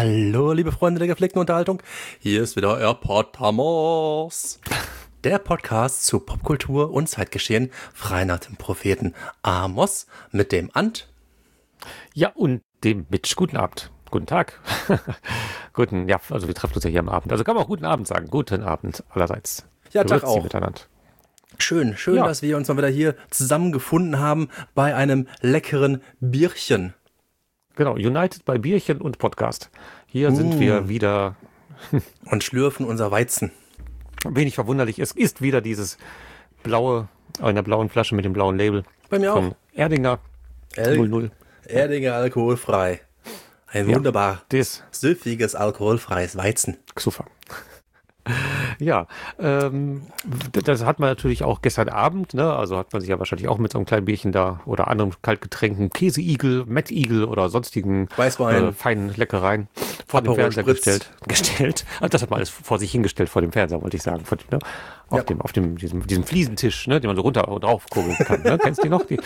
Hallo, liebe Freunde der gepflegten Unterhaltung. Hier ist wieder Erpotamos. Der Podcast zu Popkultur und Zeitgeschehen, frei nach dem Propheten Amos mit dem Ant. Ja, und dem Mitch. Guten Abend. Guten Tag. Also wir treffen uns ja hier am Abend. Also kann man auch guten Abend sagen. Guten Abend allerseits. Ja, Tag auch. Miteinander. Schön, Ja. dass wir uns mal wieder hier zusammengefunden haben bei einem leckeren Bierchen. Genau, United bei Bierchen und Podcast. Hier sind wir wieder. Und schlürfen unser Weizen. Wenig verwunderlich. Es ist wieder dieses blaue, einer blauen Flasche mit dem blauen Label. Bei mir von auch. Erdinger 00. Erdinger alkoholfrei. Ein Ja, wunderbar Das süffiges, alkoholfreies Weizen. Super. Ja, das hat man natürlich auch gestern Abend, ne? Also hat man sich ja wahrscheinlich auch mit so einem kleinen Bierchen da oder anderen Kaltgetränken, Käseigel, Mettigel oder sonstigen Weißwein. feinen Leckereien vor dem Aperol Fernseher Spritz. gestellt. Also das hat man alles vor sich hingestellt vor dem Fernseher, wollte ich sagen. Auf diesem Fliesentisch, ne, den man so runter und drauf kurbeln kann. Ne? Kennst du die noch? Ich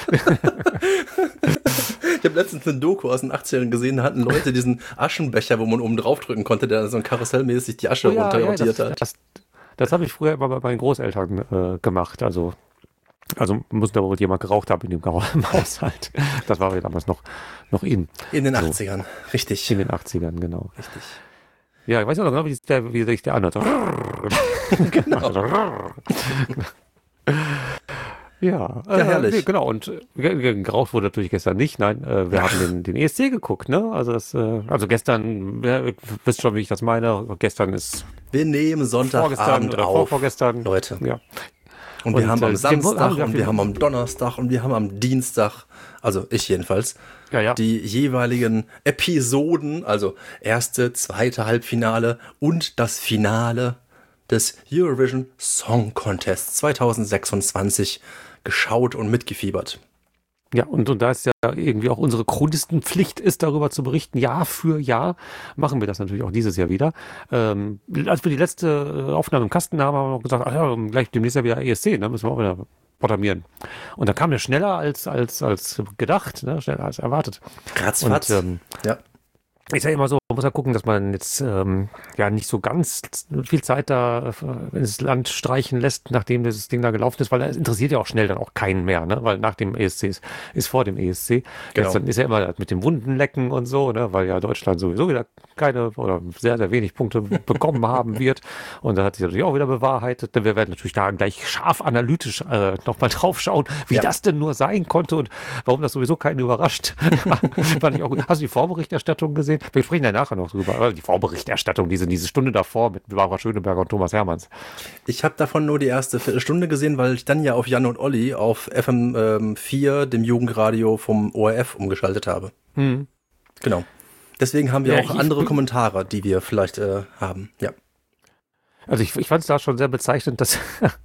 habe letztens eine Doku aus den 80ern gesehen, da hatten Leute diesen Aschenbecher, wo man oben draufdrücken konnte, der so ein karussellmäßig die Asche runterrotiert hat. Das habe ich früher immer bei meinen Großeltern gemacht. Also muss da wohl jemand geraucht haben in dem Haushalt. Das war ja damals noch in. In den 80ern, richtig. In den 80ern, genau. Richtig. Ja, ich weiß auch noch genau, wie sich der anhört. Genau. Ja, herrlich. Genau, und geraucht wurde natürlich gestern nicht. Nein, wir haben den ESC geguckt, ne? Also gestern, ihr wisst schon, wie ich das meine. Gestern ist Wir nehmen Sonntagabend auf, vorgestern. Leute. Ja. Und wir haben am Samstag wir und wir haben am Donnerstag und wir haben am Dienstag, also ich jedenfalls, Ja. die jeweiligen Episoden, also erste, zweite Halbfinale und das Finale des Eurovision Song Contest 2026 geschaut und mitgefiebert. Ja, und da es ja irgendwie auch unsere Chronistenpflicht ist, darüber zu berichten, Jahr für Jahr, machen wir das natürlich auch dieses Jahr wieder. Als wir die letzte Aufnahme im Kasten haben, haben wir auch gesagt, gleich demnächst ja wieder ESC, ne, müssen wir auch wieder programmieren. Und da kam der schneller als gedacht, ne, schneller als erwartet. Ratzfatz. Ja. Ich sage immer so, man muss ja gucken, dass man jetzt nicht so ganz viel Zeit da ins Land streichen lässt, nachdem das Ding da gelaufen ist, weil das interessiert ja auch schnell dann auch keinen mehr, ne? Weil nach dem ESC ist vor dem ESC. Genau. Jetzt dann ist ja immer mit dem Wundenlecken und so, ne? Weil ja Deutschland sowieso wieder keine oder sehr, sehr wenig Punkte bekommen haben wird. Und da hat sich natürlich auch wieder bewahrheitet. Denn wir werden natürlich da gleich scharf analytisch nochmal drauf schauen, wie das denn nur sein konnte und warum das sowieso keinen überrascht. Fand ich auch gut. Hast du die Vorberichterstattung gesehen? Wir sprechen ja nachher noch drüber. Aber die Vorberichterstattung, diese Stunde davor mit Barbara Schöneberger und Thomas Hermanns. Ich habe davon nur die erste Viertelstunde gesehen, weil ich dann ja auf Jan und Olli auf FM 4, dem Jugendradio vom ORF, umgeschaltet habe. Genau. Deswegen haben wir auch andere Kommentare, die wir vielleicht haben. Ja. Also ich fand es da schon sehr bezeichnend, dass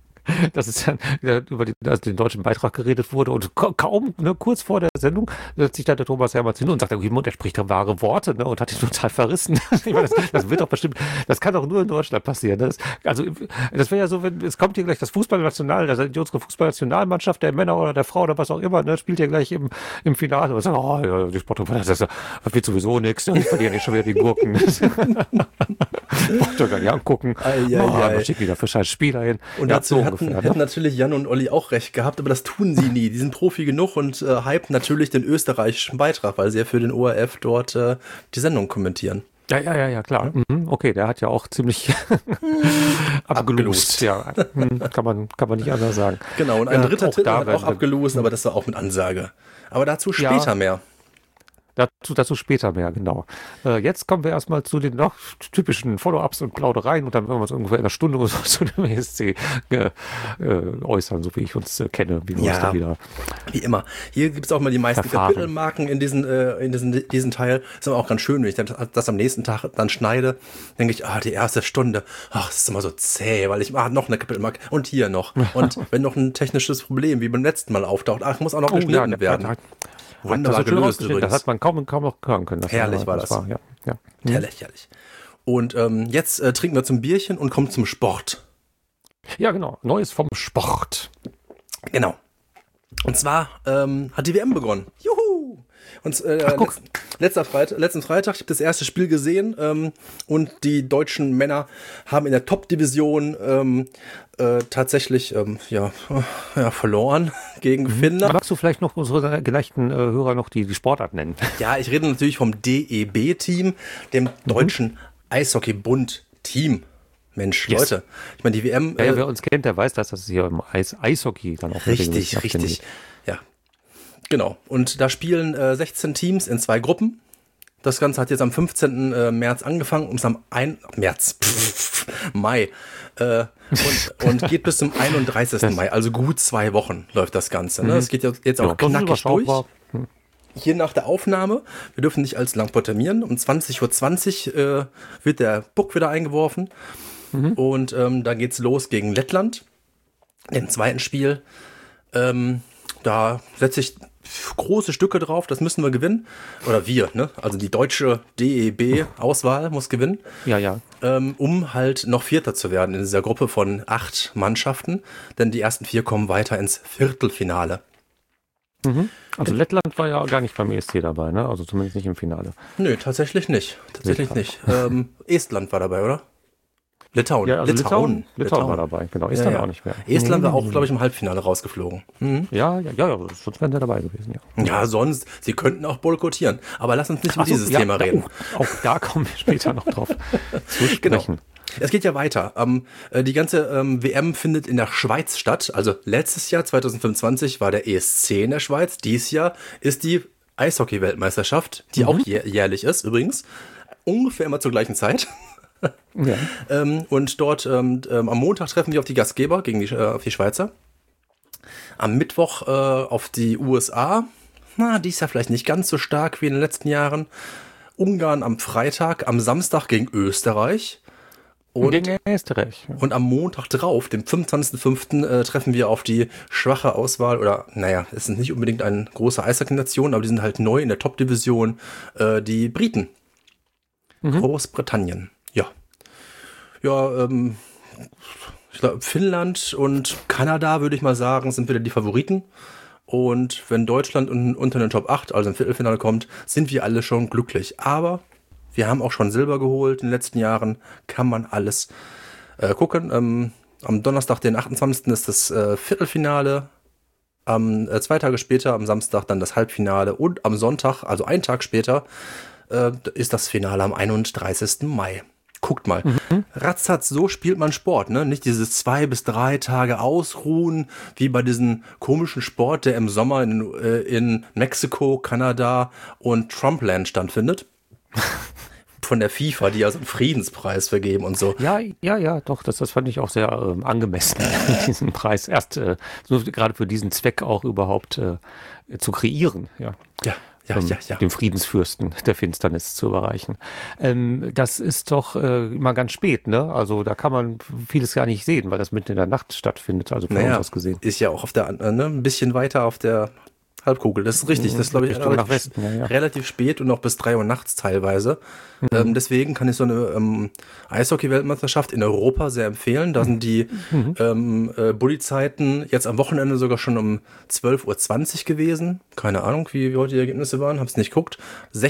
es dann über den deutschen Beitrag geredet wurde und kaum, ne, kurz vor der Sendung, setzt sich da der Thomas Hermanns hin und sagt, er spricht da wahre Worte, ne, und hat ihn total verrissen. Ich meine, das wird doch bestimmt, das kann doch nur in Deutschland passieren. Das wäre ja so, wenn, es kommt hier gleich das unsere Fußballnationalmannschaft der Männer oder der Frau oder was auch immer, ne, spielt ja gleich im Finale und sagt, die Sportler, das wird sowieso nichts, ich verliere nicht schon wieder die Gurken. Wollt ihr gar nicht angucken. Was schicken die da für scheiß Spieler hin? Und dazu hätten natürlich Jan und Olli auch recht gehabt, aber das tun sie nie. Die sind Profi genug und hypen natürlich den österreichischen Beitrag, weil sie ja für den ORF dort die Sendung kommentieren. Ja, klar. Okay, der hat ja auch ziemlich abgelost. Ja, kann man nicht anders sagen. Genau, und ein dritter Titel hat auch abgelost, aber das war auch mit Ansage. Aber dazu später mehr. Dazu später mehr, genau. Jetzt kommen wir erstmal zu den noch typischen Follow-ups und Plaudereien und dann werden wir uns ungefähr in einer Stunde oder so zu dem ESC äußern, so wie ich uns kenne, wie wir uns da wieder. Wie immer. Hier gibt es auch mal die meisten Kapitelmarken in diesen Teil. Ist aber auch ganz schön, wenn ich das am nächsten Tag dann schneide, denke ich, die erste Stunde, das ist immer so zäh, weil ich noch eine Kapitelmarke und hier noch. Und wenn noch ein technisches Problem wie beim letzten Mal auftaucht, muss auch noch geschnitten werden. Wunderbar gelöst übrigens. Das hat man kaum noch hören können. Herrlich war das. Ja. Herrlich. Und jetzt trinken wir zum Bierchen und kommen zum Sport. Ja, genau. Neues vom Sport. Genau. Und zwar hat die WM begonnen. Juhu! Und letzten Freitag, ich habe das erste Spiel gesehen und die deutschen Männer haben in der Top-Division tatsächlich verloren gegen Finnland. Magst du vielleicht noch unsere geneigten Hörer noch die Sportart nennen? Ja, ich rede natürlich vom DEB-Team, dem Deutschen Eishockeybund-Team. Mensch, yes. Leute, ich meine, die WM... Ja, wer uns kennt, der weiß, dass das hier im Eishockey dann auch... Richtig. Ja, genau. Und da spielen 16 Teams in 2 Gruppen. Das Ganze hat jetzt am 15. März angefangen, Mai. Und geht bis zum 31. Mai, also gut 2 Wochen läuft das Ganze. Ne? Es geht jetzt auch knackig durch. Hier nach der Aufnahme, wir dürfen nicht allzu lang proklamieren, um 20.20 Uhr wird der Puck wieder eingeworfen. Und da geht's los gegen Lettland. Im zweiten Spiel, da setze ich große Stücke drauf, das müssen wir gewinnen. Oder wir, ne? Also die deutsche DEB-Auswahl muss gewinnen. Ja. Um halt noch Vierter zu werden in dieser Gruppe von 8 Mannschaften. Denn die ersten 4 kommen weiter ins Viertelfinale. Also Lettland war ja gar nicht beim ESC dabei, ne? Also zumindest nicht im Finale. Nö, tatsächlich nicht. Estland war dabei, oder? Litauen. Ja, also Litauen war dabei, genau. Estland auch nicht mehr. Estland war auch, glaube ich, im Halbfinale rausgeflogen. Ja, sonst wären sie dabei gewesen, ja. Ja, sonst, sie könnten auch boykottieren. Aber lass uns nicht über dieses Thema reden. Auch da kommen wir später noch drauf zu sprechen. Genau. Es geht ja weiter. Die ganze WM findet in der Schweiz statt. Also letztes Jahr, 2025, war der ESC in der Schweiz. Dieses Jahr ist die Eishockey-Weltmeisterschaft, die auch jährlich ist, übrigens. Ungefähr immer zur gleichen Zeit. Ja. Und dort am Montag treffen wir auf die Gastgeber auf die Schweizer. Am Mittwoch auf die USA. Die ist ja vielleicht nicht ganz so stark wie in den letzten Jahren. Ungarn am Freitag, am Samstag gegen Österreich. Gegen Österreich. Und am Montag drauf, dem 25.05., treffen wir auf die schwache Auswahl, oder es sind nicht unbedingt eine große Eishockey-Nation, aber die sind halt neu in der Top-Division, die Briten. Großbritannien. Ja, ich glaube, Finnland und Kanada, würde ich mal sagen, sind wieder die Favoriten. Und wenn Deutschland unter den Top 8, also im Viertelfinale kommt, sind wir alle schon glücklich. Aber wir haben auch schon Silber geholt in den letzten Jahren. Kann man alles gucken. Am Donnerstag, den 28. ist das Viertelfinale. 2 Tage später, am Samstag, dann das Halbfinale. Und am Sonntag, also einen Tag später, ist das Finale am 31. Mai. Guckt mal, ratzfatz, so spielt man Sport, ne? Nicht dieses 2 bis 3 Tage ausruhen, wie bei diesem komischen Sport, der im Sommer in Mexiko, Kanada und Trumpland stattfindet. Von der FIFA, die ja so einen Friedenspreis vergeben und so. Ja, doch, das fand ich auch sehr angemessen, diesen Preis erst so gerade für diesen Zweck auch überhaupt zu kreieren, ja. Ja. Dem Friedensfürsten der Finsternis zu überreichen. Das ist doch immer ganz spät, ne? Also da kann man vieles gar nicht sehen, weil das mitten in der Nacht stattfindet, also von uns aus gesehen. Ist ja auch auf der, ein bisschen weiter auf der Halbkugel, das ist richtig. Das ist, glaube ich, relativ spät und noch bis 3 Uhr nachts teilweise. Deswegen kann ich so eine Eishockey-Weltmeisterschaft in Europa sehr empfehlen. Da sind die Bulli-Zeiten jetzt am Wochenende sogar schon um 12.20 Uhr gewesen. Keine Ahnung, wie heute die Ergebnisse waren, hab's nicht geguckt.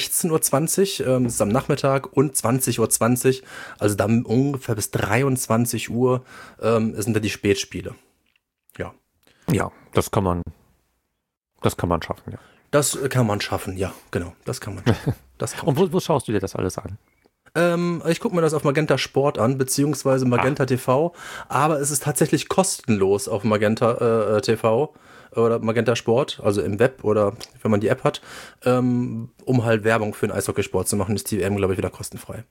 16.20 Uhr ist am Nachmittag und 20.20 Uhr, also dann ungefähr bis 23 Uhr sind da die Spätspiele. Ja. Ja, das kann man schaffen, ja. Das kann man schaffen, ja, genau. Das kann man schaffen. Und wo schaust du dir das alles an? Ich gucke mir das auf Magenta Sport an, beziehungsweise Magenta TV, aber es ist tatsächlich kostenlos auf Magenta TV oder Magenta Sport, also im Web oder wenn man die App hat, um halt Werbung für den Eishockeysport zu machen, ist die WM, glaube ich, wieder kostenfrei.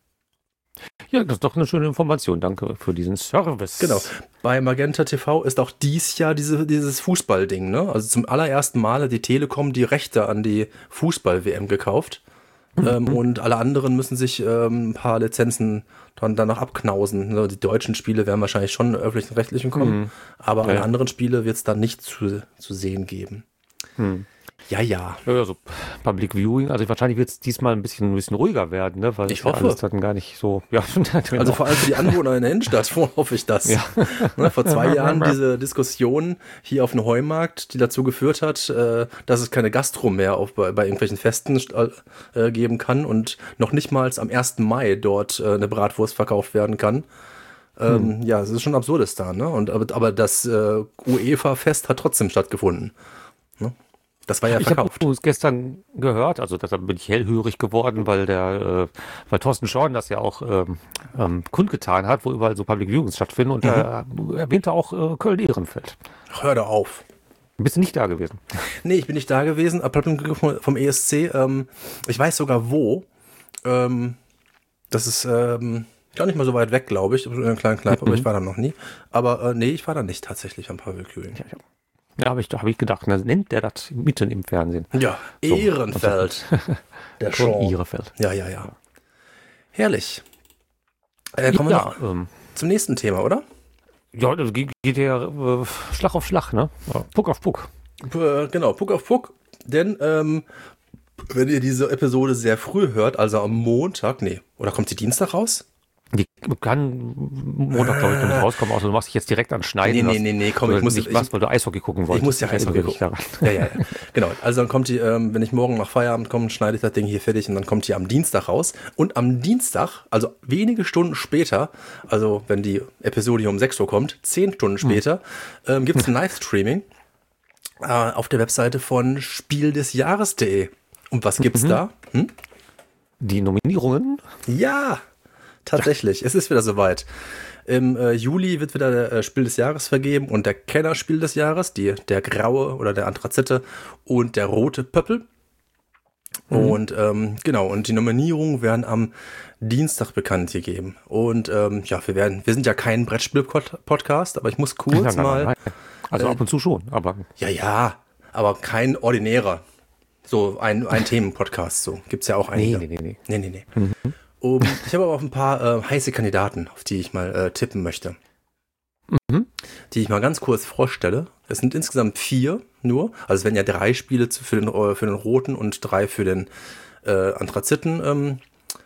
Ja, das ist doch eine schöne Information. Danke für diesen Service. Genau. Bei Magenta TV ist auch dies Jahr dieses Fußballding, ne? Also zum allerersten Mal hat die Telekom die Rechte an die Fußball-WM gekauft. Und alle anderen müssen sich ein paar Lizenzen danach abknausen. Also die deutschen Spiele werden wahrscheinlich schon öffentlich-rechtlichen kommen, aber alle anderen Spiele wird es dann nicht zu sehen geben. Ja, ja. Ja, so Public Viewing, also wahrscheinlich wird es diesmal ein bisschen ruhiger werden, ne? Weil Ich es ja hoffe. alles dann gar nicht so, ja, genau. Also vor allem für die Anwohner in der Innenstadt hoffe ich das. Ja. Ne, vor 2 Jahren diese Diskussion hier auf dem Heumarkt, die dazu geführt hat, dass es keine Gastro mehr bei irgendwelchen Festen geben kann und noch nicht mal am 1. Mai dort eine Bratwurst verkauft werden kann. Ja, es ist schon Absurdistan, ne? Aber das UEFA-Fest hat trotzdem stattgefunden. Ne? Das war ja Ich habe verkauft. es gestern gehört, also deshalb bin ich hellhörig geworden, weil Thorsten Schorn das ja auch kundgetan hat, wo überall so Public Viewings stattfinden und er erwähnte auch Köln-Ehrenfeld. Hör da auf. Bist du nicht da gewesen? Nee, ich bin nicht da gewesen, vom ESC. Ich weiß sogar wo. Das ist gar nicht mal so weit weg, glaube ich. In einer kleinen Kneipe, aber ich war da noch nie. Aber nee, ich war da nicht tatsächlich am Public Viewing. Ja, hab ich gedacht, dann nennt der das mitten im Fernsehen. Ja, so, Ehrenfeld. Der Show. Ehrenfeld. Ja. Herrlich. Kommen wir noch zum nächsten Thema, oder? Ja, das geht ja Schlag auf Schlag, ne? Ja. Puck auf Puck. Genau, Puck auf Puck. Denn wenn ihr diese Episode sehr früh hört, also am Montag, oder kommt sie Dienstag raus? Die kann Montag, glaube ich, noch nicht rauskommen, außer du machst dich jetzt direkt an Schneiden. Nee, komm, ich muss nicht was, weil du Eishockey gucken wolltest. Ich muss ja Eishockey gucken. Ja. Genau, also dann kommt die, wenn ich morgen nach Feierabend komme, schneide ich das Ding hier fertig und dann kommt die am Dienstag raus. Und am Dienstag, also wenige Stunden später, also wenn die Episode hier um 6 Uhr kommt, 10 Stunden später, gibt es ein Livestreaming auf der Webseite von spieldesjahres.de. Und was gibt's da? Die Nominierungen? Ja! Tatsächlich, es ist wieder soweit. Im Juli wird wieder der Spiel des Jahres vergeben und der Kennerspiel des Jahres, der graue oder der Anthrazite und der rote Pöppel. Und genau, und die Nominierungen werden am Dienstag bekannt gegeben. Und ja, wir sind ja kein Brettspiel-Podcast, aber ich muss kurz mal... Also ab und zu schon, aber... Ja, aber kein ordinärer. So ein Themenpodcast, so. Gibt's ja auch einige. Nee. Ich habe aber auch ein paar heiße Kandidaten, auf die ich mal tippen möchte. Die ich mal ganz kurz vorstelle. Es sind insgesamt 4 nur. Also es werden ja 3 Spiele für den roten und 3 für den Anthraziten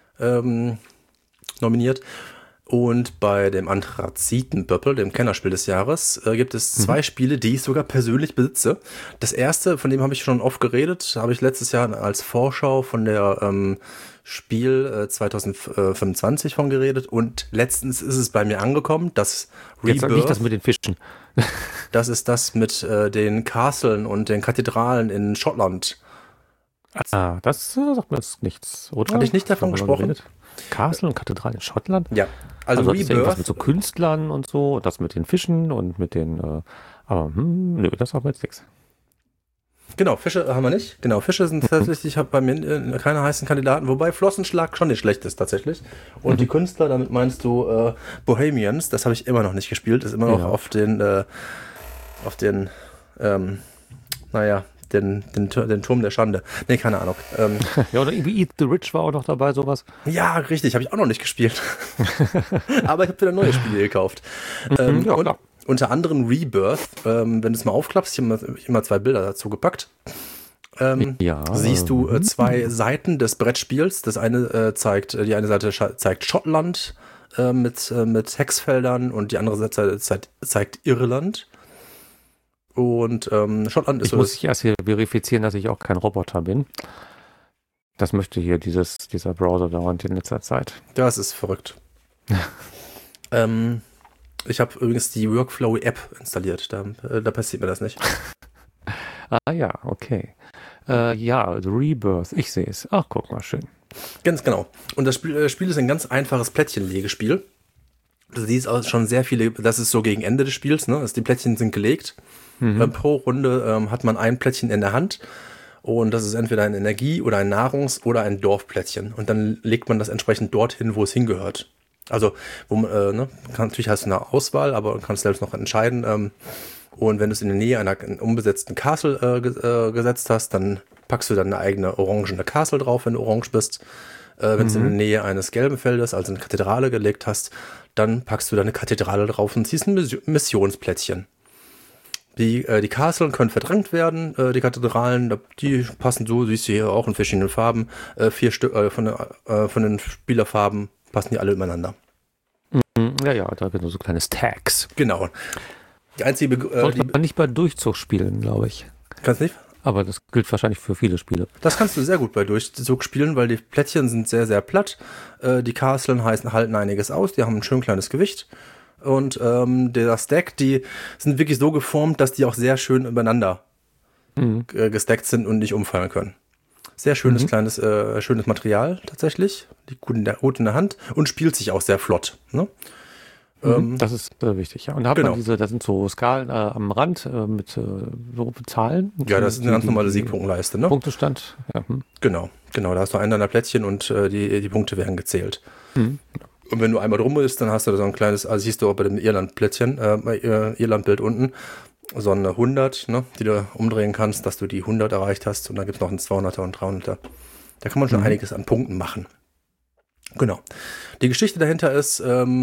nominiert. Und bei dem Anthrazitenpöppel, dem Kennerspiel des Jahres, gibt es 2 Spiele, die ich sogar persönlich besitze. Das erste, von dem habe ich schon oft geredet, habe ich letztes Jahr als Vorschau von der Spiel 2025 von geredet. Und letztens ist es bei mir angekommen, das Rebirth. Jetzt nicht das mit den Fischen. Das ist das mit den Castlen und den Kathedralen in Schottland. Das sagt mir jetzt nichts, oder? Habe ich nicht davon gesprochen? Castle und Kathedralen in Schottland? Ja, also Rebirth. Das ist mit so Künstlern und so, das mit den Fischen und mit den, aber nö, das haben wir jetzt nichts. Genau, Fische haben wir nicht. Genau, Fische sind tatsächlich, ich habe bei mir keine heißen Kandidaten, wobei Flossenschlag schon nicht schlecht ist tatsächlich. Und die Künstler, damit meinst du Bohemians, das habe ich immer noch nicht gespielt, ist immer noch auf den Turm der Schande. Nee, keine Ahnung. Ja, oder irgendwie Eat the Rich war auch noch dabei, sowas. Ja, richtig, habe ich auch noch nicht gespielt. Aber ich habe wieder neue Spiele gekauft. Ja, klar. Unter anderem Rebirth, wenn du es mal aufklappst, ich habe immer 2 Bilder dazu gepackt. Siehst du 2 Seiten des Brettspiels. Die eine Seite zeigt Schottland mit Hexfeldern und die andere Seite zeigt Irland. Und Schottland ist so. Ich muss ich erst hier verifizieren, dass ich auch kein Roboter bin. Das möchte hier dieser Browser dauernd in letzter Zeit. Das ist verrückt. Ich habe übrigens die Workflow-App installiert. Da passiert mir das nicht. Ja, okay. Also Rebirth, ich sehe es. Ach, guck mal, schön. Ganz genau. Und das Spiel ist ein ganz einfaches Plättchenlegespiel. Du siehst auch schon sehr viele, das ist so gegen Ende des Spiels, ne? Die Plättchen sind gelegt. Pro Runde hat man ein Plättchen in der Hand. Und das ist entweder ein Energie- oder ein Nahrungs- oder ein Dorfplättchen. Und dann legt man das entsprechend dorthin, wo es hingehört. Also, natürlich hast du eine Auswahl, aber du kannst selbst noch entscheiden. Und wenn du es in der Nähe einer unbesetzten Castle gesetzt hast, dann packst du dann eine eigene orangene Castle drauf, wenn du orange bist. Wenn du es in der Nähe eines gelben Feldes, also eine Kathedrale gelegt hast, dann packst du deine Kathedrale drauf und ziehst ein Missionsplättchen. Die Castlen können verdrängt werden, die Kathedralen, die passen so, siehst du hier auch in verschiedenen Farben. 4 Stück von den Spielerfarben passen die alle übereinander. Ja, da gibt es so kleines Tags. Genau. Die einzige Sollte man nicht bei Durchzug spielen, glaube ich. Kannst nicht? Aber das gilt wahrscheinlich für viele Spiele. Das kannst du sehr gut bei Durchzug spielen, weil die Plättchen sind sehr, sehr platt. Die Castlen halten einiges aus, die haben ein schön kleines Gewicht. Und der Stack, die sind wirklich so geformt, dass die auch sehr schön übereinander gestackt sind und nicht umfallen können. Sehr schönes, kleines, schönes Material tatsächlich. Liegt gut in der Hand und spielt sich auch sehr flott. Ne? Das ist wichtig, ja. Und da hat man da sind so Skalen am Rand mit so Zahlen. Ja, das ist eine ganz normale Siegpunktleiste, ne? Punktestand. Ja. Genau. Da hast du ein deiner Plättchen und die Punkte werden gezählt. Und wenn du einmal drum bist, dann hast du da so ein kleines, also siehst du auch bei dem Irland-Plättchen, Irland-Bild unten, so eine 100, ne, die du umdrehen kannst, dass du die 100 erreicht hast. Und dann gibt es noch einen 200er und 300er. Da kann man schon einiges an Punkten machen. Genau. Die Geschichte dahinter ist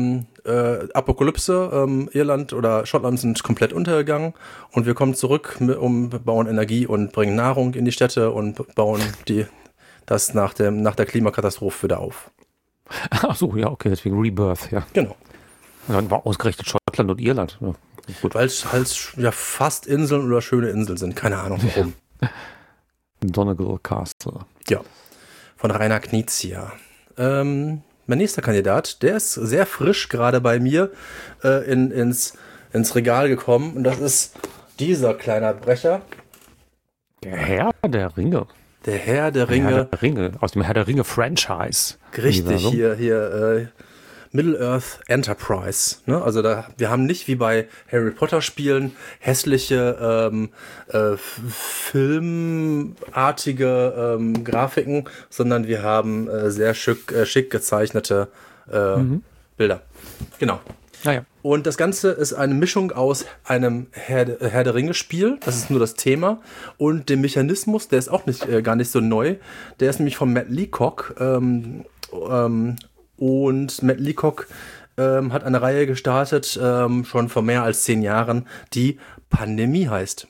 Apokalypse. Irland oder Schottland sind komplett untergegangen und wir kommen zurück, bauen Energie und bringen Nahrung in die Städte und bauen das nach der Klimakatastrophe wieder auf. Ach so, ja, okay, deswegen Rebirth, ja. Genau. Und dann war ausgerechnet Schottland und Irland. Ja, gut. Weil es halt ja fast Inseln oder schöne Inseln sind. Keine Ahnung warum. Donegal Castle. Ja. Von Rainer Knizia. Mein nächster Kandidat, der ist sehr frisch gerade bei mir ins Regal gekommen. Und das ist dieser kleine Brecher. Der Herr der Ringe. Der Herr der Ringe. Herr der Ringe, aus dem Herr der Ringe Franchise. Richtig, hier Middle-earth Enterprise. Ne? Also wir haben nicht wie bei Harry Potter Spielen hässliche filmartige Grafiken, sondern wir haben sehr schick gezeichnete Bilder. Genau. Naja. Und das Ganze ist eine Mischung aus einem Herr der Ringe Spiel, das ist nur das Thema, und dem Mechanismus, der ist auch gar nicht so neu. Der ist nämlich von Matt Leacock. Und Matt Leacock hat eine Reihe gestartet, schon vor mehr als 10 Jahren, die Pandemie heißt.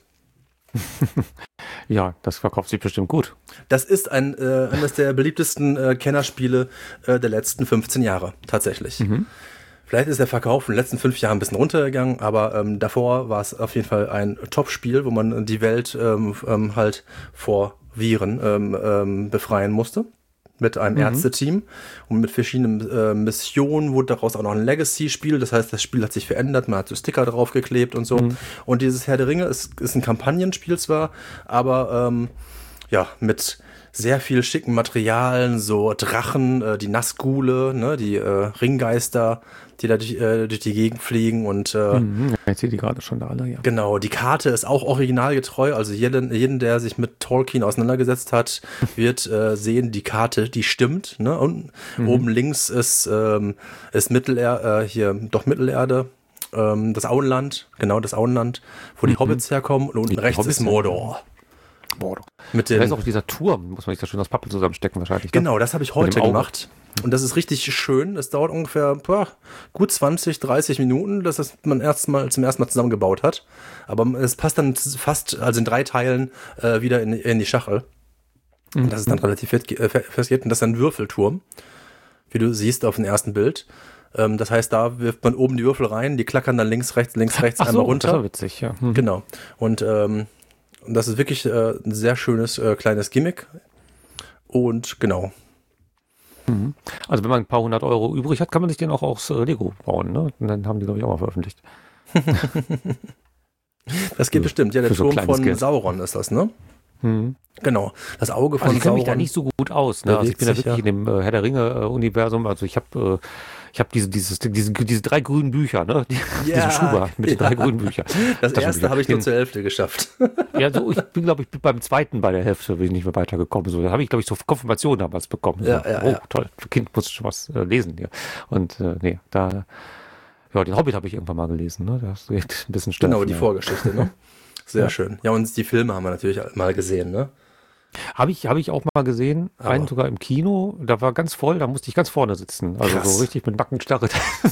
Ja, das verkauft sich bestimmt gut. Das ist eines der beliebtesten Kennerspiele der letzten 15 Jahre, tatsächlich. Vielleicht ist der Verkauf in den letzten 5 Jahren ein bisschen runtergegangen, aber davor war es auf jeden Fall ein Top-Spiel, wo man die Welt halt vor Viren befreien musste. Mit einem Ärzteteam und mit verschiedenen Missionen wurde daraus auch noch ein Legacy-Spiel. Das heißt, das Spiel hat sich verändert, man hat so Sticker draufgeklebt und so. Und dieses Herr der Ringe ist ein Kampagnenspiel zwar, aber mit sehr viel schicken Materialien, so Drachen, die Nazgule, ne, die Ringgeister, die da durch die Gegend fliegen und jetzt sehe die gerade schon da alle, ja. Genau, die Karte ist auch originalgetreu, also jeden, der sich mit Tolkien auseinandergesetzt hat, wird sehen, die Karte, die stimmt, ne? Und oben links ist Mittelerde, das Auenland, wo die Hobbits herkommen, und unten rechts ist Mordor. Da ist auch dieser Turm, muss man sich da schön aus Pappe zusammenstecken wahrscheinlich. Genau, das habe ich heute gemacht. Und das ist richtig schön. Das dauert ungefähr gut 20, 30 Minuten, dass man zum ersten Mal zusammengebaut hat. Aber es passt dann fast, also in 3 Teilen, wieder in die Schachtel. Und das ist dann relativ festgeht. Und das ist ein Würfelturm, wie du siehst auf dem ersten Bild. Das heißt, da wirft man oben die Würfel rein, die klackern dann links, rechts einmal runter. Das war witzig, ja. Genau. Und das ist wirklich ein sehr schönes kleines Gimmick. Und genau. Also wenn man ein paar 100 Euro übrig hat, kann man sich den auch aus Lego bauen, ne? Und dann haben die, glaube ich, auch mal veröffentlicht. Das geht bestimmt. Ja, der so Turm von Geld. Sauron ist das, ne? Genau. Das Auge von Sauron. Ich kenne mich da Sauron nicht so gut aus, ne? Also ich bin da wirklich in dem Herr der Ringe-Universum. Also ich habe diese 3 grünen Bücher, ne? Diese Schuber mit den 3 grünen Büchern. Das erste habe ich nur zur Hälfte geschafft. Ja, so, ich bin, glaube ich, beim zweiten bei der Hälfte bin ich nicht mehr weitergekommen. So, da habe ich, glaube ich, so Konfirmation damals bekommen. So, toll, für Kind muss ich schon was lesen hier. Und den Hobbit habe ich irgendwann mal gelesen, ne? Das ist echt ein bisschen Stoff. Genau, die Vorgeschichte, ne? Sehr schön. Ja, und die Filme haben wir natürlich mal gesehen, ne? Hab ich auch mal gesehen, Aber- einen sogar im Kino, da war ganz voll, da musste ich ganz vorne sitzen. Also Krass. so richtig mit Nackenstarre.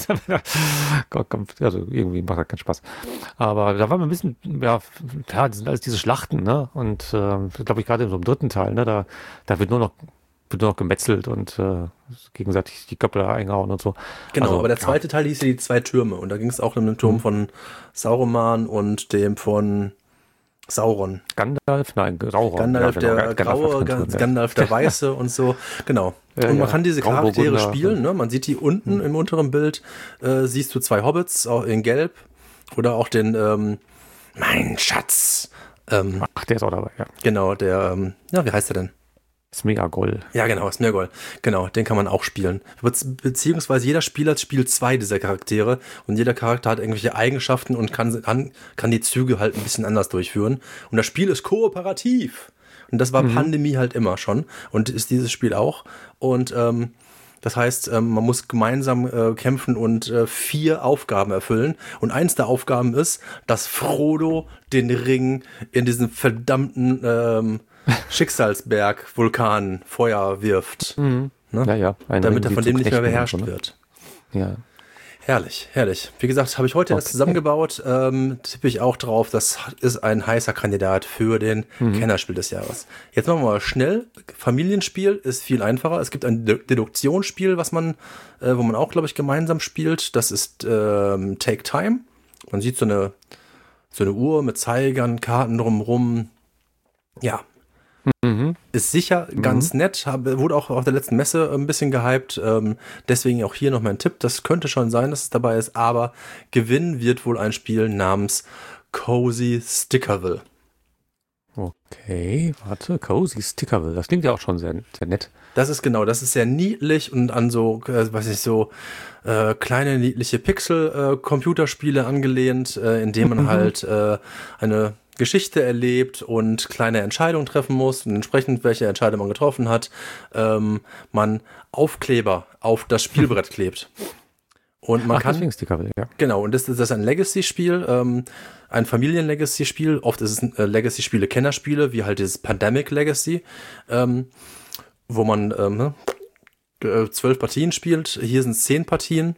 Also irgendwie macht das keinen Spaß. Aber da war mir ein bisschen, ja, das sind alles diese Schlachten, ne? Und glaube ich, gerade in so einem dritten Teil, ne, da wird nur noch gemetzelt und gegenseitig die Köpfe da eingehauen und so. Genau, Also, aber der ja. zweite Teil hieß ja die zwei Türme. Und da ging es auch um den Turm von Saruman und dem von Sauron. Gandalf, nein, Sauron. Gandalf ja, genau, der Graue, Gandalf der Weiße und so. Genau. Ja, Und man ja. kann diese Charaktere Grauburgunder. spielen. Ne? Man sieht die unten im unteren Bild. Siehst du zwei Hobbits auch in Gelb. Oder auch den, mein Schatz. Ach, der ist auch dabei, ja. Genau, der, ja, wie heißt der denn? Smeagol. Ja, genau, Smeagol. Genau, den kann man auch spielen. Beziehungsweise jeder Spieler spielt zwei dieser Charaktere und jeder Charakter hat irgendwelche Eigenschaften und kann die Züge halt ein bisschen anders durchführen. Und das Spiel ist kooperativ. Und das war Pandemie halt immer schon und ist dieses Spiel auch. Und das heißt, man muss gemeinsam kämpfen und 4 Aufgaben erfüllen. Und eins der Aufgaben ist, dass Frodo den Ring in diesen verdammten Schicksalsberg, Vulkan, Feuer wirft. Ne? Ja, ja. Damit er von dem nicht mehr beherrscht wird. Ja. Herrlich, herrlich. Wie gesagt, habe ich heute erst zusammengebaut. Tippe ich auch drauf. Das ist ein heißer Kandidat für den Kennerspiel des Jahres. Jetzt machen wir mal schnell. Familienspiel ist viel einfacher. Es gibt ein Deduktionsspiel, wo man auch, glaube ich, gemeinsam spielt. Das ist Take Time. Man sieht so eine Uhr mit Zeigern, Karten drumherum. Ja. Ist sicher ganz nett, wurde auch auf der letzten Messe ein bisschen gehypt, deswegen auch hier noch mein Tipp, das könnte schon sein, dass es dabei ist, aber gewinnen wird wohl ein Spiel namens Cozy Stickerville. Okay, warte, Cozy Stickerville, das klingt ja auch schon sehr, sehr nett. Das ist sehr niedlich und an so, kleine niedliche Pixel-Computerspiele angelehnt, in dem man halt eine Geschichte erlebt und kleine Entscheidungen treffen muss und entsprechend, welche Entscheidung man getroffen hat, man Aufkleber auf das Spielbrett klebt. Und man kann, deswegen Stickerville, ja. genau, und das ist ein Legacy-Spiel, ein Familien-Legacy-Spiel. Oft ist es Legacy-Spiele Kennerspiele, wie halt dieses Pandemic Legacy, wo man 12 Partien spielt. Hier sind es 10 Partien.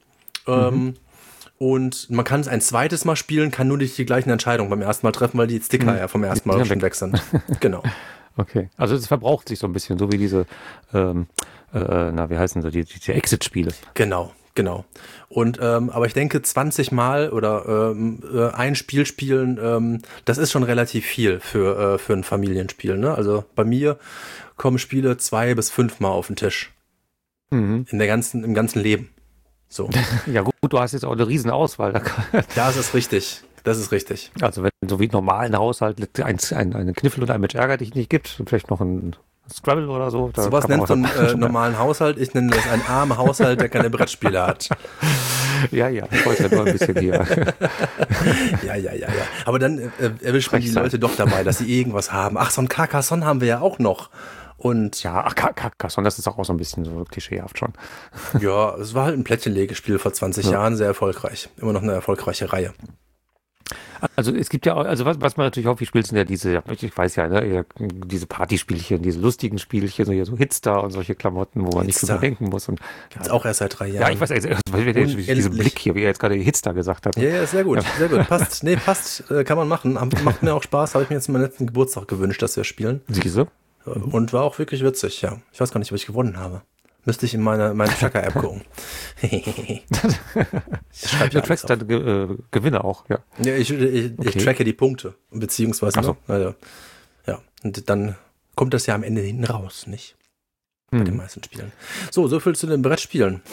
Und man kann es ein zweites Mal spielen, kann nur nicht die gleichen Entscheidungen beim ersten Mal treffen, weil die Sticker ja vom ersten Mal schon weg sind. Genau. Okay, also es verbraucht sich so ein bisschen, so wie diese, wie heißen sie, die Exit-Spiele. Genau. Und aber ich denke, 20 Mal oder ein Spiel spielen, das ist schon relativ viel für ein Familienspiel. Ne? Also bei mir kommen Spiele 2 bis 5 Mal auf den Tisch. Im ganzen Leben. So. Ja gut, du hast jetzt auch eine riesen Auswahl. Das ist richtig. Also wenn so wie normalen Haushalt einen Kniffel und ein Mensch ärgert dich nicht gibt und vielleicht noch ein Scrabble oder so. Sowas nennst du einen normalen Haushalt. Ich nenne das einen armen Haushalt, der keine Brettspiele hat. Ja, ich wollte ja nur ein bisschen hier. Ja. Aber dann erwischt man die Leute doch dabei, dass sie irgendwas haben. Ach, so ein Carcassonne haben wir ja auch noch. Und ja, Carcassonne, das ist auch so ein bisschen so klischeehaft schon. Ja, es war halt ein Plättchenlegespiel vor 20 Jahren, sehr erfolgreich. Immer noch eine erfolgreiche Reihe. Also es gibt ja auch, also was man natürlich häufig spielt, sind ja diese, ich weiß ja, ne, diese Partyspielchen, diese lustigen Spielchen, so Hitstar und solche Klamotten, wo man nicht drüber denken muss. Und gibt's auch erst seit 3 Jahren. Ja, ich weiß, diesen Blick hier, wie er jetzt gerade Hitstar gesagt hat. Ja, sehr gut. Passt. Nee, passt, kann man machen. Macht mir auch Spaß, habe ich mir jetzt meinen letzten Geburtstag gewünscht, dass wir spielen. Siehste? Und war auch wirklich witzig, ja. Ich weiß gar nicht, ob ich gewonnen habe. Müsste ich in meine Tracker-App gucken. Du trackst dann Gewinne auch, ja. Ja, ich tracke die Punkte, beziehungsweise, so. Also, ja, und dann kommt das ja am Ende hinten raus, nicht? Bei den meisten Spielen. So viel zu den Brettspielen.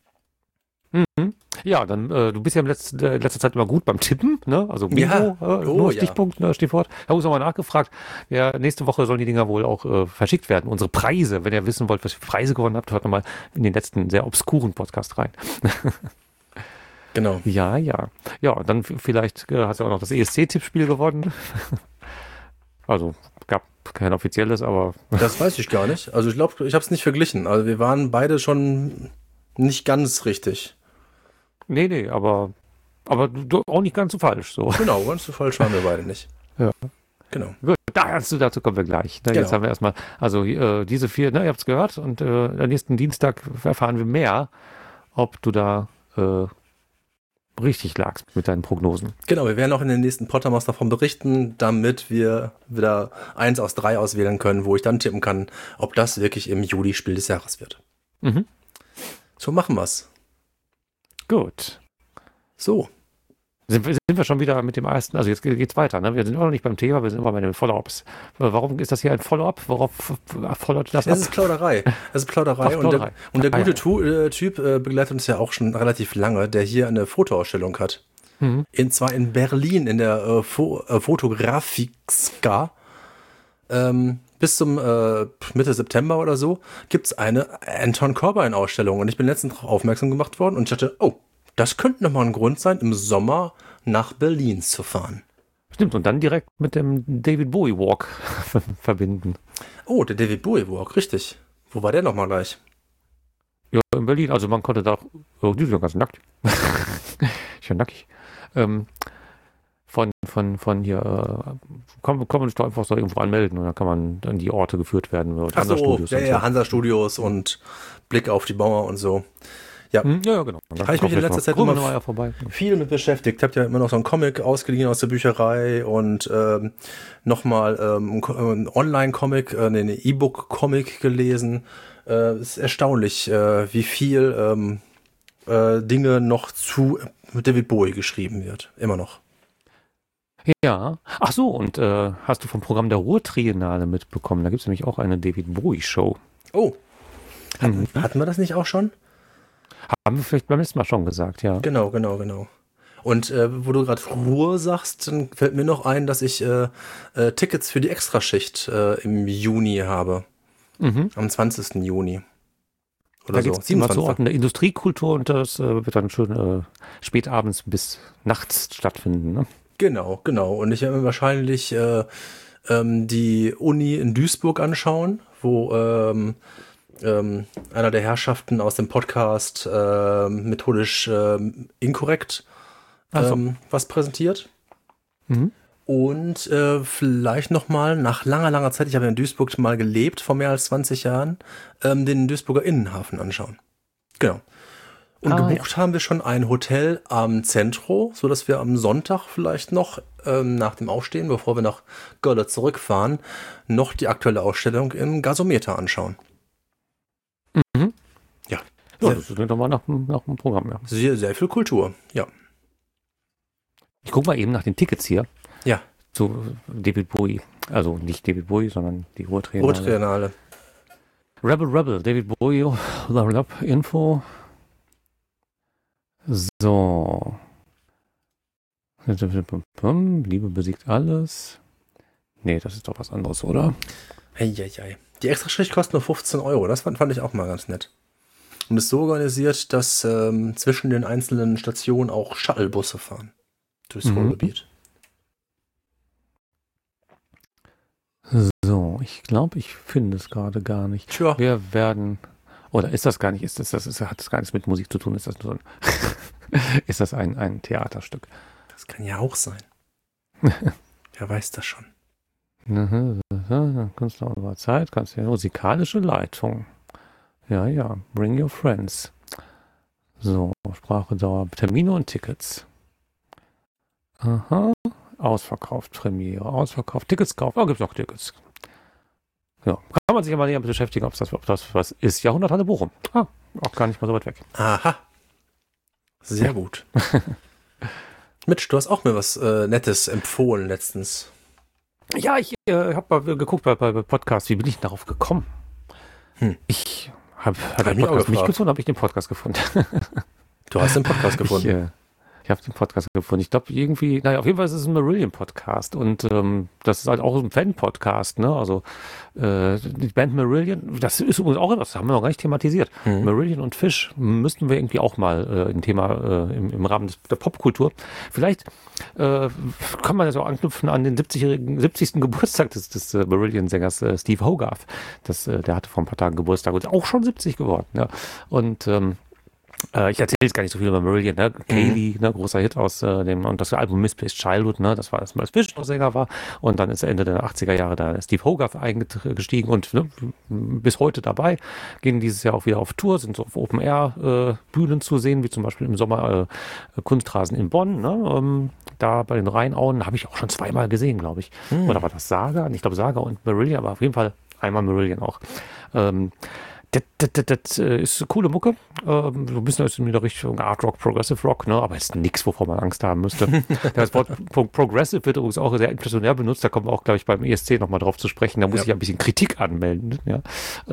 Ja, dann, du bist ja in letzter Zeit immer gut beim Tippen, ne? Also Bingo, nur Stichpunkt, Stichwort. Ich habe uns nochmal nachgefragt. Ja, nächste Woche sollen die Dinger wohl auch verschickt werden. Unsere Preise, wenn ihr wissen wollt, was ihr für Preise gewonnen habt, hört nochmal in den letzten sehr obskuren Podcast rein. Genau. Ja. Ja, und dann vielleicht hast du auch noch das ESC-Tippspiel gewonnen. Also gab kein offizielles, aber... Das weiß ich gar nicht. Also ich glaube, ich habe es nicht verglichen. Also wir waren beide schon nicht ganz richtig. Nee, aber du auch nicht ganz so falsch. So. Genau, ganz so falsch waren wir beide nicht. Ja. Genau. Gut, dazu kommen wir gleich. Ne? Jetzt Genau. haben wir erstmal, also diese 4, ne, ihr habt es gehört, und am nächsten Dienstag erfahren wir mehr, ob du da richtig lagst mit deinen Prognosen. Genau, wir werden auch in den nächsten Pottermos davon berichten, damit wir wieder 1 aus 3 auswählen können, wo ich dann tippen kann, ob das wirklich im Juli Spiel des Jahres wird. Mhm. So machen wir's. Gut. So. Sind wir schon wieder mit dem ersten, also jetzt geht's weiter, ne? Wir sind immer noch nicht beim Thema, wir sind immer bei den Follow-ups. Warum ist das hier ein Follow-up? Worauf followt das ab? Es ist Plauderei. Ach, Plauderei. Und der gute Typ begleitet uns ja auch schon relativ lange, der hier eine Fotoausstellung hat. Mhm. Zwar in Berlin in der Fotografiska. Bis zum Mitte September oder so gibt's eine Anton Corbijn-Ausstellung. Und ich bin letztens darauf aufmerksam gemacht worden und ich dachte, oh, das könnte nochmal ein Grund sein, im Sommer nach Berlin zu fahren. Stimmt, und dann direkt mit dem David Bowie Walk verbinden. Oh, der David Bowie Walk, richtig. Wo war der nochmal gleich? Ja, in Berlin, also man konnte da, oh, die sind ganz nackt. Schon nackig. Von hier, kann man sich da einfach so irgendwo anmelden und dann kann man an die Orte geführt werden. Ach so, ja, Hansa-Studios und Blick auf die Mauer und so. Ja, ja, genau. Habe ich mich in letzter Zeit immer viel mit beschäftigt. Ich habe ja immer noch so einen Comic ausgeliehen aus der Bücherei und nochmal einen Online-Comic, einen E-Book-Comic gelesen. Ist erstaunlich, wie viel Dinge noch zu David Bowie geschrieben wird. Immer noch. Ja. Ach so, und hast du vom Programm der Ruhr-Triennale mitbekommen? Da gibt es nämlich auch eine David Bowie-Show. Oh. Hatten wir das nicht auch schon? Haben wir vielleicht beim letzten Mal schon gesagt, ja. Genau. Und wo du gerade Ruhr sagst, dann fällt mir noch ein, dass ich Tickets für die Extraschicht im Juni habe. Am 20. Juni. Oder da so. Geht es immer zu Orten der Industriekultur und das wird dann schön spätabends bis nachts stattfinden, ne? Genau. Und ich werde mir wahrscheinlich die Uni in Duisburg anschauen, wo einer der Herrschaften aus dem Podcast methodisch inkorrekt was präsentiert. Mhm. Und vielleicht nochmal nach langer Zeit, ich habe in Duisburg mal gelebt, vor mehr als 20 Jahren, den Duisburger Innenhafen anschauen. Genau. Und gebucht haben wir schon ein Hotel am Zentro, sodass wir am Sonntag vielleicht noch nach dem Aufstehen, bevor wir nach Gölle zurückfahren, noch die aktuelle Ausstellung im Gasometer anschauen. Mhm. Ja. Das klingt doch mal nach dem Programm, ja. Sehr viel Kultur, ja. Ich gucke mal eben nach den Tickets hier. Ja. Zu David Bowie. Also nicht David Bowie, sondern die Ruhr-Triennale. Rebel, David Bowie, Info. So. Liebe besiegt alles. Nee, das ist doch was anderes, oder? Eieiei. Die Extraschicht kostet nur 15 €. Das fand ich auch mal ganz nett. Und ist so organisiert, dass zwischen den einzelnen Stationen auch Shuttlebusse fahren. Durchs Ruhrgebiet. So, ich glaube, ich finde es gerade gar nicht. Tja. Wir werden. Oder ist das gar nicht? Hat das gar nichts mit Musik zu tun? Ist das nur ist das ein Theaterstück? Das kann ja auch sein. Wer weiß das schon. Künstler unserer Zeit, musikalische Leitung. Ja, bring your friends. So, Sprache, Dauer, Termine und Tickets. Aha, ausverkauft, Premiere, ausverkauft, Tickets kaufen. Oh, gibt's noch Tickets. Ja, kann man sich aber näher beschäftigen, ob das was ist. Jahrhunderthalle Bochum. Auch gar nicht mal so weit weg. Aha. Sehr gut. Mitch, du hast auch mir was Nettes empfohlen letztens. Ja, ich habe mal geguckt bei Podcasts. Wie bin ich darauf gekommen? Ich habe den Podcast nicht gefunden, habe ich den Podcast gefunden. Du hast den Podcast gefunden? Ich habe den Podcast gefunden. Ich glaube irgendwie, auf jeden Fall ist es ein Marillion-Podcast und das ist halt auch ein Fan-Podcast, ne? Also die Band Marillion, das ist übrigens auch etwas, das haben wir noch gar nicht thematisiert. Marillion und Fish müssten wir irgendwie auch mal ein Thema im Rahmen der Popkultur. Vielleicht kann man das auch anknüpfen an den 70. Geburtstag des Marillion-Sängers Steve Hogarth. Der hatte vor ein paar Tagen Geburtstag und ist auch schon 70 geworden. Ja. Und Ich erzähle jetzt gar nicht so viel über Marillion, ne? Kaylee, ne? Großer Hit aus dem, und das Album Misplaced Childhood, ne? Das war das, als Fish noch Sänger war, und dann ist Ende der 80er Jahre da Steve Hogarth eingestiegen und ne, bis heute dabei, gehen dieses Jahr auch wieder auf Tour, sind so auf Open-Air-Bühnen zu sehen, wie zum Beispiel im Sommer Kunstrasen in Bonn, ne? Da bei den Rheinauen, habe ich auch schon zweimal gesehen, glaube ich. Oder war das Saga? Ich glaube Saga und Marillion, aber auf jeden Fall einmal Marillion auch. Das ist eine coole Mucke. So ein bisschen in der Richtung Art Rock, Progressive Rock, ne? Aber ist nichts, wovor man Angst haben müsste. Das Wort Progressive wird übrigens auch sehr inflationär benutzt. Da kommen wir auch, glaube ich, beim ESC nochmal drauf zu sprechen. Da muss ich ein bisschen Kritik anmelden. Ja,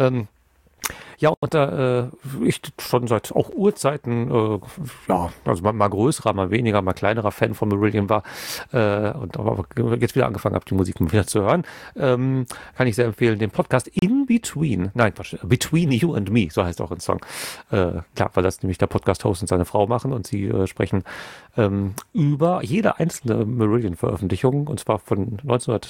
ja, und da ich schon seit auch Urzeiten, ja, also mal größerer, mal weniger, mal kleinerer Fan von Marillion war und aber jetzt wieder angefangen habe, die Musik wieder zu hören, kann ich sehr empfehlen, den Podcast In Between, nein, Quatsch, Between You and Me, so heißt auch ein Song. Klar, weil das nämlich der Podcast-Host und seine Frau machen und sie sprechen über jede einzelne Marillion-Veröffentlichung, und zwar von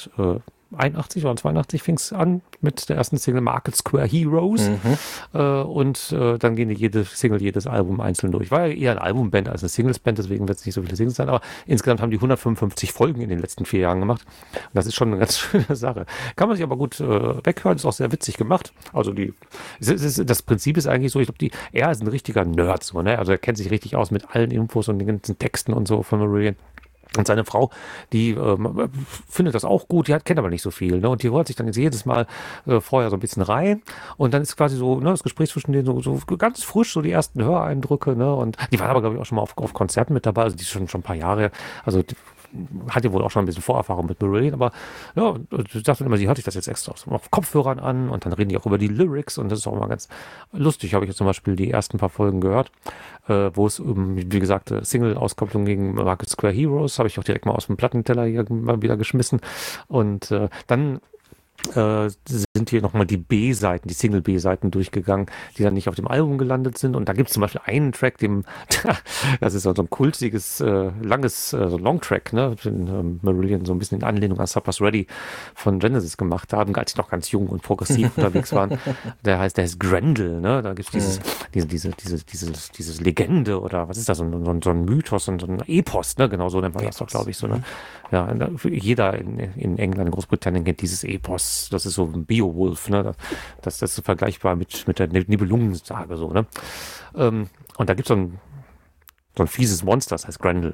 1981 oder 82 fing es an mit der ersten Single Market Square Heroes. Und dann gehen jede Single, jedes Album einzeln durch. War ja eher ein Albumband als eine Singles-Band, deswegen wird es nicht so viele Singles sein, aber insgesamt haben die 155 Folgen in den letzten 4 Jahren gemacht. Und das ist schon eine ganz schöne Sache. Kann man sich aber gut weghören, ist auch sehr witzig gemacht. Also das Prinzip ist eigentlich so, ich glaube, er ist ein richtiger Nerd, so, ne? Also er kennt sich richtig aus mit allen Infos und den ganzen Texten und so von Marillion. Und seine Frau, die findet das auch gut, kennt aber nicht so viel. Ne? Und die holt sich dann jetzt jedes Mal vorher so ein bisschen rein. Und dann ist quasi so das Gespräch zwischen denen so ganz frisch, so die ersten Höreindrücke. Ne? Und die waren aber, glaube ich, auch schon mal auf Konzerten mit dabei. Also die ist schon ein paar Jahre, also hat ja wohl auch schon ein bisschen Vorerfahrung mit Marillion, aber ja, ich dachte immer, sie hört sich das jetzt extra auf Kopfhörern an und dann reden die auch über die Lyrics und das ist auch mal ganz lustig. Habe ich jetzt zum Beispiel die ersten paar Folgen gehört, wo es wie gesagt, Single-Auskopplung gegen Market Square Heroes, habe ich auch direkt mal aus dem Plattenteller hier mal wieder geschmissen und dann sind hier nochmal die B-Seiten, die Single-B-Seiten durchgegangen, die dann nicht auf dem Album gelandet sind. Und da gibt es zum Beispiel einen Track, das ist so ein kultiges, langes Long-Track, ne, den Marillion so ein bisschen in Anlehnung an Supper's Ready von Genesis gemacht haben, als sie noch ganz jung und progressiv unterwegs waren. Der heißt Grendel, ne? Da gibt es dieses Legende oder was ist das, so ein Mythos und so ein Epos, ne? Genau so nennt man das doch, glaube ich, so, ne? Ja, jeder in England, in Großbritannien kennt dieses Epos. Das ist so ein Beowulf, ne? Das ist vergleichbar mit der Nibelungensage, so, ne? Und da gibt es so ein fieses Monster, das heißt Grendel.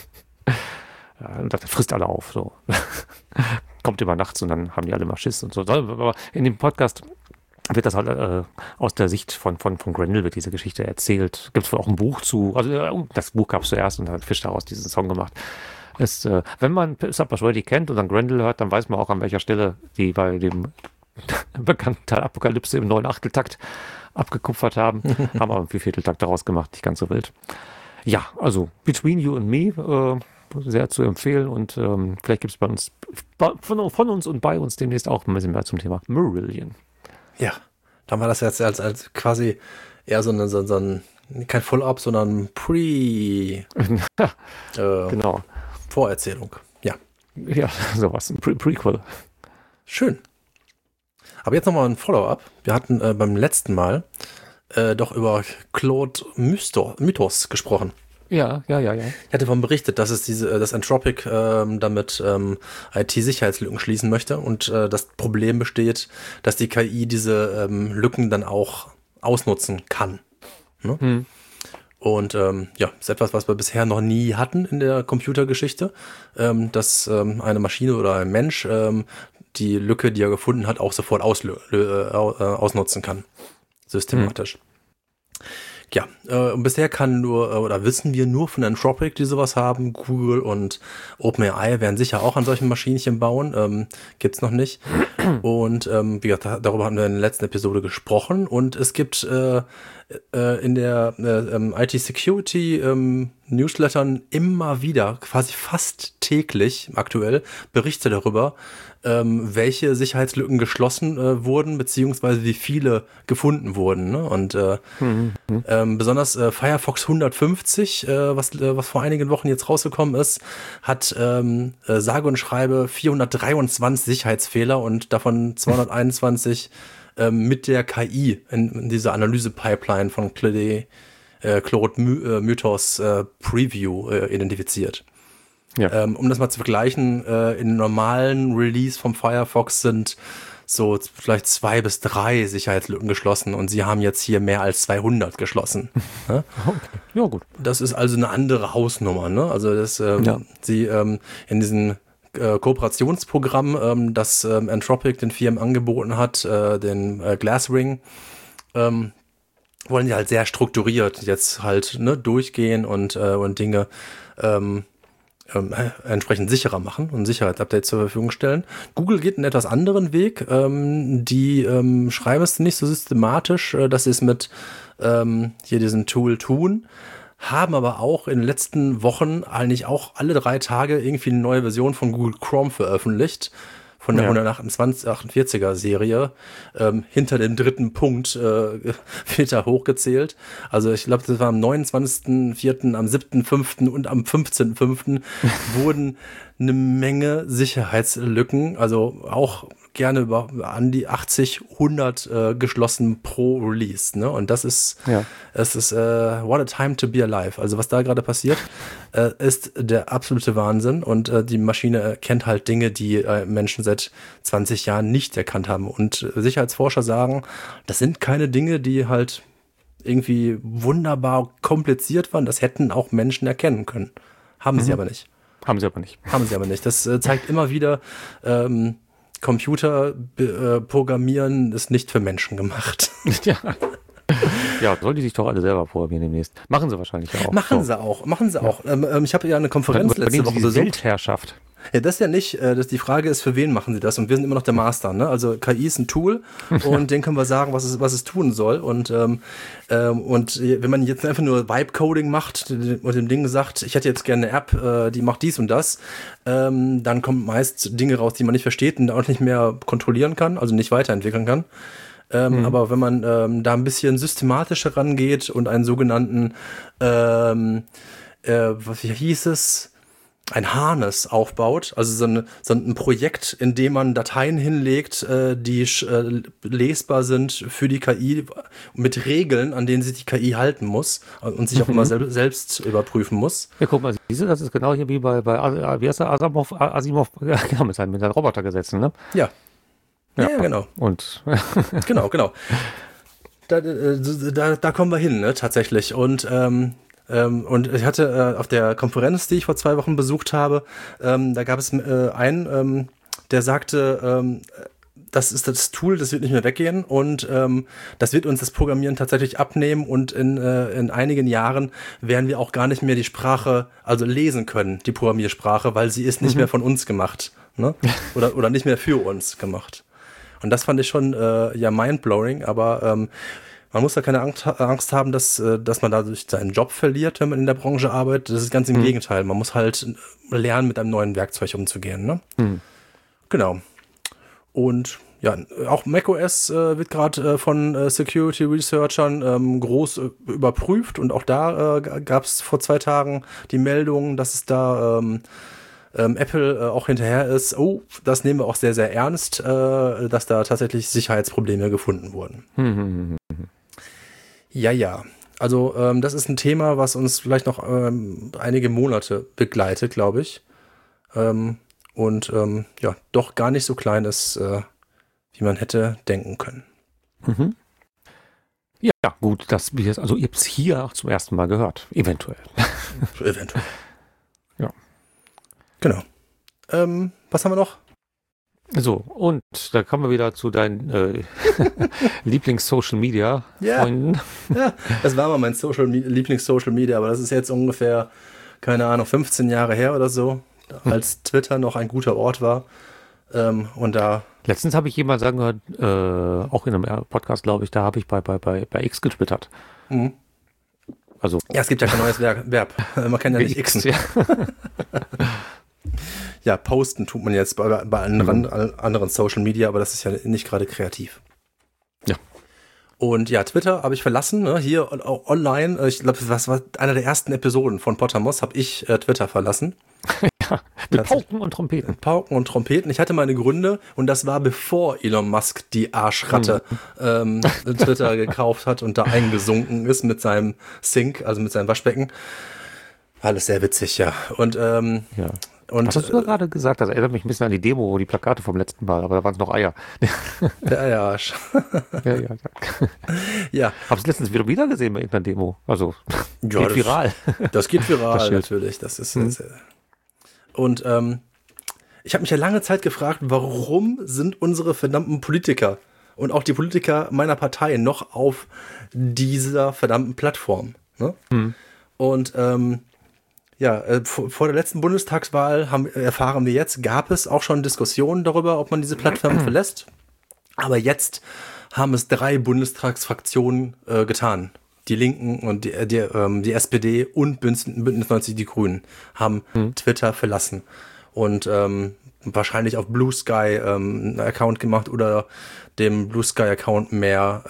Ja, und das frisst alle auf, so. Kommt immer nachts und dann haben die alle mal Schiss und so. Aber in dem Podcast wird das halt aus der Sicht von Grendel wird diese Geschichte erzählt. Gibt es wohl auch ein Buch zu, also das Buch gab es zuerst und dann hat Fish daraus diesen Song gemacht. Wenn man Supper's Ready kennt und dann Grendel hört, dann weiß man auch, an welcher Stelle die bei dem bekannten Teil Apokalypse im 9/8-Takt abgekupfert haben. Haben aber einen 4/4-Takt daraus gemacht, nicht ganz so wild. Ja, also Between You and Me, sehr zu empfehlen und vielleicht gibt es von uns und bei uns demnächst auch ein bisschen mehr zum Thema Marillion. Ja, dann war das jetzt als quasi eher so ein kein Follow-up, sondern genau. Vorerzählung, ja. Ja, sowas, ein Prequel. Schön. Aber jetzt nochmal ein Follow-up. Wir hatten beim letzten Mal doch über Claude Mythos gesprochen. Ja. Ich hatte davon berichtet, dass dass Anthropic damit IT-Sicherheitslücken schließen möchte und das Problem besteht, dass die KI diese Lücken dann auch ausnutzen kann. Ne? Und ist etwas, was wir bisher noch nie hatten in der Computergeschichte, dass eine Maschine oder ein Mensch die Lücke, die er gefunden hat, auch sofort ausnutzen kann. Systematisch. Ja, und bisher wissen wir nur von Anthropic, die sowas haben. Google und OpenAI werden sicher auch an solchen Maschinchen bauen. Gibt's noch nicht. Und wie gesagt, darüber haben wir in der letzten Episode gesprochen. Und es gibt in der IT-Security Newslettern immer wieder, quasi fast täglich aktuell, Berichte darüber, welche Sicherheitslücken geschlossen wurden, beziehungsweise wie viele gefunden wurden. Ne? Und besonders Firefox 150, was vor einigen Wochen jetzt rausgekommen ist, hat sage und schreibe 423 Sicherheitsfehler und davon 221 mit der KI in dieser Analyse-Pipeline von Claude Mythos Preview identifiziert. Ja. Um das mal zu vergleichen, in normalen Release vom Firefox sind so vielleicht 2 bis 3 Sicherheitslücken geschlossen und sie haben jetzt hier mehr als 200 geschlossen. Ne? Okay. Ja, gut. Das ist also eine andere Hausnummer. Ne? Also sie in diesem Kooperationsprogramm, das Anthropic den Firmen angeboten hat, den Glassring, wollen die halt sehr strukturiert jetzt halt durchgehen und Dinge entsprechend sicherer machen und Sicherheitsupdates zur Verfügung stellen. Google geht einen etwas anderen Weg. Die schreiben es nicht so systematisch, dass sie es mit hier diesem Tool tun, haben aber auch in den letzten Wochen eigentlich auch alle 3 Tage irgendwie eine neue Version von Google Chrome veröffentlicht. Von der 148er Serie, hinter dem 3. Punkt wird da hochgezählt. Also ich glaube, das war am 29.04., am 7.05. und am 15.05. wurden eine Menge Sicherheitslücken, also auch gerne an die 80, 100 geschlossen pro Release. Ne? Und das ist, es ist what a time to be alive. Also was da gerade passiert, ist der absolute Wahnsinn. Und die Maschine erkennt halt Dinge, die Menschen seit 20 Jahren nicht erkannt haben. Und Sicherheitsforscher sagen, das sind keine Dinge, die halt irgendwie wunderbar kompliziert waren. Das hätten auch Menschen erkennen können. Haben sie aber nicht. Haben sie aber nicht. Haben sie aber nicht. Das zeigt immer wieder, Computer programmieren ist nicht für Menschen gemacht. Ja. Ja, sollen die sich doch alle selber programmieren demnächst. Machen sie wahrscheinlich auch. Machen sie auch. Ich habe ja eine Konferenz letzte Woche besucht. Weltherrschaft. Ja, das ja nicht. Die Frage ist, für wen machen sie das? Und wir sind immer noch der Master. Ne? Also KI ist ein Tool und denen können wir sagen, was es tun soll. Und wenn man jetzt einfach nur Vibe-Coding macht und dem Ding sagt, ich hätte jetzt gerne eine App, die macht dies und das, dann kommen meist Dinge raus, die man nicht versteht und auch nicht mehr kontrollieren kann, also nicht weiterentwickeln kann. Aber wenn man da ein bisschen systematischer rangeht und einen sogenannten, wie hieß es, ein Harness aufbaut, also so ein Projekt, in dem man Dateien hinlegt, die lesbar sind für die KI mit Regeln, an denen sich die KI halten muss und sich auch immer selbst überprüfen muss. Ja, guck mal, das ist genau hier wie bei wie heißt der, Asimov genau, mit seinen Robotergesetzen, ne? Ja, genau. Und genau. Da kommen wir hin, ne, tatsächlich. Und ich hatte auf der Konferenz, die ich vor 2 Wochen besucht habe, da gab es einen, der sagte, das ist das Tool, das wird nicht mehr weggehen und das wird uns das Programmieren tatsächlich abnehmen und in einigen Jahren werden wir auch gar nicht mehr die Sprache, also lesen können, die Programmiersprache, weil sie ist nicht mehr von uns gemacht, ne? Oder nicht mehr für uns gemacht. Und das fand ich schon mindblowing, aber man muss da keine Angst haben, dass man dadurch seinen Job verliert, wenn man in der Branche arbeitet. Das ist ganz im Gegenteil. Man muss halt lernen, mit einem neuen Werkzeug umzugehen. Ne? Genau. Und ja, auch macOS wird gerade von Security Researchern groß überprüft. Und auch da gab es vor 2 Tagen die Meldung, dass es da Apple auch hinterher ist. Oh, das nehmen wir auch sehr, sehr ernst, dass da tatsächlich Sicherheitsprobleme gefunden wurden. Ja. Also das ist ein Thema, was uns vielleicht noch einige Monate begleitet, glaube ich. Doch gar nicht so klein ist, wie man hätte denken können. Ja, gut, dass wir es, also ihr habt es hier zum ersten Mal gehört. Eventuell. Ja. Genau. Was haben wir noch? So, und da kommen wir wieder zu deinen Lieblings-Social-Media-Freunden. Ja, das war mal mein Lieblings-Social-Media, aber das ist jetzt ungefähr, keine Ahnung, 15 Jahre her oder so, als Twitter noch ein guter Ort war. Und da... Letztens habe ich jemand sagen gehört, auch in einem Podcast, glaube ich, da habe ich bei X getwittert. Also, ja, es gibt ja kein neues Verb. Man kann ja nicht xen. Ja. Ja, posten tut man jetzt bei anderen Social Media, aber das ist ja nicht gerade kreativ. Ja. Und ja, Twitter habe ich verlassen, ne? Hier online. Ich glaube, das war einer der ersten Episoden von Pottermos, habe ich Twitter verlassen. Ja, mit Pauken und Trompeten. Pauken und Trompeten. Ich hatte meine Gründe und das war bevor Elon Musk die Arschratte Twitter gekauft hat und da eingesunken ist mit seinem Sink, also mit seinem Waschbecken. Alles sehr witzig, ja. Und ja. Was hast du gerade gesagt? Das erinnert mich ein bisschen an die Demo, wo die Plakate vom letzten Mal, aber da waren es noch Eier. Der Eierarsch. Ja. Hab's letztens wieder gesehen bei irgendeiner Demo. Also, ja, geht viral. Das geht viral, natürlich. Das ist und ich habe mich ja lange Zeit gefragt, warum sind unsere verdammten Politiker und auch die Politiker meiner Partei noch auf dieser verdammten Plattform? Ne? Und vor der letzten Bundestagswahl erfahren wir jetzt, gab es auch schon Diskussionen darüber, ob man diese Plattform verlässt. Aber jetzt haben es 3 Bundestagsfraktionen getan. Die Linken und die SPD und Bündnis 90 Die Grünen haben Twitter verlassen und wahrscheinlich auf Blue Sky einen Account gemacht oder dem Blue Sky Account mehr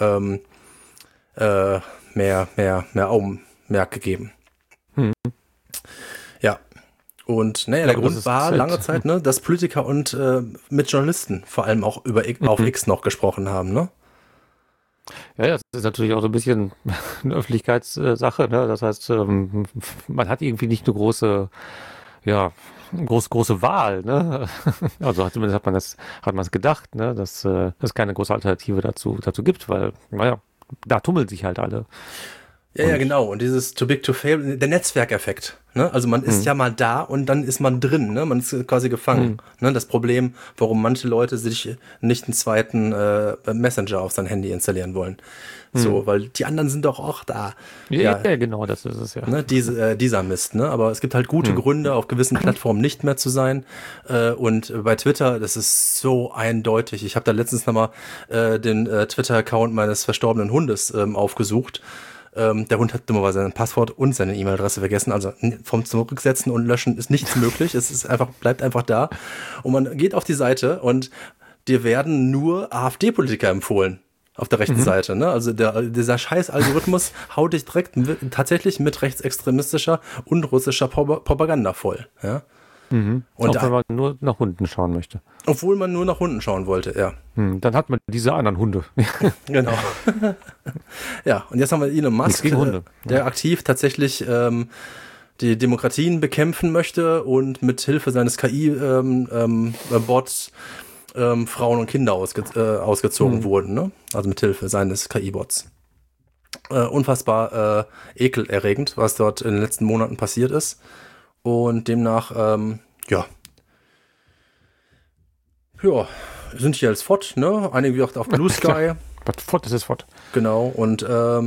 Augenmerk gegeben. Ja. Und naja, der Grund war lange Zeit, ne, dass Politiker und mit Journalisten vor allem auch auf X noch gesprochen haben, ne? Ja, das ist natürlich auch so ein bisschen eine Öffentlichkeitssache, ne? Das heißt, man hat irgendwie nicht eine große Wahl, ne? Also zumindest hat man es gedacht, ne? Dass es keine große Alternative dazu gibt, weil, naja, da tummeln sich halt alle. Ja, genau. Und dieses Too Big to Fail, der Netzwerkeffekt. Ne? Also man ist ja mal da und dann ist man drin. Ne? Man ist quasi gefangen. Ne? Das Problem, warum manche Leute sich nicht einen zweiten Messenger auf sein Handy installieren wollen. So, weil die anderen sind doch auch da. Ja, genau, das ist es ja. Ne? Dieser Mist. Ne? Aber es gibt halt gute Gründe, auf gewissen Plattformen nicht mehr zu sein. Und bei Twitter, das ist so eindeutig. Ich habe da letztens nochmal den Twitter-Account meines verstorbenen Hundes aufgesucht. Der Hund hat dummerweise sein Passwort und seine E-Mail-Adresse vergessen. Also vom Zurücksetzen und Löschen ist nichts möglich. Es ist bleibt einfach da. Und man geht auf die Seite und dir werden nur AfD-Politiker empfohlen. Auf der rechten Seite. Ne? Also dieser scheiß Algorithmus haut dich direkt tatsächlich mit rechtsextremistischer und russischer Propaganda voll. Ja? Und auch wenn man nur nach Hunden schauen möchte. Obwohl man nur nach Hunden schauen wollte, ja. Dann hat man diese anderen Hunde. Genau. Ja, und jetzt haben wir Elon Musk, der aktiv tatsächlich die Demokratien bekämpfen möchte und mit Hilfe seines KI-Bots Frauen und Kinder ausgezogen wurden. Ne? Also mit Hilfe seines KI-Bots. Unfassbar ekelerregend, was dort in den letzten Monaten passiert ist. Und demnach, sind hier als FOD, ne? Einige wie auch auf Blue Sky. FOD, das ist FOD. Genau, und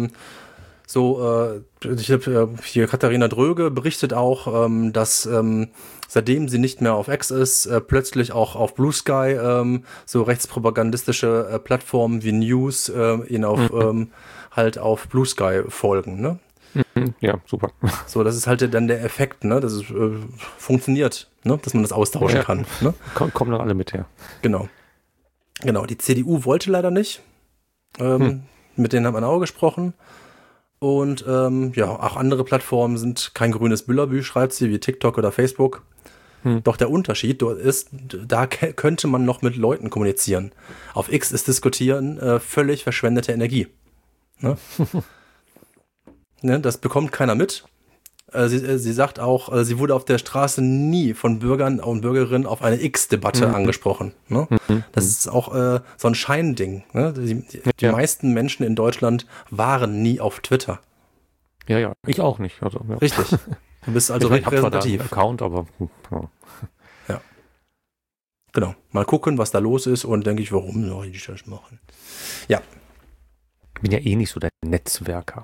ich habe hier Katharina Dröge berichtet auch, dass seitdem sie nicht mehr auf X ist, plötzlich auch auf Blue Sky so rechtspropagandistische Plattformen wie News ihn auf Blue Sky folgen, ne? Ja, super. So, das ist halt dann der Effekt, ne? Dass es funktioniert, ne? Dass man das austauschen kann. Ne? Kommen doch alle mit her. Genau. Die CDU wollte leider nicht. Mit denen hat man auch gesprochen. Und auch andere Plattformen sind kein grünes Büllerbü, schreibt sie, wie TikTok oder Facebook. Doch der Unterschied ist, da könnte man noch mit Leuten kommunizieren. Auf X ist Diskutieren völlig verschwendete Energie. Ne? Ne, das bekommt keiner mit. Sie sagt auch, sie wurde auf der Straße nie von Bürgern und Bürgerinnen auf eine X-Debatte angesprochen. Ne? Das ist auch so ein Scheinding. Ne? Die meisten Menschen in Deutschland waren nie auf Twitter. Ja, ich auch nicht. Also, ja. Richtig. Du bist also repräsentativ. Account, aber ja. Genau. Mal gucken, was da los ist und denke ich, warum soll ich das machen? Ja. Ich bin ja eh nicht so der Netzwerker.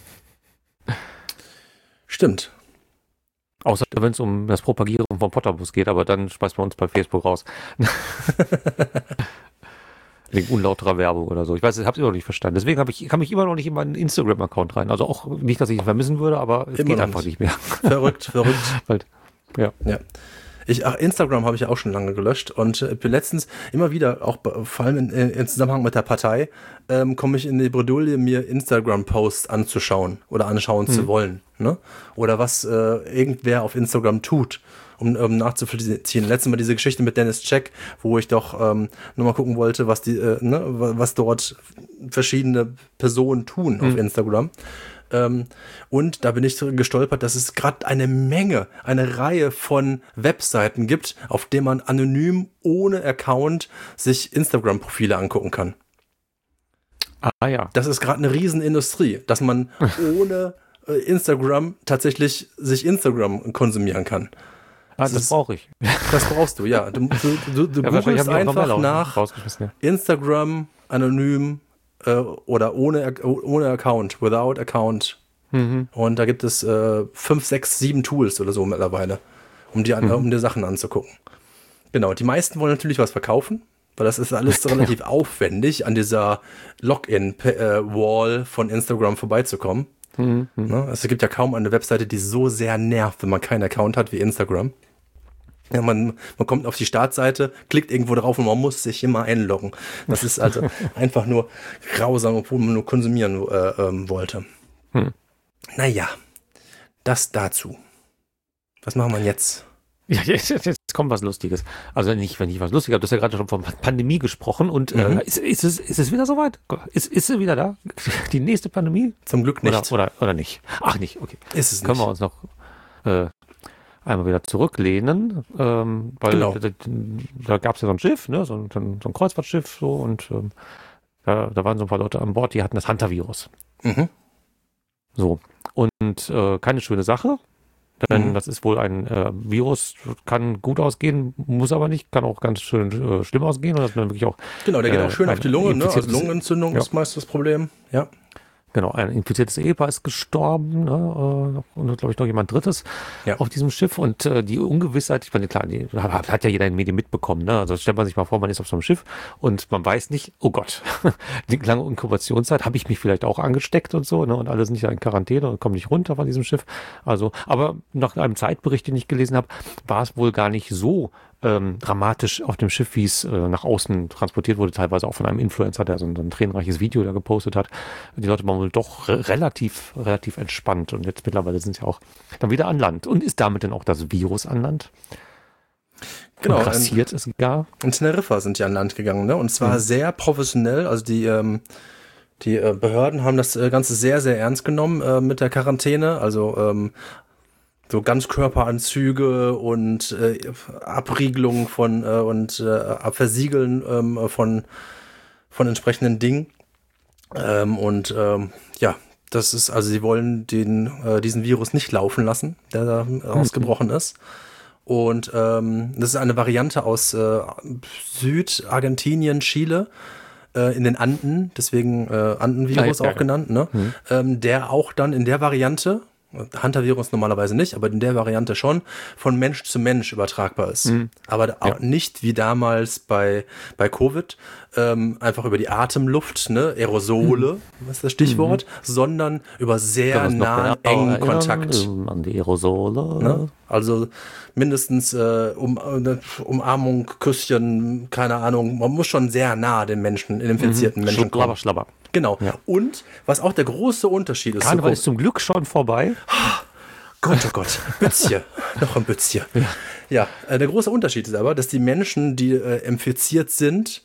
Stimmt. Außer wenn es um das Propagieren von Potterbus geht, aber dann schmeißt man uns bei Facebook raus. Wegen unlauterer Werbung oder so. Ich weiß, ich habe es immer noch nicht verstanden. Deswegen kam ich immer noch nicht in meinen Instagram-Account rein. Also auch nicht, dass ich ihn vermissen würde, aber es geht einfach nicht mehr. Verrückt. Halt, ja. Instagram habe ich ja auch schon lange gelöscht und bin letztens immer wieder, auch vor allem im Zusammenhang mit der Partei, komme ich in die Bredouille, mir Instagram-Posts anzuschauen oder anschauen zu wollen. Ne? Oder was irgendwer auf Instagram tut, um nachzuvollziehen. Letztes Mal diese Geschichte mit Dennis Check, wo ich doch nur mal gucken wollte, was was dort verschiedene Personen tun auf Instagram. Und da bin ich gestolpert, dass es gerade eine Reihe von Webseiten gibt, auf denen man anonym ohne Account sich Instagram-Profile angucken kann. Ah ja. Das ist gerade eine Riesenindustrie, dass man ohne Instagram tatsächlich sich Instagram konsumieren kann. Das brauche ich. Das brauchst du, ja. Du googelst einfach nach Instagram anonym oder ohne Account, without Account. Und da gibt es 5, 6, 7 Tools oder so mittlerweile, um dir Sachen anzugucken. Genau, die meisten wollen natürlich was verkaufen, weil das ist alles relativ aufwendig, an dieser Login-Wall von Instagram vorbeizukommen. Ne? Also es gibt ja kaum eine Webseite, die so sehr nervt, wenn man keinen Account hat wie Instagram. Ja, man kommt auf die Startseite, klickt irgendwo drauf und man muss sich immer einloggen. Das ist also einfach nur grausam, obwohl man nur konsumieren wollte. Naja, das dazu. Was machen wir jetzt? Ja, jetzt kommt was Lustiges. Also wenn ich was Lustiges habe, du hast ja gerade schon von Pandemie gesprochen und ist es wieder soweit? Ist sie wieder da? Die nächste Pandemie? Zum Glück nicht. Oder nicht? Ach nicht, okay. Ist es Können nicht. wir uns noch einmal wieder zurücklehnen, weil Genau. da gab es ja so ein Schiff, ne, so ein Kreuzfahrtschiff so und da waren so ein paar Leute an Bord, die hatten das Hunter-Virus. So, und keine schöne Sache, denn das ist wohl ein Virus, kann gut ausgehen, muss aber nicht, kann auch ganz schön schlimm ausgehen und das dann wirklich auch. Genau, der geht auch schön auf die Lunge, ne? Also Lungenentzündung ja. ist meist das Problem, ja. Genau, ein infiziertes Ehepaar ist gestorben, ne, und glaube ich noch jemand Drittes auf diesem Schiff und die Ungewissheit, ich meine, klar, die hat ja jeder in den Medien mitbekommen, ne, also stellt man sich mal vor, man ist auf so einem Schiff und man weiß nicht, oh Gott, die lange Inkubationszeit, habe ich mich vielleicht auch angesteckt und so, ne, und alle sind nicht in Quarantäne und kommen nicht runter von diesem Schiff, also, aber nach einem Zeitbericht, den ich gelesen habe, war es wohl gar nicht so dramatisch auf dem Schiff, wie es nach außen transportiert wurde, teilweise auch von einem Influencer, der so ein tränenreiches Video da gepostet hat. Die Leute waren wohl doch relativ entspannt und jetzt mittlerweile sind sie auch dann wieder an Land. Und ist damit denn auch das Virus an Land? Genau. Und grassiert es gar? In Teneriffa sind die an Land gegangen, ne? Und zwar sehr professionell, also die Behörden haben das Ganze sehr, sehr ernst genommen mit der Quarantäne, also so Ganzkörperanzüge und Abriegelung und Versiegeln von entsprechenden Dingen. Das ist, also sie wollen diesen Virus nicht laufen lassen, der da ausgebrochen ist. Und das ist eine Variante aus Südargentinien, Chile, in den Anden, deswegen Andenvirus auch genannt, ne? Der auch dann in der Variante, Hunter-Virus normalerweise nicht, aber in der Variante schon, von Mensch zu Mensch übertragbar ist. Aber auch nicht wie damals bei Covid, einfach über die Atemluft, ne, Aerosole, was ist das Stichwort, sondern über sehr nahen, engen Kontakt. An die Aerosole. Ne? Also mindestens Umarmung, Küsschen, keine Ahnung, man muss schon sehr nah den infizierten Menschen kommen. Schlabber. Genau. Ja. Und was auch der große Unterschied ist. Karneval ist zum Glück schon vorbei. Gott, oh Gott. Bützchen. Noch ein Bützchen. Ja, der große Unterschied ist aber, dass die Menschen, die infiziert sind,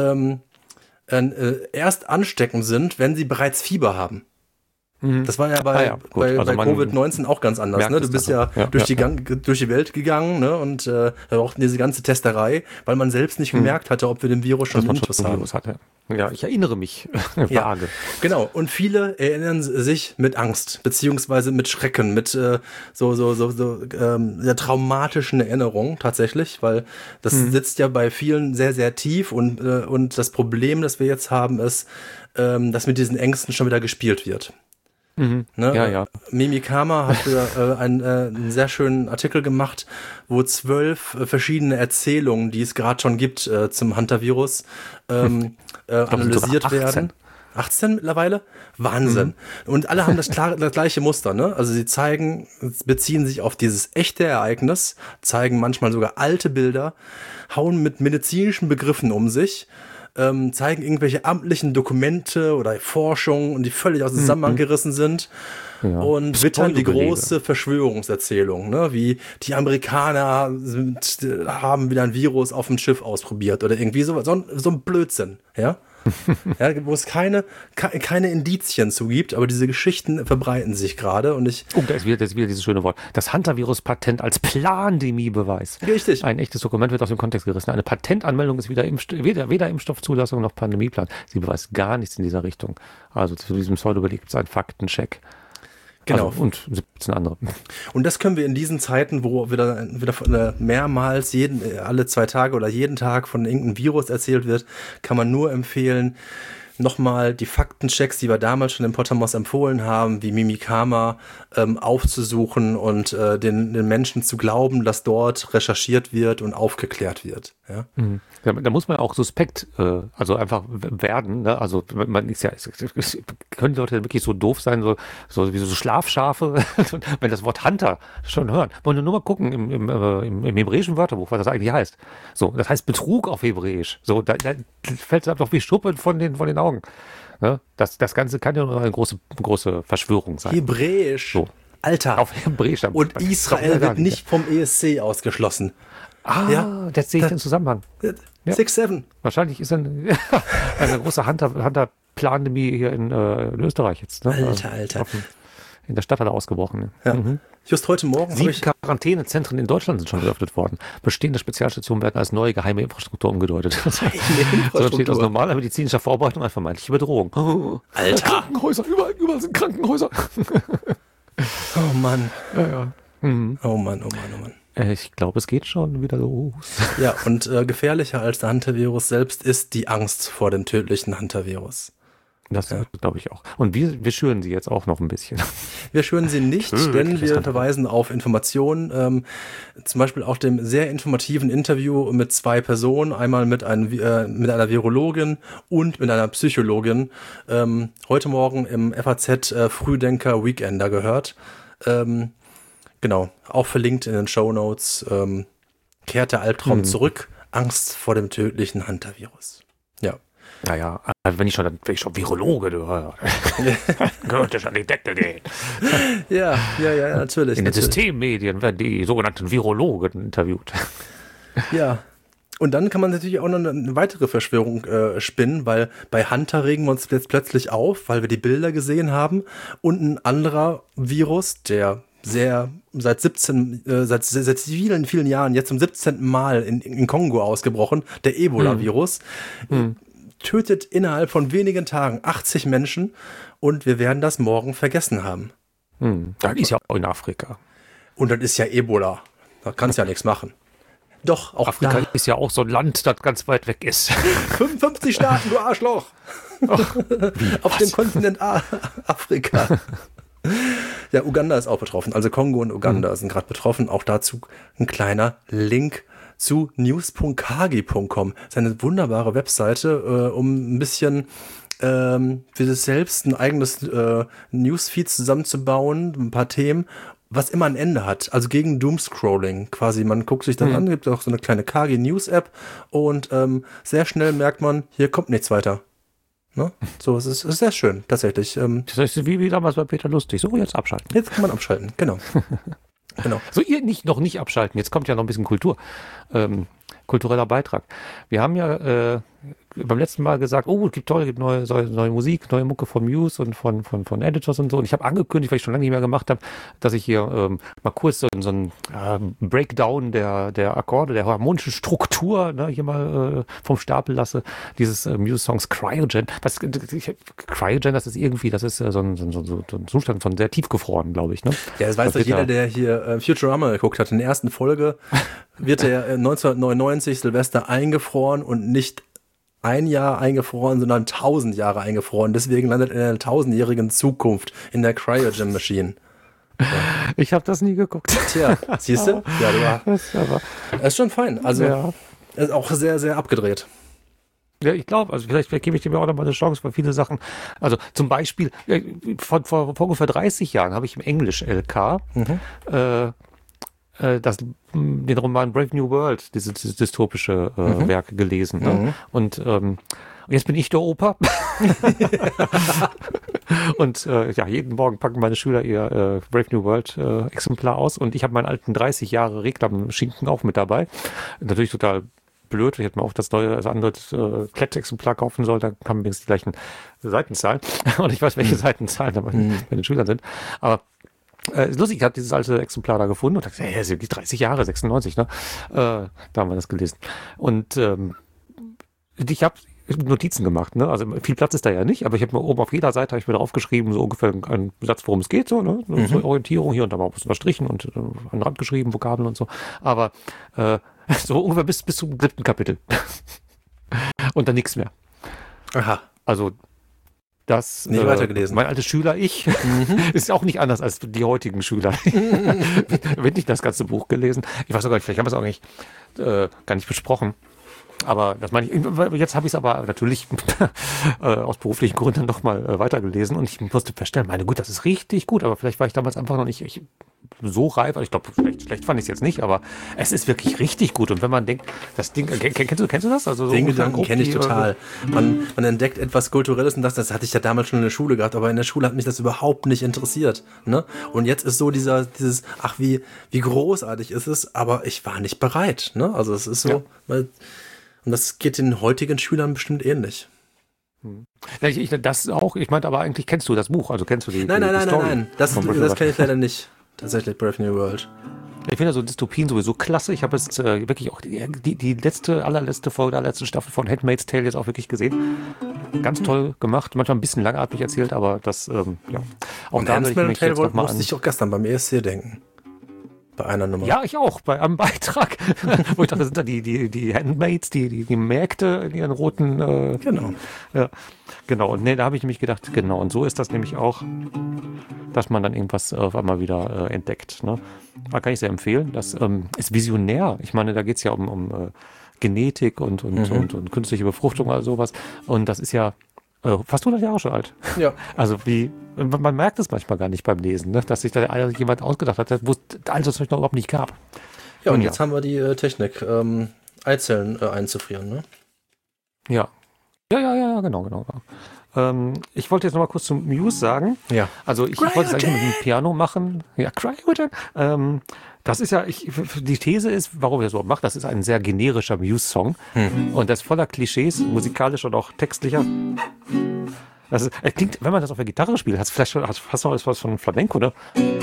erst ansteckend sind, wenn sie bereits Fieber haben. Das war ja bei Covid-19 auch ganz anders. Ne? Du bist durch die Welt gegangen, ne? Und auch diese ganze Testerei, weil man selbst nicht gemerkt hatte, ob wir den Virus schon Intus haben. Ja, ich erinnere mich vage. Genau, und viele erinnern sich mit Angst, beziehungsweise mit Schrecken, mit sehr traumatischen Erinnerungen tatsächlich, weil das sitzt ja bei vielen sehr, sehr tief und das Problem, das wir jetzt haben, ist, dass mit diesen Ängsten schon wieder gespielt wird. Ne? Ja. Mimikama hat einen sehr schönen Artikel gemacht, wo 12 verschiedene Erzählungen, die es gerade schon gibt zum Hunter-Virus, analysiert werden. 18 mittlerweile. Wahnsinn. Und alle haben das gleiche Muster, ne? Also sie beziehen sich auf dieses echte Ereignis, zeigen manchmal sogar alte Bilder, hauen mit medizinischen Begriffen um sich, zeigen irgendwelche amtlichen Dokumente oder Forschung und die völlig aus dem Zusammenhang gerissen sind. Ja. Und wittern die große Verschwörungserzählung, ne? Wie die Amerikaner haben wieder ein Virus auf dem Schiff ausprobiert oder irgendwie so ein Blödsinn, ja? Ja, wo es keine Indizien zu gibt, aber diese Geschichten verbreiten sich gerade und da ist wieder dieses schöne Wort. Das Hunter-Virus-Patent als Plandemie-Beweis. Richtig. Ein echtes Dokument wird aus dem Kontext gerissen. Eine Patentanmeldung ist weder Impfstoffzulassung noch Pandemieplan. Sie beweist gar nichts in dieser Richtung. Also zu diesem Pseudo-Beleg gibt es einen Faktencheck. Genau. Also, und 17 andere. Und das können wir in diesen Zeiten, wo wieder mehrmals alle 2 Tage oder jeden Tag von irgendeinem Virus erzählt wird, kann man nur empfehlen, nochmal die Faktenchecks, die wir damals schon im Pottermos empfohlen haben, wie Mimikama aufzusuchen und den Menschen zu glauben, dass dort recherchiert wird und aufgeklärt wird. Ja? Da muss man auch suspekt, also einfach werden. Ne? Also man ist ja, können Leute wirklich so doof sein, so wie so Schlafschafe, wenn das Wort Hunter schon hören. Wollen wir nur mal gucken im hebräischen Wörterbuch, was das eigentlich heißt. So, das heißt Betrug auf Hebräisch. So, da fällt es einfach wie Schuppen von den Augen. Ne? Das Ganze kann ja nur eine große Verschwörung sein. Hebräisch. So. Alter. Auf Hebräisch. Und Israel wird nicht vom ESC ausgeschlossen. Jetzt sehe ich den Zusammenhang. 6-7. Wahrscheinlich ist eine große Hunter-Plandemie hier in Österreich jetzt. Ne? Alter. In der Stadt hat er ausgebrochen. Ja. Just heute Morgen 7 Quarantänezentren in Deutschland sind schon geöffnet worden. Bestehende Spezialstationen werden als neue geheime Infrastruktur umgedeutet. So entsteht aus normaler medizinischer Vorbereitung eine vermeintliche Bedrohung. Alter. Krankenhäuser, überall sind Krankenhäuser. Oh Mann. Ja. Oh Mann. Ich glaube, es geht schon wieder los. Ja, und gefährlicher als der Hunter-Virus selbst ist die Angst vor dem tödlichen Hunter-Virus. Das glaube ich auch. Und wir schüren sie jetzt auch noch ein bisschen. Wir schüren sie nicht, denn wir verweisen auf Informationen, zum Beispiel auch dem sehr informativen Interview mit 2 Personen, einmal mit einer Virologin und mit einer Psychologin, heute Morgen im FAZ Frühdenker Weekender gehört. Genau, auch verlinkt in den Shownotes. Kehrt der Albtraum zurück, Angst vor dem tödlichen Hunter-Virus. Ja. Naja, wenn ich schon Virologe, gehört das an die Decke gehen. Ja, natürlich. In den Systemmedien werden die sogenannten Virologen interviewt. Ja, und dann kann man natürlich auch noch eine weitere Verschwörung spinnen, weil bei Hunter regen wir uns jetzt plötzlich auf, weil wir die Bilder gesehen haben und ein anderer Virus, der seit vielen, vielen Jahren, jetzt zum 17. Mal in Kongo ausgebrochen, der Ebola-Virus, tötet innerhalb von wenigen Tagen 80 Menschen und wir werden das morgen vergessen haben. Das ist ja auch in Afrika. Und das ist ja Ebola. Da kannst du ja nichts machen. Doch, auch Afrika ist ja auch so ein Land, das ganz weit weg ist. 55 Staaten, du Arschloch! Auf dem Kontinent Afrika. Ja, Uganda ist auch betroffen. Also Kongo und Uganda sind gerade betroffen. Auch dazu ein kleiner Link zu news.kagi.com. Das ist eine wunderbare Webseite, um ein bisschen für sich selbst ein eigenes Newsfeed zusammenzubauen, ein paar Themen, was immer ein Ende hat. Also gegen Doomscrolling quasi. Man guckt sich dann an, gibt auch so eine kleine Kagi News App und sehr schnell merkt man, hier kommt nichts weiter. Ne? So, es ist sehr schön, tatsächlich. Das ist wie damals bei Peter Lustig. So, jetzt abschalten. Jetzt kann man abschalten, genau. Genau. So, ihr noch nicht abschalten. Jetzt kommt ja noch ein bisschen kultureller Beitrag. Wir haben ja beim letzten Mal gesagt, es gibt neue Musik, neue Mucke von Muse und von Editors und so. Und ich habe angekündigt, weil ich schon lange nicht mehr gemacht habe, dass ich hier mal kurz so einen Breakdown der Akkorde, der harmonischen Struktur hier mal vom Stapel lasse. Dieses Muse-Songs Cryogen. Cryogen, das ist so ein Zustand von sehr tiefgefroren, glaube ich. Ne? Ja, das weiß doch jeder, der hier Futurama geguckt hat. In der ersten Folge wird der 1999 Silvester eingefroren und nicht ein Jahr eingefroren, sondern 1000 Jahre eingefroren. Deswegen landet er in einer 1000-jährigen Zukunft in der Cryogen Machine. Ja. Ich habe das nie geguckt. Tja, siehst du? Ja, das ist schon fein. Also, ist auch sehr, sehr abgedreht. Ja, ich glaube, also vielleicht gebe ich dem ja auch nochmal eine Chance, weil viele Sachen, also zum Beispiel, vor ungefähr 30 Jahren habe ich im Englisch-LK den Roman Brave New World, dieses dystopische Werk gelesen. Ne? Und jetzt bin ich der Opa. Und jeden Morgen packen meine Schüler ihr Brave New World Exemplar aus und ich habe meinen alten 30 Jahre Reklam-Schinken auch mit dabei. Natürlich total blöd, ich hätte mir auch das andere Klettexemplar kaufen sollen, da haben wir die gleichen Seitenzahlen. Und ich weiß, welche Seitenzahlen da bei den Schülern sind. Aber ist lustig, ich habe dieses alte Exemplar da gefunden und dachte, hey, sind die 30 Jahre, 96, ne? Da haben wir das gelesen. Und ich habe Notizen gemacht, ne? Also viel Platz ist da ja nicht, aber ich habe mir oben auf jeder Seite ich mir draufgeschrieben, so ungefähr einen Satz, worum es geht, so, ne? So Orientierung hier und da mal was unterstrichen und an den Rand geschrieben, Vokabeln und so. Aber so ungefähr bis zum 7. Kapitel. Und dann nichts mehr. Aha. Also das nicht weitergelesen. Mein alter Schüler, ist auch nicht anders als die heutigen Schüler. Wird nicht das ganze Buch gelesen. Ich weiß auch gar nicht, vielleicht haben wir es auch nicht, gar nicht besprochen. Aber das meine ich, jetzt habe ich es aber natürlich aus beruflichen Gründen noch mal weitergelesen und ich musste feststellen, meine Güte, das ist richtig gut, aber vielleicht war ich damals einfach noch nicht so reif, also ich glaube, schlecht fand ich es jetzt nicht, aber es ist wirklich richtig gut und wenn man denkt, das Ding, kennst du das? Also so den Gedanken kenne ich total. Man entdeckt etwas Kulturelles und das hatte ich ja damals schon in der Schule gehabt, aber in der Schule hat mich das überhaupt nicht interessiert. Ne? Und jetzt ist so dieses, ach wie großartig ist es, aber ich war nicht bereit. Ne? Also es ist so, weil und das geht den heutigen Schülern bestimmt ähnlich. Das auch, ich meinte aber eigentlich, kennst du das Buch? Also kennst du die Story? Nein. Das kenne ich leider nicht. Tatsächlich Brave New World. Ich finde so Dystopien sowieso klasse. Ich habe jetzt wirklich auch die allerletzte Folge der letzten Staffel von Handmaid's Tale jetzt auch wirklich gesehen. Ganz toll gemacht. Manchmal ein bisschen langatmig erzählt, aber das, auch und da Handmaid's Tale musste ich auch gestern beim ESC denken. Bei einer Nummer. Ja, ich auch, bei einem Beitrag. Wo ich dachte, das sind da die Handmaids, die Mägde in ihren roten... genau. Ja, genau. Und da habe ich nämlich gedacht, genau. Und so ist das nämlich auch, dass man dann irgendwas auf einmal wieder entdeckt. Ne? Da kann ich sehr empfehlen. Das ist visionär. Ich meine, da geht es ja um Genetik und künstliche Befruchtung oder sowas. Und das ist ja fast 100 Jahre schon alt. Ja. Also man merkt es manchmal gar nicht beim Lesen, ne? Dass sich da jemand ausgedacht hat, wo es all das noch überhaupt nicht gab. Ja, und jetzt haben wir die Technik, Eizellen einzufrieren, ne? Ja. Ja, genau. Ich wollte jetzt noch mal kurz zum Muse sagen. Ja. Also ich wollte es eigentlich mit dem Piano machen. Ja, Cryogen. Das ist ja, die These ist, warum ich das so mache, das ist ein sehr generischer Muse-Song. Und das ist voller Klischees, musikalisch und auch textlicher. Das klingt, wenn man das auf der Gitarre spielt, hast du noch was von Flamenco, ne?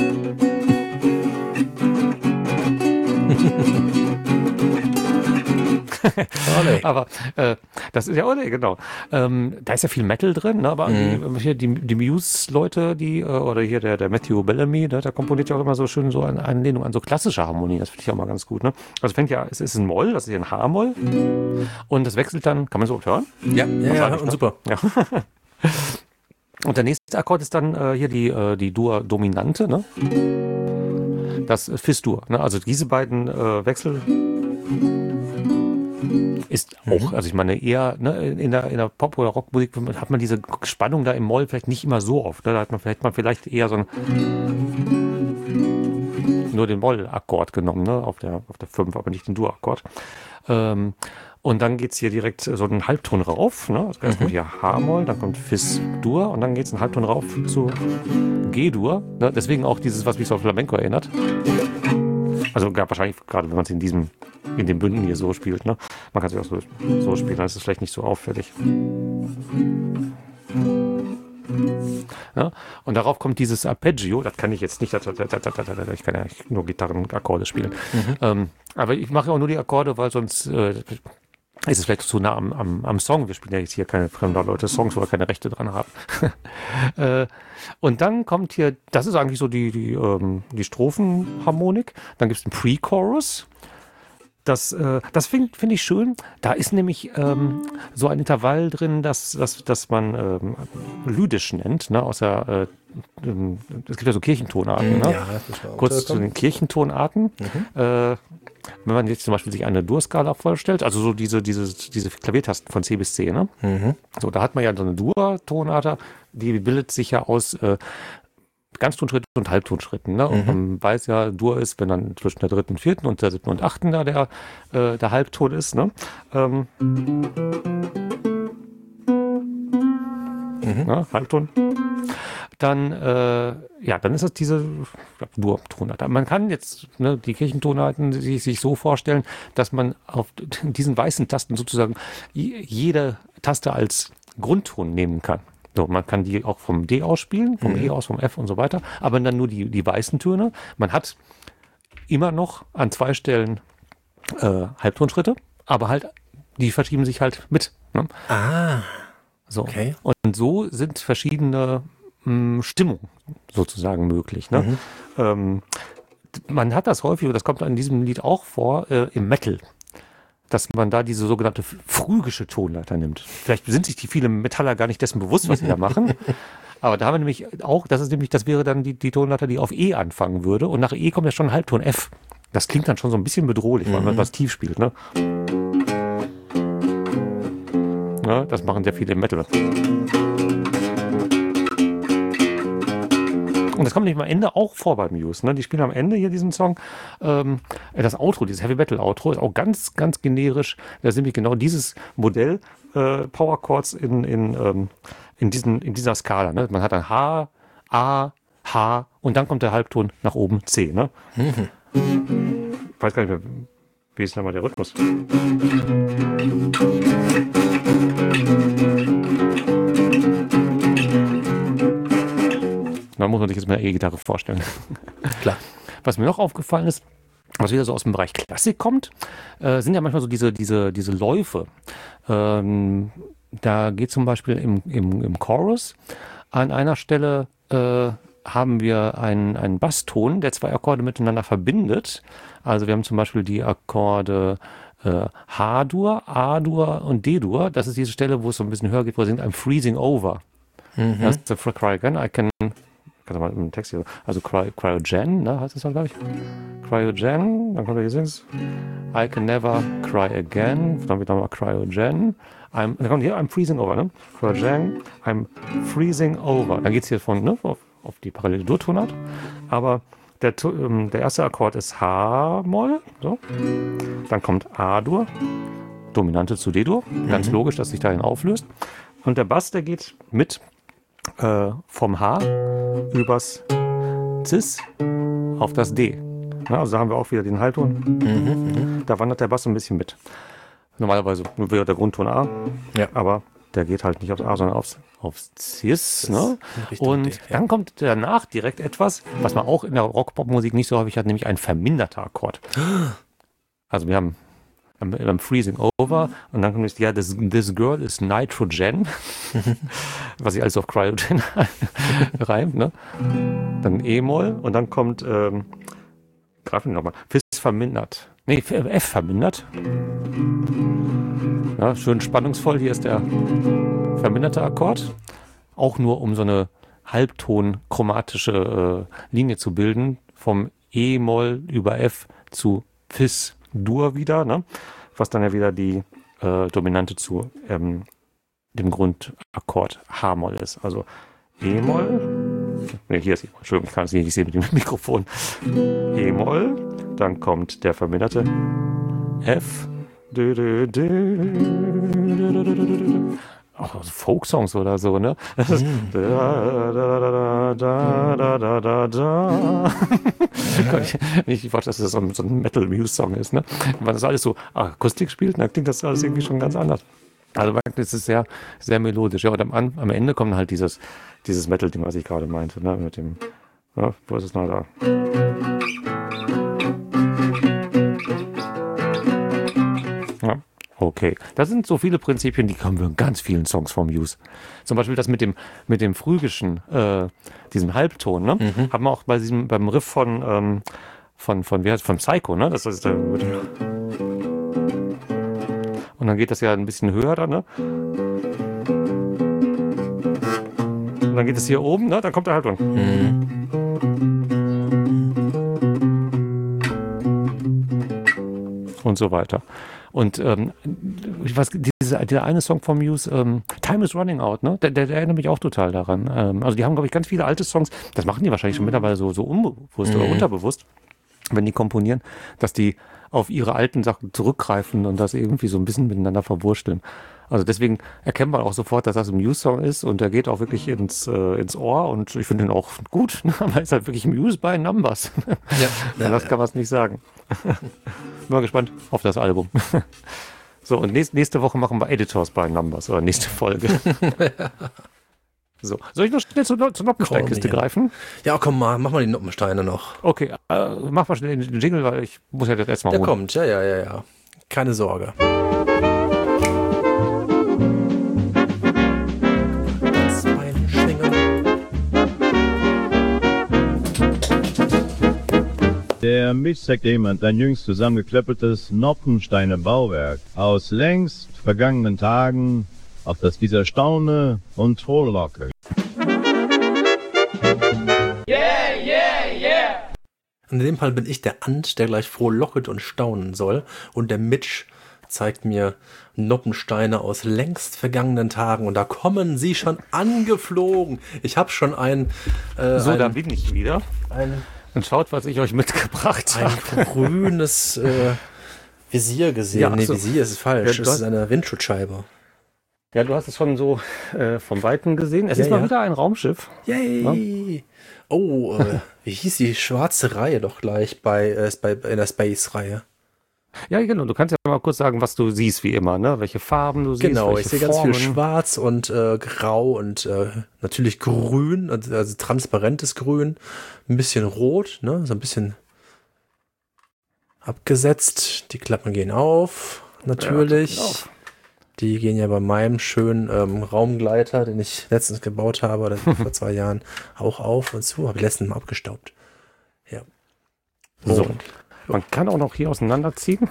Aber das ist ja, genau. Da ist ja viel Metal drin, ne? Aber hier die Muse-Leute, oder hier der Matthew Bellamy, der komponiert ja auch immer so schön so eine Anlehnung an so klassische Harmonien. Das finde ich auch mal ganz gut, ne? Also es ist ein Moll, das ist hier ein H-Moll. Und das wechselt dann, kann man so hören? Ja, und super. Ja. Und der nächste Akkord ist dann hier die Dur-Dominante, ne? Das Fis-Dur, ne? Also diese beiden Wechsel ist auch, also ich meine eher, ne, in der Pop- oder Rockmusik hat man diese Spannung da im Moll vielleicht nicht immer so oft. Ne? Da hat man vielleicht eher so nur den Moll-Akkord genommen, ne? Auf der 5, aber nicht den Dur-Akkord. Und dann geht es hier direkt so einen Halbton rauf. Ne? Also erst kommt hier H-Moll, dann kommt Fis-Dur und dann geht es einen Halbton rauf zu G-Dur. Ne? Deswegen auch dieses, was mich so auf Flamenco erinnert. Also wahrscheinlich gerade, wenn man es in den Bünden hier so spielt. Ne? Man kann es auch so spielen, dann ist es vielleicht nicht so auffällig. Ja? Und darauf kommt dieses Arpeggio, das kann ich jetzt nicht, ich kann ja nur Gitarrenakkorde spielen. Aber ich mache auch nur die Akkorde, weil sonst ist es vielleicht zu nah am Song. Wir spielen ja jetzt hier keine fremden Leute Songs, wo wir keine Rechte dran haben. Und dann kommt hier, das ist eigentlich so die Strophenharmonik. Dann gibt es den Pre-Chorus. Das finde ich schön. Da ist nämlich so ein Intervall drin, das man lydisch nennt. Ne? Es gibt ja so Kirchentonarten. Ne? Ja, das war kurz zu den Kirchentonarten. wenn man jetzt zum Beispiel sich eine Dur-Skala vorstellt, also so diese Klaviertasten von C bis C, ne? So, da hat man ja so eine Dur-Tonart, die bildet sich ja aus Ganztonschritten und Halbtonschritten, ne? Und man weiß ja, Dur ist, wenn dann zwischen der dritten, vierten und der siebten und achten da der Halbton ist, ne? Ja, Halbton. Dann, dann ist es diese Dur-Tonart. Man kann jetzt die Kirchentonarten sich so vorstellen, dass man auf diesen weißen Tasten sozusagen jede Taste als Grundton nehmen kann. So, man kann die auch vom D aus spielen, vom E aus, vom F und so weiter, aber dann nur die weißen Töne. Man hat immer noch an 2 Stellen Halbtonschritte, aber halt, die verschieben sich halt mit. Ne? So. Okay. Und so sind verschiedene Stimmungen sozusagen möglich. Ne? Man hat das häufig, und das kommt in diesem Lied auch vor, im Metal, dass man da diese sogenannte phrygische Tonleiter nimmt. Vielleicht sind sich die vielen Metaller gar nicht dessen bewusst, was sie da machen. Aber da haben wir nämlich auch, das wäre dann die Tonleiter, die auf E anfangen würde. Und nach E kommt ja schon ein Halbton F. Das klingt dann schon so ein bisschen bedrohlich, weil man was tief spielt. Ne? Ja, das machen sehr viele im Metal. Und das kommt nämlich am Ende auch vor bei Muse. Ne? Die spielen am Ende hier diesen Song. Das Outro, dieses Heavy Metal Outro, ist auch ganz, ganz generisch. Das ist nämlich genau dieses Modell Power Chords in dieser Skala. Ne? Man hat dann H, A, H und dann kommt der Halbton nach oben C. Ne? Ich weiß gar nicht mehr, wie ist nochmal der Rhythmus? Da muss man sich jetzt mal eine E-Gitarre vorstellen. Klar. Was mir noch aufgefallen ist, was wieder so aus dem Bereich Klassik kommt, sind ja manchmal so diese Läufe. Da geht zum Beispiel im Chorus an einer Stelle haben wir einen Basston, der 2 Akkorde miteinander verbindet. Also wir haben zum Beispiel die Akkorde H-Dur, A-Dur und D-Dur. Das ist diese Stelle, wo es so ein bisschen höher geht, wo er singt, I'm freezing over. Das ist for Cry Again. Kannst du mal im Text hier, also Cryogen, ne, heißt das dann, glaube ich. Cryogen, dann kommt da hier I can never cry again, dann wird nochmal Cryogen. Dann kommt hier, I'm freezing over, ne? Cryogen, I'm freezing over. Dann geht es hier von, auf die parallele Dur-Tonart. Aber der erste Akkord ist H-Moll, so. Dann kommt A-Dur, Dominante zu D-Dur. Ganz logisch, dass sich dahin auflöst. Und der Bass, der geht mit vom H übers Cis auf das D. Ja, also da haben wir auch wieder den Halbton. Da wandert der Bass ein bisschen mit. Normalerweise wäre der Grundton A, aber der geht halt nicht aufs A, sondern aufs Cis. Ne? Und dann kommt danach direkt etwas, was man auch in der Rock-Pop-Musik nicht so häufig hat, nämlich ein verminderter Akkord. Also wir haben I'm freezing over und dann kommt es, this girl is nitrogen, was sich alles auf Cryogen reimt, ne? Dann E-Moll und dann kommt Grafen nochmal, Fis vermindert, F vermindert. Ja, schön spannungsvoll, hier ist der verminderte Akkord, auch nur um so eine halbton-chromatische Linie zu bilden, vom E-Moll über F zu Fis Dur wieder, ne? Was dann ja wieder die Dominante zu dem Grundakkord H-Moll ist. Also E-Moll, hier ist E-Moll, Entschuldigung, ich kann es nicht sehen mit dem Mikrofon. E-Moll, dann kommt der verminderte F, auch so Folksongs oder so, ne? Das ist ich wollte, dass das so ein Metal-Muse-Song ist, ne? Wenn das alles so Akustik spielt, dann klingt das alles irgendwie schon ganz anders. Also es ist sehr, sehr melodisch. Ja, und am Ende kommt halt dieses Metal-Ding, was ich gerade meinte, ne? Mit dem, wo ist es noch da? Ja. Okay, das sind so viele Prinzipien, die kommen wir in ganz vielen Songs vom Muse. Zum Beispiel das mit dem phrygischen, diesem Halbton, ne? Haben wir auch beim Riff von Psycho, ne? Das ist und dann geht das ja ein bisschen höher dann, ne? Und dann geht es hier oben, ne? Dann kommt der Halbton. und so weiter. Und dieser eine Song von Muse, Time is Running Out, ne? Der erinnert mich auch total daran. Also die haben, glaube ich, ganz viele alte Songs, das machen die wahrscheinlich schon mittlerweile so unbewusst oder unterbewusst, wenn die komponieren, dass die auf ihre alten Sachen zurückgreifen und das irgendwie so ein bisschen miteinander verwursteln. Also deswegen erkennt man auch sofort, dass das ein Muse-Song ist und der geht auch wirklich ins Ohr und ich finde ihn auch gut, aber er ist halt wirklich Muse by Numbers. Ja, das kann man es nicht sagen. Bin mal gespannt auf das Album. So, und nächste Woche machen wir Editors by Numbers oder nächste Folge. So, soll ich noch schnell zur Noppensteinkiste greifen? Ja, komm mal, mach mal die Noppensteine noch. Okay, mach mal schnell den Jingle, weil ich muss ja das erstmal holen. Der kommt, ja. Keine Sorge. Der Mist sagt jemand ein jüngst zusammengeklöppeltes Noppensteiner Bauwerk aus längst vergangenen Tagen, auf das dieser staune und frohlocke. In dem Fall bin ich der Ant, der gleich frohlocket und staunen soll. Und der Mitch zeigt mir Noppensteine aus längst vergangenen Tagen. Und da kommen sie schon angeflogen. Ich habe schon da bin ich wieder. Und schaut, was ich euch mitgebracht habe. Ein grünes Visier gesehen. Ja, Visier ist falsch. Es ist eine Windschutzscheibe. Ja, du hast es schon so vom Weiten gesehen. Es ist mal wieder ein Raumschiff. Yay! Ja? Oh, wie hieß die schwarze Reihe doch gleich in der Space-Reihe? Ja, genau. Du kannst ja mal kurz sagen, was du siehst, wie immer, ne? Welche Farben du siehst. Genau, ich sehe ganz viel Schwarz und Grau und natürlich Grün, also transparentes Grün, ein bisschen Rot, ne? So ein bisschen abgesetzt. Die Klappen gehen auf, natürlich. Ja, die gehen ja bei meinem schönen Raumgleiter, den ich letztens gebaut habe, oder vor 2 Jahren, auch auf und zu. Habe ich letztens mal abgestaubt. Ja. So. Man kann auch noch hier auseinanderziehen.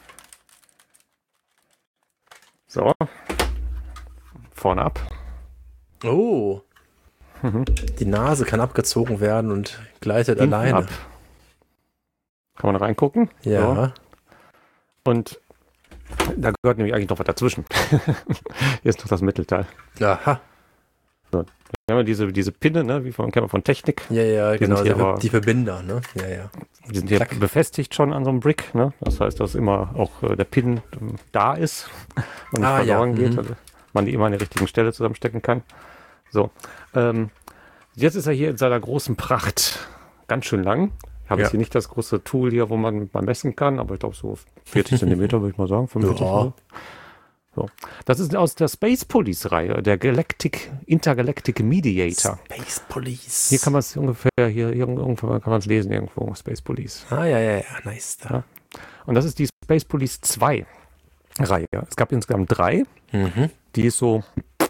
So. Vorne ab. Oh. Die Nase kann abgezogen werden und gleitet hinten alleine. Ab. Kann man reingucken. Ja. So. Und da gehört nämlich eigentlich noch was dazwischen. Hier ist noch das Mittelteil. Aha. So. Wir haben ja diese Pinne, ne, kennt man von Technik. Ja, genau, die Verbinder, ne? Ja. Die sind hier befestigt schon an so einem Brick, ne? Das heißt, dass immer auch der Pin da ist und nicht verloren geht, also man die immer an der richtigen Stelle zusammenstecken kann. So. Jetzt ist er hier in seiner großen Pracht. Ganz schön lang. Ich habe jetzt hier nicht das große Tool hier, wo man mal messen kann, aber ich glaube so 40 Zentimeter, würde ich mal sagen. 45 So. Das ist aus der Space Police-Reihe, der Intergalactic Mediator. Space Police. Hier kann man es ungefähr, irgendwo kann man es lesen irgendwo, Space Police. Ja, nice. Ja. Und das ist die Space Police 2 Reihe. Es gab insgesamt 3. Die ist so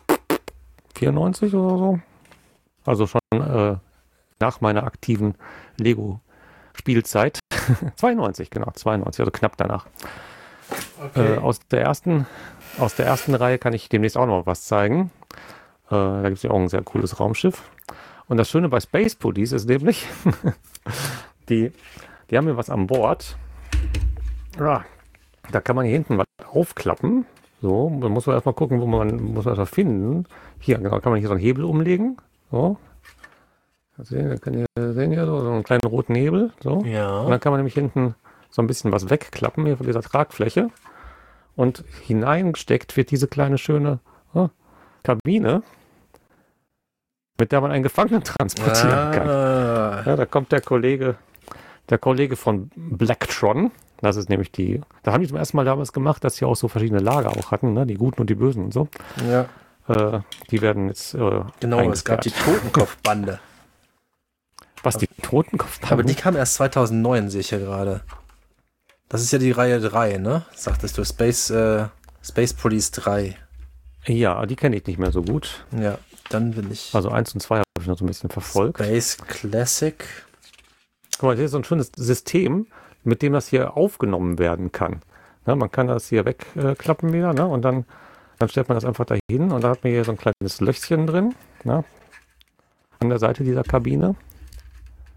94 oder so. Also schon nach meiner aktiven Lego-Spielzeit. 92, also knapp danach. Okay. Aus der ersten Reihe kann ich demnächst auch noch was zeigen. Da gibt es ja auch ein sehr cooles Raumschiff. Und das Schöne bei Space Police ist nämlich, die haben hier was an Bord. Ja, da kann man hier hinten was aufklappen. So, dann muss man erstmal gucken, muss man das finden. Hier genau, kann man hier so einen Hebel umlegen. So. Sehen hier so einen kleinen roten Hebel. So. Ja. Und dann kann man nämlich hinten so ein bisschen was wegklappen hier von dieser Tragfläche. Und hineingesteckt wird diese kleine schöne Kabine, mit der man einen Gefangenen transportieren kann. Ja, da kommt der Kollege von Blacktron. Das ist nämlich da haben die zum ersten Mal damals gemacht, dass sie auch so verschiedene Lager auch hatten, ne? Die Guten und die Bösen und so. Ja. Die werden jetzt genau, es gab die Totenkopfbande. Was, die Totenkopfbande? Aber die kam erst 2009, sehe ich hier gerade. Das ist ja die Reihe 3, ne? Sagtest du, Space Police 3. Ja, die kenne ich nicht mehr so gut. Ja, dann bin ich... Also 1 und 2 habe ich noch so ein bisschen verfolgt. Space Classic. Guck mal, hier ist so ein schönes System, mit dem das hier aufgenommen werden kann. Ja, man kann das hier wegklappen wieder, ne? Und dann stellt man das einfach dahin und da hat man hier so ein kleines Löchchen drin, ne? An der Seite dieser Kabine.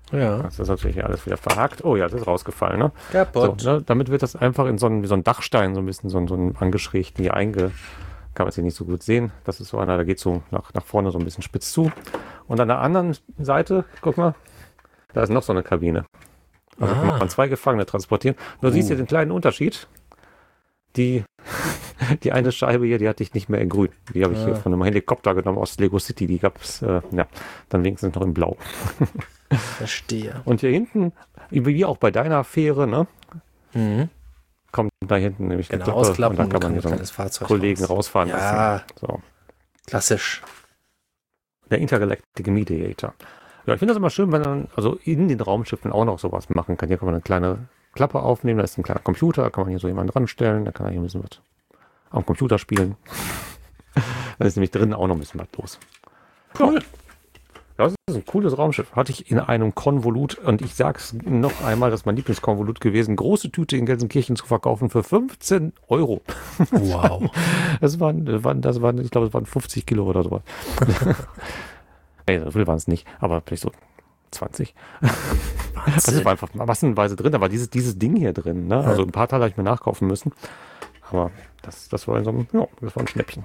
Ja. Das ist natürlich alles wieder verhakt. Oh ja, das ist rausgefallen, ne? Kaputt. So, ne? Damit wird das einfach in so einen Dachstein, so ein bisschen so einen angeschrägten hier kann man es hier nicht so gut sehen. Das ist so einer, der geht so nach vorne so ein bisschen spitz zu. Und an der anderen Seite, guck mal, da ist noch so eine Kabine. Also kann man 2 Gefangene transportieren. Du siehst hier den kleinen Unterschied. Die eine Scheibe hier, die hatte ich nicht mehr in grün. Die habe ich hier von einem Helikopter genommen aus Lego City. Die gab es dann wenigstens noch in blau. Verstehe. Und hier hinten, wie auch bei deiner Fähre, ne? Mhm. Kommt da hinten nämlich Genau, eine Klippe ausklappen und dann kann man und hier so das Fahrzeug Kollegen raus. rausfahren Ja. lassen. So. Klassisch. Der Intergalactic Mediator. Ja, ich finde das immer schön, wenn man also in den Raumschiffen auch noch sowas machen kann. Hier kann man eine kleine Klappe aufnehmen, da ist ein kleiner Computer, da kann man hier so jemanden ranstellen, da kann er hier ein bisschen was am Computer spielen. Da ist nämlich drin auch noch ein bisschen was los. Cool. Ja, das ist ein cooles Raumschiff. Hatte ich in einem Konvolut, und ich sag's noch einmal, das ist mein Lieblingskonvolut gewesen, große Tüte in Gelsenkirchen zu verkaufen für 15 €. Wow. Das waren, ich glaube, es waren 50 Kilo oder sowas. Nee, so viel waren es nicht, aber vielleicht so 20. Das war einfach massenweise drin, da war dieses Ding hier drin. Ne? Also ein paar Teile habe ich mir nachkaufen müssen. Aber das war in so einem, ja, das war ein Schnäppchen.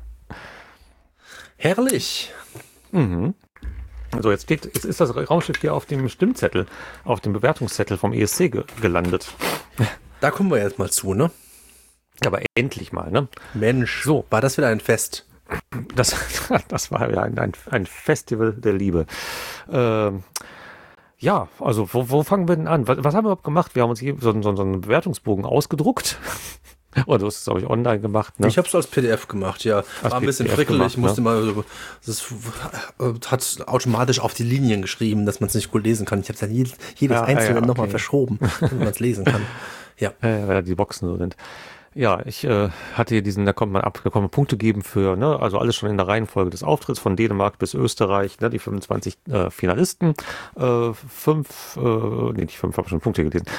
Herrlich. Mhm. Also jetzt ist das Raumschiff hier auf dem Stimmzettel, auf dem Bewertungszettel vom ESC gelandet. Da kommen wir jetzt mal zu, ne? Aber endlich mal, ne? Mensch, So. war das wieder ein Fest? Das war ja ein Festival der Liebe. Ja, also wo fangen wir denn an? Was haben wir überhaupt gemacht? Wir haben uns hier so einen Bewertungsbogen ausgedruckt. Oder du hast es, glaube ich, online gemacht, ne? Ich habe es als PDF gemacht, ja. War ein bisschen PDF frickelig, gemacht, musste mal so, das hat automatisch auf die Linien geschrieben, dass man es nicht gut lesen kann. Ich habe dann jedes einzelne nochmal verschoben, damit man es lesen kann. Ja. Weil die Boxen so sind. Ja, ich hatte hier da konnte man Punkte geben für, ne, also alles schon in der Reihenfolge des Auftritts von Dänemark bis Österreich, ne, die 25 Finalisten, nicht 5, habe schon Punkte gelesen.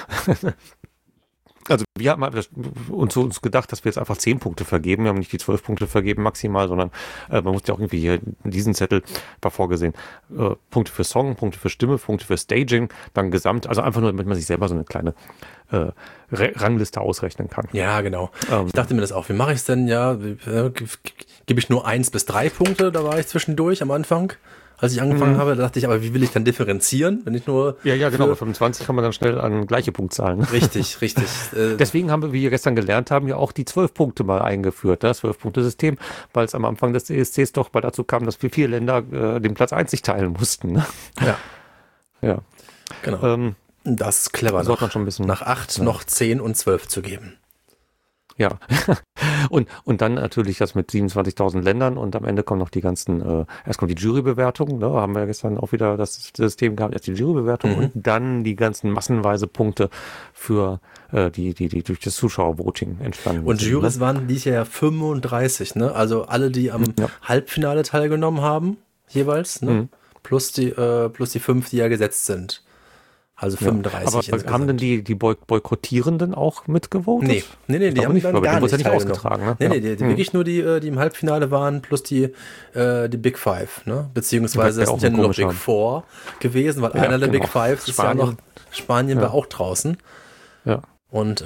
Also wir haben uns gedacht, dass wir jetzt einfach 10 Punkte vergeben. Wir haben nicht die 12 Punkte vergeben maximal, sondern man muss ja auch irgendwie hier in diesen Zettel war vorgesehen. Punkte für Song, Punkte für Stimme, Punkte für Staging, dann Gesamt. Also einfach nur, damit man sich selber so eine kleine Rangliste ausrechnen kann. Ja, genau. Ich dachte mir das auch. Wie mache ich es denn? Ja, gebe ich nur 1 bis 3 Punkte? Da war ich zwischendurch am Anfang. Als ich angefangen habe, da dachte ich, aber wie will ich dann differenzieren, wenn ich nur... Ja, genau, bei 25 kann man dann schnell an gleiche Punktzahlen. Richtig. Deswegen haben wir, wie wir gestern gelernt haben, ja auch die 12 Punkte mal eingeführt, das 12-Punkte-System, weil es am Anfang des ESCs doch mal dazu kam, dass wir 4 Länder den Platz 1 sich teilen mussten. Ne? Ja. Genau. Das ist clever, sollte man schon ein bisschen nach 8 noch 10 und 12 zu geben. Ja, und dann natürlich das mit 27.000 Ländern und am Ende kommen noch die ganzen, erst kommt die Jurybewertung, ne, haben wir ja gestern auch wieder das System gehabt, erst die Jurybewertung und dann die ganzen massenweise Punkte für die durch das Zuschauervoting entstanden und sind. Und Jurys waren dieses Jahr 35, ne? Also alle, die am Halbfinale teilgenommen haben, jeweils, ne? Plus die 5, die ja gesetzt sind. Also 35 insgesamt. Aber haben denn die Boykottierenden auch mitgevotet? Nee, die haben nicht, dann gar nicht nicht ausgetragen. Ne? Nee, die wirklich nur die im Halbfinale waren, plus die Big Five, ne? Beziehungsweise es sind ja nur noch Big Four gewesen, weil einer der Big Five ist ja noch, Spanien war auch draußen. Ja. Und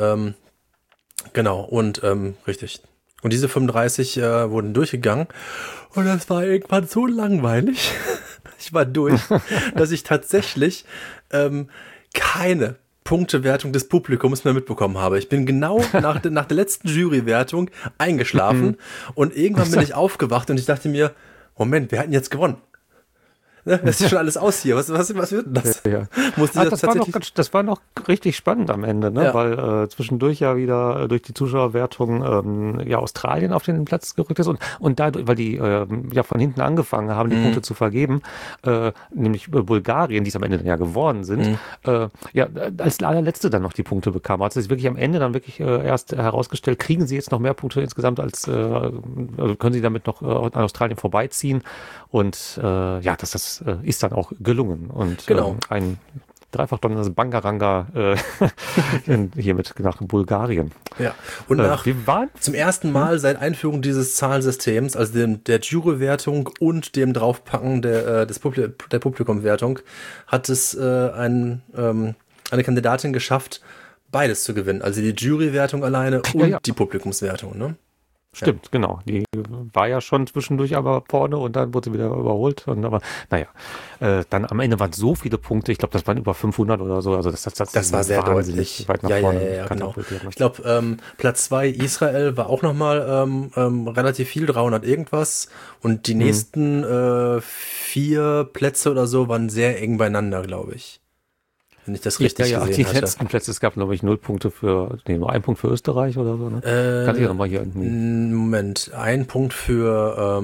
richtig. Und diese 35 wurden durchgegangen und das war irgendwann so langweilig. Ich war durch, dass ich tatsächlich keine Punktewertung des Publikums mehr mitbekommen habe. Ich bin genau nach der letzten Jurywertung eingeschlafen und irgendwann bin ich aufgewacht und ich dachte mir, Moment, wer hat denn jetzt gewonnen? Ne? Das ist schon alles aus hier. Was wird denn das? Ja. Das war noch richtig spannend am Ende, ne? Weil zwischendurch ja wieder durch die Zuschauerwertung Australien auf den Platz gerückt ist und dadurch, weil die von hinten angefangen haben, die Punkte zu vergeben, nämlich Bulgarien, die es am Ende dann ja geworden sind, als allerletzte dann noch die Punkte bekam. Hat sich wirklich am Ende dann wirklich erst herausgestellt, kriegen sie jetzt noch mehr Punkte insgesamt als also können sie damit noch an Australien vorbeiziehen und das ist dann auch gelungen. Und genau. Ein dreifach dominantes Bangaranga hier nach Bulgarien. Ja, und zum ersten Mal seit Einführung dieses Zahlensystems, also der Jurywertung und dem Draufpacken der Publikumwertung, hat es eine Kandidatin geschafft, beides zu gewinnen. Also die Jurywertung alleine und die Publikumswertung, ne? Stimmt, genau. Die war ja schon zwischendurch aber vorne und dann wurde sie wieder überholt. Aber naja, dann am Ende waren so viele Punkte. Ich glaube, das waren über 500 oder so. Also das war sehr deutlich. Weit nach vorne. Ja, genau. Ich glaube, Platz 2 Israel war auch nochmal relativ viel, 300 irgendwas. Und die nächsten 4 Plätze oder so waren sehr eng beieinander, glaube ich. Wenn ich das richtig gesehen hatte. Die letzten Plätze, es gab, glaube ich, 0 Punkte nur 1 Punkt für Österreich oder so, ne? Kann ich ja nochmal hier Moment, 1 Punkt für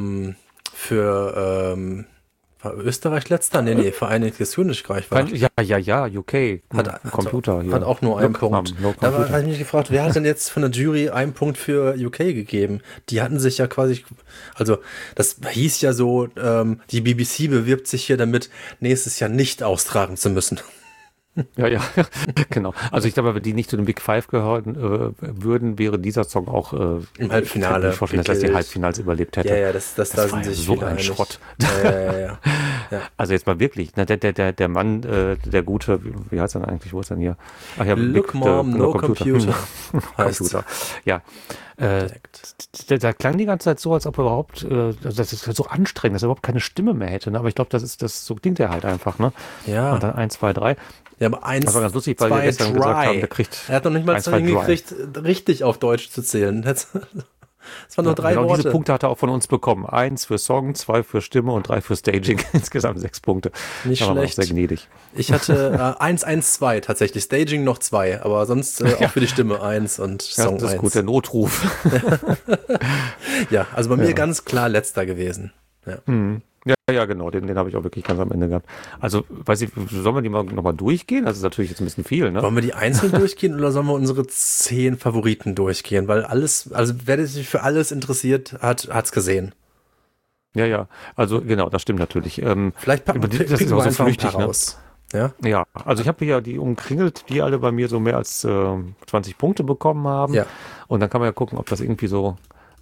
war Österreich letzter? Nee, Vereinigtes Königreich war. Ja, UK. Hat auch nur 1 Punkt. Da habe ich mich gefragt, wer hat denn jetzt von der Jury 1 Punkt für UK gegeben? Die hatten sich ja quasi, also das hieß ja so, die BBC bewirbt sich hier damit, nächstes Jahr nicht austragen zu müssen. Ja, genau. Also ich glaube, wenn die nicht zu den Big Five gehören würden, wäre dieser Song auch im Halbfinale. Ich vorstellen, dass die Halbfinals überlebt hätte. Ja, das da sind sich so ein Schrott. Ja. Also jetzt mal wirklich, der Mann, der Gute, wie heißt er denn eigentlich? Wo ist er denn hier? Ach ja, Look Mom, No Computer. Computer. Ja. Da klang die ganze Zeit so, als ob er überhaupt, das ist so anstrengend, dass er überhaupt keine Stimme mehr hätte. Ne? Aber ich glaube, so klingt er halt einfach. Ne? Ja. Und dann 1, 2, 3. Ja, aber 1, das war ganz lustig, weil wir gestern gesagt haben, der kriegt. Er hat noch nicht mal hingekriegt, richtig auf Deutsch zu zählen. Das waren nur 3 Worte. Diese Punkte hat er auch von uns bekommen. 1 für Song, 2 für Stimme und 3 für Staging. Insgesamt 6 Punkte. Nicht schlecht. Sehr gnädig. Ich hatte 1, 1, 2 tatsächlich. Staging noch 2, aber sonst auch für die Stimme 1 und Song 1. Das ist gut, der Notruf. Ja, also bei mir ganz klar letzter gewesen. Ja. Ja, genau, den habe ich auch wirklich ganz am Ende gehabt. Also, weiß ich, sollen wir die mal nochmal durchgehen? Das ist natürlich jetzt ein bisschen viel, ne? Wollen wir die einzeln durchgehen oder sollen wir unsere 10 Favoriten durchgehen? Weil wer sich für alles interessiert, hat's gesehen. Ja, also genau, das stimmt natürlich. Vielleicht picken wir auch so flüchtig raus. Ne? Ja, also ich habe hier die umkringelt, die alle bei mir so mehr als 20 Punkte bekommen haben. Ja. Und dann kann man ja gucken, ob das irgendwie so,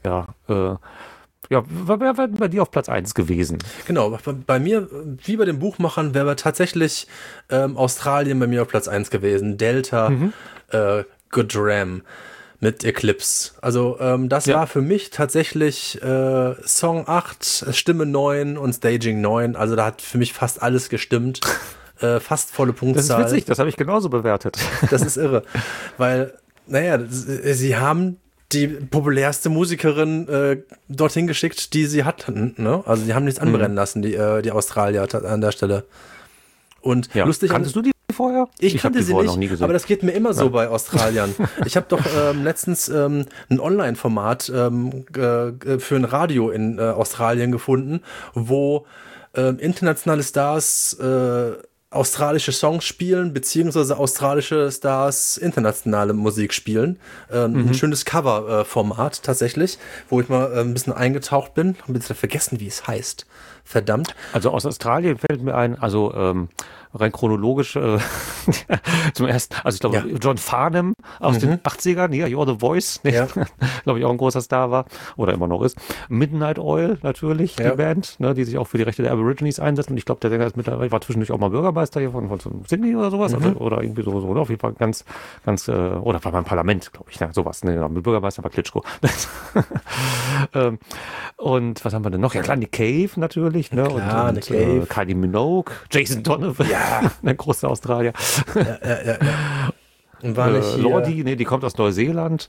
wer wäre bei dir auf Platz 1 gewesen? Genau, bei mir, wie bei den Buchmachern, wäre tatsächlich Australien bei mir auf Platz 1 gewesen. Delta, Good Ram mit Eclipse. Also das war für mich tatsächlich Song 8, Stimme 9 und Staging 9. Also da hat für mich fast alles gestimmt. Fast volle Punktzahl. Das ist witzig, das habe ich genauso bewertet. Das ist irre, weil, sie haben die populärste Musikerin dorthin geschickt, die sie hatten. Ne? Also die haben nichts anbrennen lassen, die Australier an der Stelle. Und lustig. Kanntest du die vorher? Ich kannte sie nicht, aber das geht mir immer so bei Australiern. Ich habe doch letztens ein Online-Format für ein Radio in Australien gefunden, wo internationale Stars australische Songs spielen, beziehungsweise australische Stars internationale Musik spielen. Ein schönes Cover-Format tatsächlich, wo ich mal ein bisschen eingetaucht bin. Hab jetzt vergessen, wie es heißt. Verdammt. Also aus Australien fällt mir ein, rein chronologisch zum ersten, also ich glaube, John Farnham aus den 80ern, You're the Voice, glaube ich auch ein großer Star war oder immer noch ist. Midnight Oil natürlich, die Band, ne, die sich auch für die Rechte der Aborigines einsetzt, und ich glaube, der Sänger ist mittlerweile, war zwischendurch auch mal Bürgermeister hier von Sydney oder sowas, oder irgendwie so, auf jeden Fall ganz, oder war beim Parlament, glaube ich, sowas, ne, mit Bürgermeister war Klitschko. Und was haben wir denn noch? Ja klar, Nick Cave natürlich, ne, klar, und Kylie Minogue, Jason Donovan. Ja, ein großer Australier. Ja. Und war nicht Lordi, die kommt aus Neuseeland.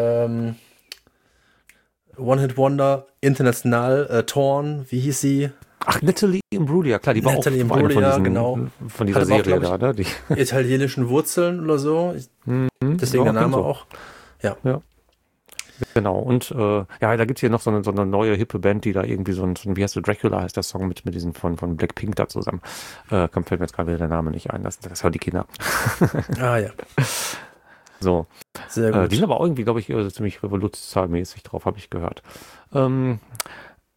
One-Hit-Wonder, international, Torn, wie hieß sie? Ach, Natalie Imbruglia, klar, die war auch Imbruglia, genau. Von dieser Serie da, ne? Die italienischen Wurzeln oder so. Deswegen der Name auch. Ja. Genau, und da gibt's hier noch so eine neue hippe Band, die da irgendwie so ein wie heißt du, Dracula heißt der Song mit diesen von Blackpink da zusammen. Fällt mir jetzt gerade wieder der Name nicht ein, das hören die Kinder. Ah ja. So. Sehr gut. Die sind aber auch irgendwie, glaube ich, ziemlich revolutionsmäßig drauf, habe ich gehört.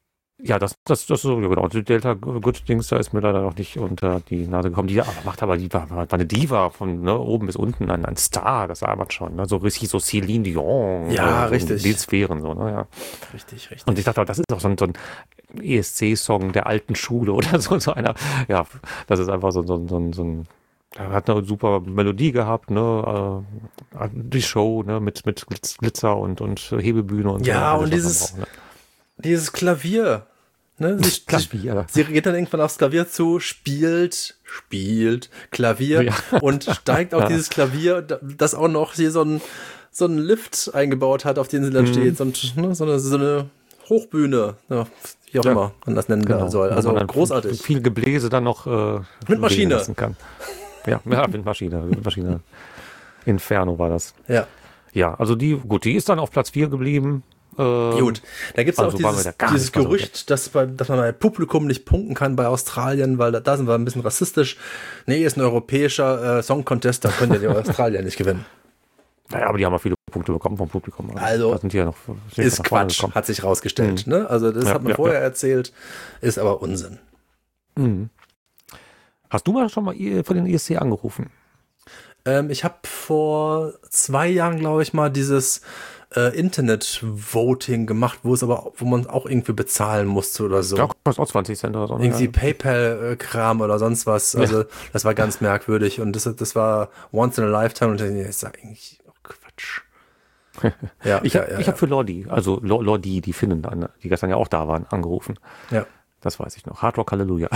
Ja, das so, ja genau. Die Delta Good Dings, da ist mir leider noch nicht unter die Nase gekommen. Die war eine Diva von oben bis unten, ein Star, das war man schon. Ne? So richtig so Céline Dion. Ja, so richtig. Die Sphären, so, ne? Ja. Richtig. Und ich dachte, das ist auch so ein ESC-Song der alten Schule oder so einer. Ja, das ist einfach so ein er hat eine super Melodie gehabt, ne? Die Show, ne? Mit Glitzer und Hebebühne und ja, so. Und dieses Klavier. Ne? Sie geht dann irgendwann aufs Klavier zu, spielt Klavier und steigt auf dieses Klavier, das auch noch hier so einen Lift eingebaut hat, auf den sie dann steht, und so eine Hochbühne, ja, wie auch immer man das nennen soll. Also großartig. Viel Gebläse dann noch mit Maschine kann. Ja, mit Maschine. Inferno war das. Ja. Ja, also die ist dann auf Platz 4 geblieben. Gut, da gibt es auch dieses Gerücht, dass man bei Publikum nicht punkten kann bei Australien, weil da sind wir ein bisschen rassistisch. Nee, ist ein europäischer Song Contest, da können ja die Australier nicht gewinnen. Naja, aber die haben auch viele Punkte bekommen vom Publikum. Also sind die ja noch ist Quatsch, hat sich rausgestellt. Ne? Also das hat man vorher erzählt, ist aber Unsinn. Mhm. Hast du mal schon mal von den ESC angerufen? Ich habe vor 2 Jahren, glaube ich, mal dieses Internet-Voting gemacht, wo man auch irgendwie bezahlen musste oder so. Ja, kostet auch 20 Cent oder so. Irgendwie PayPal-Kram oder sonst was. Also das war ganz merkwürdig und das war once in a lifetime und ich sag eigentlich Quatsch. Ja, ich habe für Lordi, also Lordi, die Finnen, die gestern ja auch da waren, angerufen. Ja. Das weiß ich noch. Hard Rock Halleluja.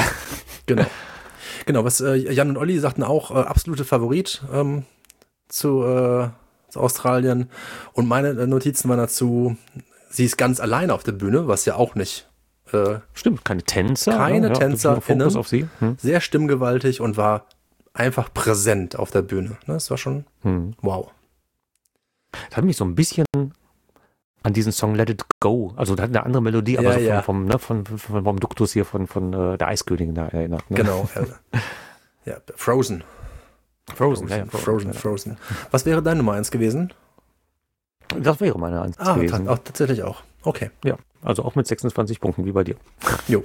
Genau, was Jan und Olli sagten auch, absolute Favorit zu Australien. Und meine Notizen waren dazu, sie ist ganz alleine auf der Bühne, was ja auch nicht. Stimmt, keine Tänzer. Keine Tänzer. Fokus auf sie. Sehr stimmgewaltig und war einfach präsent auf der Bühne. Das war schon wow. Das hat mich so ein bisschen an diesen Song Let It Go, also da hat eine andere Melodie, aber vom Duktus hier von der Eiskönigin da erinnert. Ne? Genau. Ja, Frozen. Was wäre deine Nummer 1 gewesen? Das wäre meine 1 gewesen. Tatsächlich auch. Okay. Ja, also auch mit 26 Punkten, wie bei dir. Jo.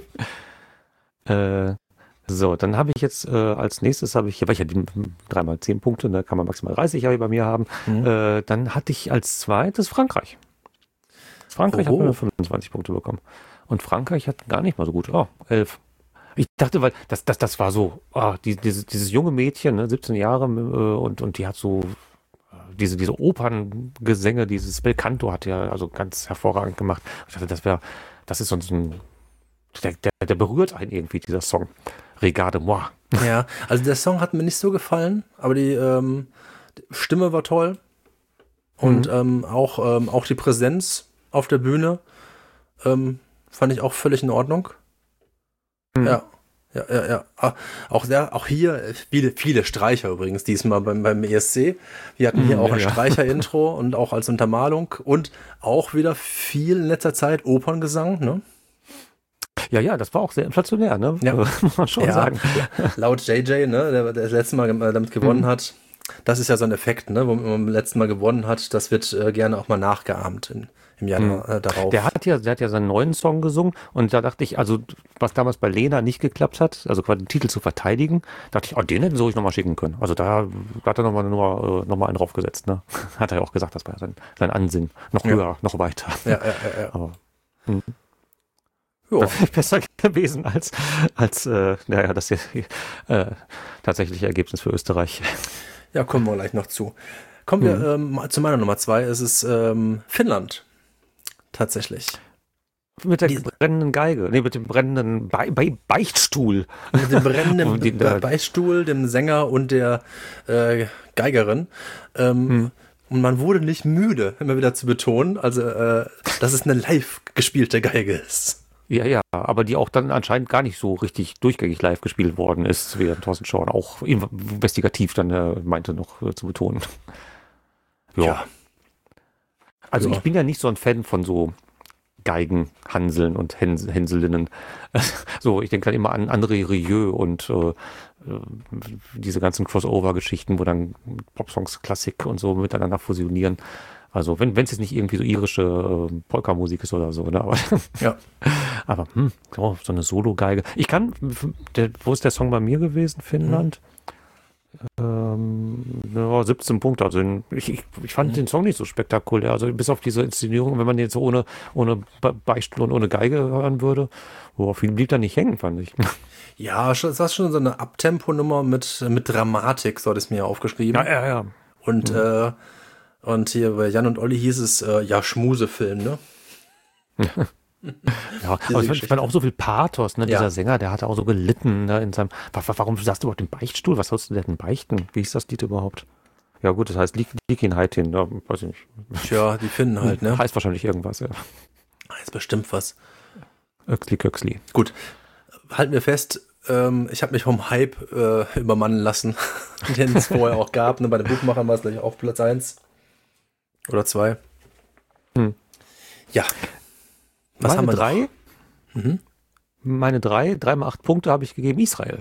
So, dann habe ich jetzt als nächstes, weil ich ja 3x10 Punkte, da kann man maximal 30 bei mir haben. Dann hatte ich als zweites Frankreich. Frankreich hat nur 25 Punkte bekommen. Und Frankreich hat gar nicht mal so gut. 11. Ich dachte, weil das war so, dieses junge Mädchen, ne, 17 Jahre, und die hat so diese Operngesänge, dieses Bel Canto hat ja also ganz hervorragend gemacht. Ich dachte, das ist so ein, der berührt einen irgendwie, dieser Song. Regarde moi. Ja, also der Song hat mir nicht so gefallen, aber die Stimme war toll. Und auch die Präsenz auf der Bühne fand ich auch völlig in Ordnung. Ja. Auch hier viele Streicher übrigens diesmal beim ESC. Wir hatten hier auch ein Streicher-Intro und auch als Untermalung und auch wieder viel in letzter Zeit Operngesang, ne? Ja, das war auch sehr inflationär, ne? Ja. Muss man schon sagen. Laut JJ, ne, der das letzte Mal damit gewonnen hat, das ist ja so ein Effekt, ne, wo man beim letzten Mal gewonnen hat, das wird gerne auch mal nachgeahmt im Januar darauf. Der hat ja seinen neuen Song gesungen und da dachte ich, also was damals bei Lena nicht geklappt hat, also quasi den Titel zu verteidigen, dachte ich, den hätten sie ruhig nochmal schicken können. Also da hat er nochmal einen draufgesetzt, ne? Hat er ja auch gesagt, das war sein Ansinnen. Noch höher, noch weiter. Ja. Aber, das wäre besser gewesen als das tatsächliche Ergebnis für Österreich. Ja, kommen wir gleich noch zu. Kommen wir zu meiner Nummer 2. Es ist Finnland. Tatsächlich. Mit der brennenden Geige. Nee, mit dem brennenden Beichtstuhl. Mit dem brennenden Beichtstuhl, dem Sänger und der Geigerin. Und man wurde nicht müde, immer wieder zu betonen, also dass es eine live gespielte Geige ist. Ja, aber die auch dann anscheinend gar nicht so richtig durchgängig live gespielt worden ist, wie Thorsten Schorn auch investigativ dann meinte noch zu betonen. Ja. Also ich bin ja nicht so ein Fan von so Geigenhanseln und Hänselinnen. So, ich denke dann immer an André Rieu und diese ganzen Crossover-Geschichten, wo dann Popsongs, Klassik und so miteinander fusionieren. Also wenn es jetzt nicht irgendwie so irische Polka-Musik ist oder so, ne? Aber, Ja. aber so eine Solo-Geige. Wo ist der Song bei mir gewesen? Finnland? 17 Punkte. Also ich fand den Song nicht so spektakulär. Also bis auf diese Inszenierung, wenn man den jetzt ohne Beichtstuhl und ohne Geige hören würde, viel blieb da nicht hängen, fand ich. Ja, das war schon so eine Abtempo-Nummer mit Dramatik, so hat es mir aufgeschrieben. Ja. Und hier bei Jan und Olli hieß es, Schmusefilm, ne? Ja, aber ich fand auch so viel Pathos, ne? Dieser Sänger, der hatte auch so gelitten, ne, in seinem. Warum sagst du überhaupt den Beichtstuhl? Was sollst du denn beichten? Wie ist das Lied überhaupt? Ja, gut, das heißt Likin Heitin, da weiß ich nicht. Tja, die finden halt, ne? Heißt wahrscheinlich irgendwas, ja. Heißt bestimmt was. Öxli. Gut, halten wir fest, ich habe mich vom Hype übermannen lassen, den es vorher auch gab. Ne? Bei den Buchmachern war es gleich auf Platz 1 oder 2. Ja. Was haben wir 3? Meine 3 mal 8 Punkte habe ich gegeben, Israel.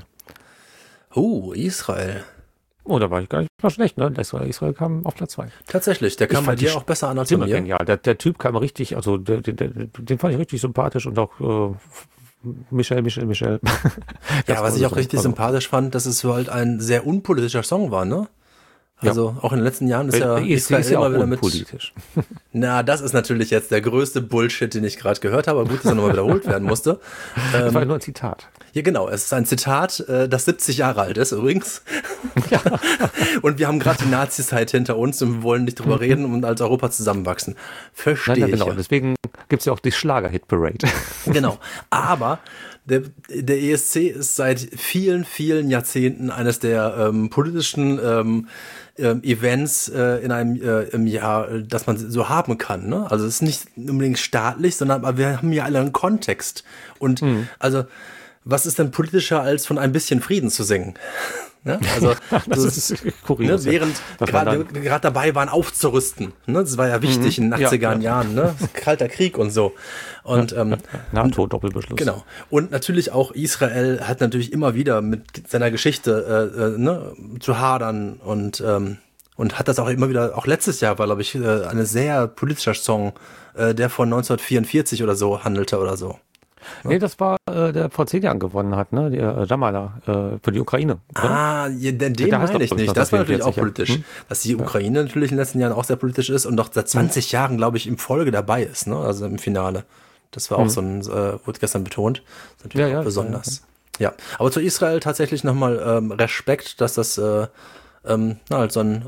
Oh, Israel. Oh, da war ich gar nicht mal schlecht, ne? Israel kam auf Platz 2. Tatsächlich, der kam bei dir auch besser an als bei mir. Genial. Der Typ kam richtig, also den fand ich richtig sympathisch und auch Michel. Ja, was ich auch richtig sympathisch fand, dass es halt ein sehr unpolitischer Song war, ne? Also auch in den letzten Jahren ist ja Israel immer wieder unpolitisch. Na, das ist natürlich jetzt der größte Bullshit, den ich gerade gehört habe, aber gut, dass er nochmal wiederholt werden musste. Das war nur ein Zitat. Ja, genau, es ist ein Zitat, das 70 Jahre alt ist übrigens. Ja. Und wir haben gerade die Nazi-Zeit hinter uns und wir wollen nicht drüber reden und als Europa zusammenwachsen. Verstehe ich. Genau, ja. Deswegen gibt es ja auch die Schlager-Hit-Parade. Genau, aber der ESC ist seit vielen, vielen Jahrzehnten eines der politischen Events in einem im Jahr, das man so haben kann. Ne? Also es ist nicht unbedingt staatlich, sondern aber wir haben ja alle einen Kontext. Und also was ist denn politischer, als von ein bisschen Frieden zu singen? Ne? Also das ist kurios, ne? Während gerade dabei waren aufzurüsten. Ne? Das war ja wichtig in den 80er Jahren. Ne? Kalter Krieg und so. Und NATO-Doppelbeschluss. Genau. Und natürlich auch Israel hat natürlich immer wieder mit seiner Geschichte zu hadern und hat das auch immer wieder, auch letztes Jahr war, glaube ich, ein sehr politischer Song, der von 1944 oder so handelte oder so. Nee, das war, der vor 10 Jahren gewonnen hat, ne? Der Jamala für die Ukraine. Oder? Den meine ich nicht. Das war natürlich auch politisch. Dass die Ukraine natürlich in den letzten Jahren auch sehr politisch ist und doch seit 20 Jahren, glaube ich, in Folge dabei ist, ne? Also im Finale. Das war auch so ein, wurde gestern betont. Das ist natürlich auch besonders. Ja, aber zu Israel tatsächlich nochmal Respekt, dass das halt so ein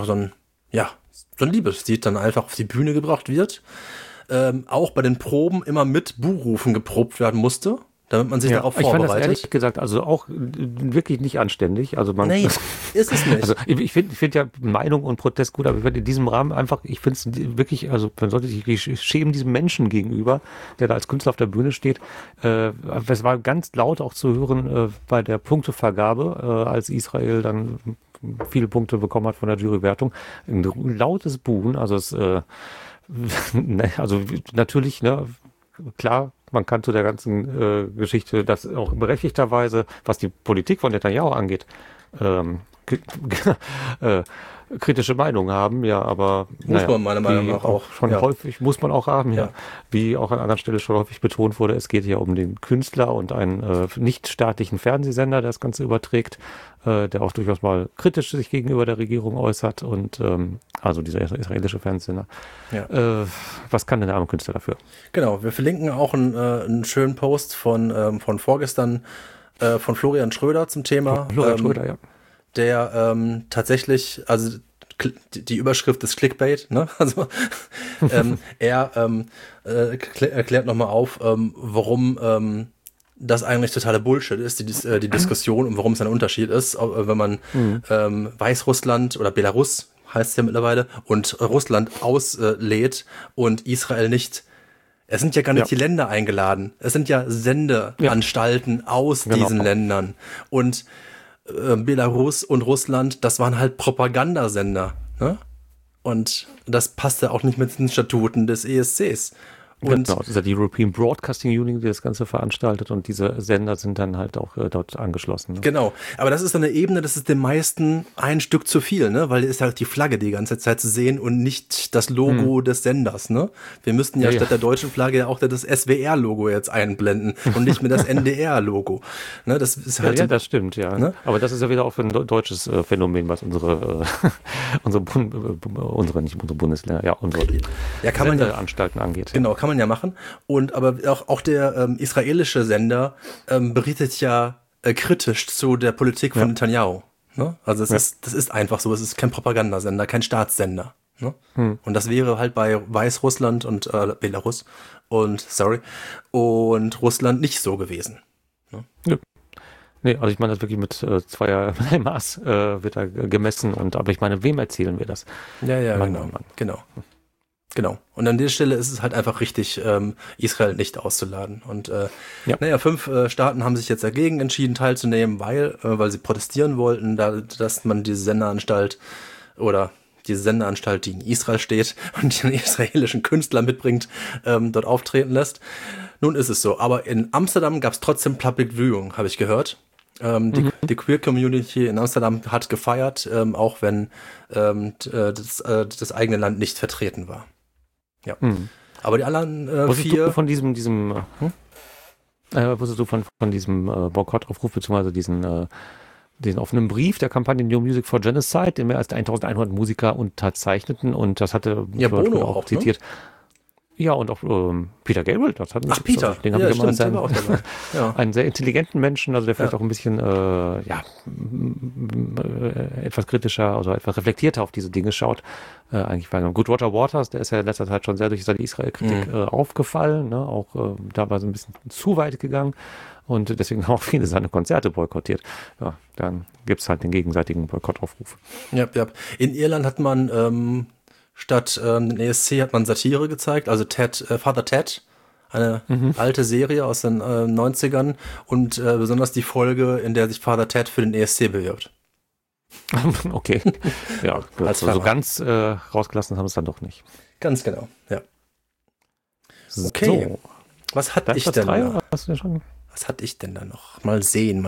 Liebeslied dann einfach auf die Bühne gebracht wird. Auch bei den Proben immer mit Buhrufen geprobt werden musste, damit man sich darauf vorbereitet. Ich fand das ehrlich gesagt also auch wirklich nicht anständig. Also nee, ist es nicht. Also ich find ja Meinung und Protest gut, aber ich finde in diesem Rahmen einfach, ich finde es wirklich, also man sollte sich schämen diesem Menschen gegenüber, der da als Künstler auf der Bühne steht. Es war ganz laut auch zu hören bei der Punktevergabe, als Israel dann viele Punkte bekommen hat von der Jurywertung. Ein lautes Buhen, also also natürlich, ne, klar, man kann zu der ganzen Geschichte das auch berechtigterweise, was die Politik von Netanyahu angeht, kritische Meinung haben, ja, aber muss man meiner Meinung nach auch schon häufig muss man auch haben, ja. Wie auch an anderen Stellen schon häufig betont wurde, es geht ja um den Künstler und einen nichtstaatlichen Fernsehsender, der das Ganze überträgt, der auch durchaus mal kritisch sich gegenüber der Regierung äußert und also dieser israelische Fernsehsender. Ja. Was kann denn der arme Künstler dafür? Genau, wir verlinken auch einen schönen Post von vorgestern von Florian Schröder zum Thema. Florian Schröder, ja. Der tatsächlich, also die Überschrift ist Clickbait, ne? Also er erklärt nochmal auf, warum das eigentlich totaler Bullshit ist, die Diskussion und warum es ein Unterschied ist, wenn man Weißrussland oder Belarus heißt es ja mittlerweile und Russland auslädt und Israel nicht. Es sind ja gar nicht die Länder eingeladen. Es sind ja Sendeanstalten aus diesen Ländern. Und Belarus und Russland, das waren halt Propagandasender. Ne? Und das passte auch nicht mit den Statuten des ESCs. Und genau, das ist ja die European Broadcasting Union, die das Ganze veranstaltet und diese Sender sind dann halt auch dort angeschlossen. Ne? Genau, aber das ist so eine Ebene, das ist den meisten ein Stück zu viel, ne? Weil ist halt die Flagge die ganze Zeit zu sehen und nicht das Logo des Senders, ne? Wir müssten ja statt der deutschen Flagge ja auch das SWR-Logo jetzt einblenden und nicht mehr das NDR-Logo. Ne? Das ist halt ja, das stimmt, ja. Ne? Aber das ist ja wieder auch ein deutsches Phänomen, was unsere Bundesländer, unsere kann man Sendeanstalten angeht. Genau, kann man ja machen. Und aber auch der israelische Sender berichtet ja kritisch zu der Politik von Netanyahu. Ne? Also das ist einfach so. Es ist kein Propagandasender, kein Staatssender. Ne? Und das wäre halt bei Weißrussland und Belarus und Russland nicht so gewesen. Ne? Ja. Nee, also ich meine, das wirklich mit zweierlei Maß wird da gemessen. Aber ich meine, wem erzählen wir das? Ja, genau. Und an der Stelle ist es halt einfach richtig, Israel nicht auszuladen. Und 5 Staaten haben sich jetzt dagegen entschieden, teilzunehmen, weil sie protestieren wollten, dass man diese Sendeanstalt, die in Israel steht und den israelischen Künstler mitbringt, dort auftreten lässt. Nun ist es so. Aber in Amsterdam gab es trotzdem Public Viewing, habe ich gehört. Die Queer Community in Amsterdam hat gefeiert, auch wenn das eigene Land nicht vertreten war. Ja. Aber die anderen wusstest du von diesem Boykottaufruf, beziehungsweise diesen offenen Brief der Kampagne New Music for Genocide, den mehr als 1100 Musiker unterzeichneten, und das hatte Bono auch zitiert. Ne? Ja, und auch Peter Gabriel, das hat Peter, den habe ich immer als einen sehr intelligenten Menschen, also der vielleicht auch ein bisschen etwas kritischer oder etwas reflektierter auf diese Dinge schaut. Eigentlich war gut, Roger Waters, der ist ja in letzter Zeit schon sehr durch seine Israel-Kritik aufgefallen, ne? Auch da war so ein bisschen zu weit gegangen und deswegen haben auch viele seine Konzerte boykottiert. Ja, dann gibt's halt den gegenseitigen Boykottaufruf. Ja. In Irland hat man statt den ESC hat man Satire gezeigt, also Father Ted, eine alte Serie aus den 90ern und besonders die Folge, in der sich Father Ted für den ESC bewirbt. Okay, ja, also ganz rausgelassen haben es dann doch nicht. Ganz genau, ja. Okay, so. Was hatte ich denn da? Was hatte ich denn da noch? Mal sehen.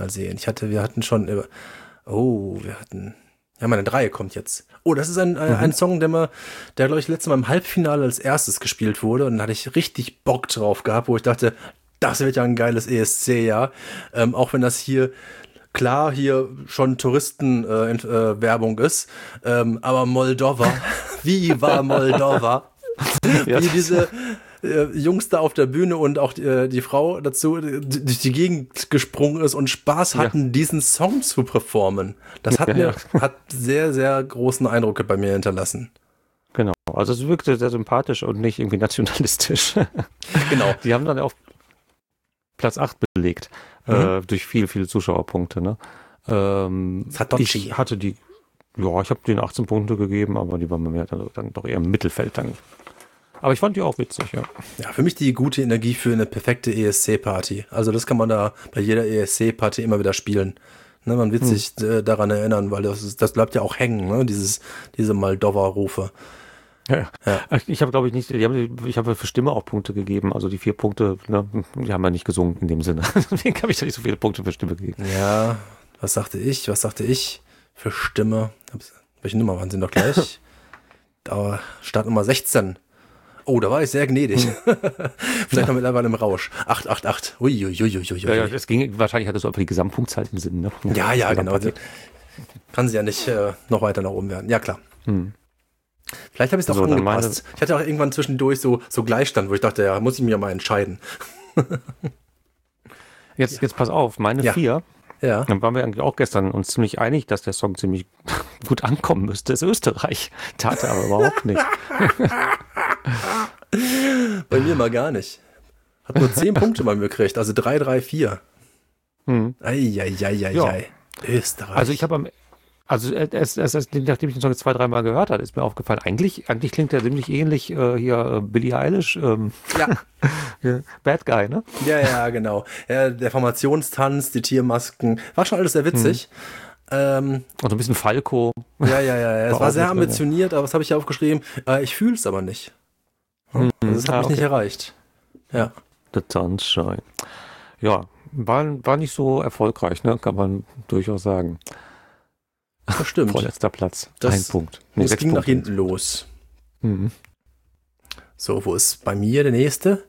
Ja, meine 3 kommt jetzt. Oh, das ist ein Song, der glaube ich, letztes Mal im Halbfinale als erstes gespielt wurde. Und da hatte ich richtig Bock drauf gehabt, wo ich dachte, das wird ja ein geiles ESC-Jahr. Auch wenn das hier schon Touristenwerbung ist. Aber Moldova, wie war Moldova? Wie diese Jungs da auf der Bühne und auch die Frau dazu durch die Gegend gesprungen ist und Spaß hatten, diesen Song zu performen. Das hat sehr, sehr großen Eindruck bei mir hinterlassen. Genau, also es wirkte sehr sympathisch und nicht irgendwie nationalistisch. Genau. Die haben dann auf Platz 8 belegt, durch viele Zuschauerpunkte. Ne? Satoshi. Ich habe denen 18 Punkte gegeben, aber die waren bei mir dann doch eher im Mittelfeld dann. Aber ich fand die auch witzig, ja. Ja, für mich die gute Energie für eine perfekte ESC-Party. Also das kann man da bei jeder ESC-Party immer wieder spielen. Ne, man wird sich daran erinnern, weil das bleibt ja auch hängen, ne? Diese Moldova-Rufe. Ja. Ich habe, glaube ich, nicht, ich habe für Stimme auch Punkte gegeben, also die 4 Punkte, ne, die haben ja nicht gesungen in dem Sinne. Deswegen habe ich da nicht so viele Punkte für Stimme gegeben. Ja, was sagte ich für Stimme? Welche Nummer waren sie noch gleich? Startnummer 16. Oh, da war ich sehr gnädig. Vielleicht noch mittlerweile im Rausch. 888. Uiuiuiui. Ja, das ging, wahrscheinlich hattest du einfach die Gesamtpunktzahl im Sinn, ne? Ja, genau. Kann sie ja nicht noch weiter nach oben werden. Ja, klar. Vielleicht habe ich es auch angepasst. Ich hatte auch irgendwann zwischendurch so Gleichstand, wo ich dachte, ja, muss ich mir ja mal entscheiden. Jetzt pass auf, meine 4. Ja. Dann waren wir eigentlich auch gestern uns ziemlich einig, dass der Song ziemlich gut ankommen müsste. Ist Österreich. Tat er aber überhaupt nicht. Bei mir mal gar nicht. Hat nur 10 Punkte bei mir gekriegt, also 3, 3, 4. Eieieiei. Österreich. Also ich habe nachdem ich den Song jetzt 2-3 Mal gehört habe, ist mir aufgefallen, eigentlich klingt der ziemlich ähnlich hier Billie Eilish. Bad Guy, ne? Ja, genau. Ja, der Formationstanz, die Tiermasken, war schon alles sehr witzig. Und so ein bisschen Falco. Ja. Es war sehr ambitioniert, aber was habe ich hier aufgeschrieben? Ich fühle es aber nicht. Also das hat mich nicht erreicht. Ja. The Sunshine. Ja, war nicht so erfolgreich, ne? Kann man durchaus sagen. Das stimmt. Vorletzter Platz. Das, ein Punkt. Nee, es ging nach hinten los. Mhm. So, wo ist bei mir der nächste?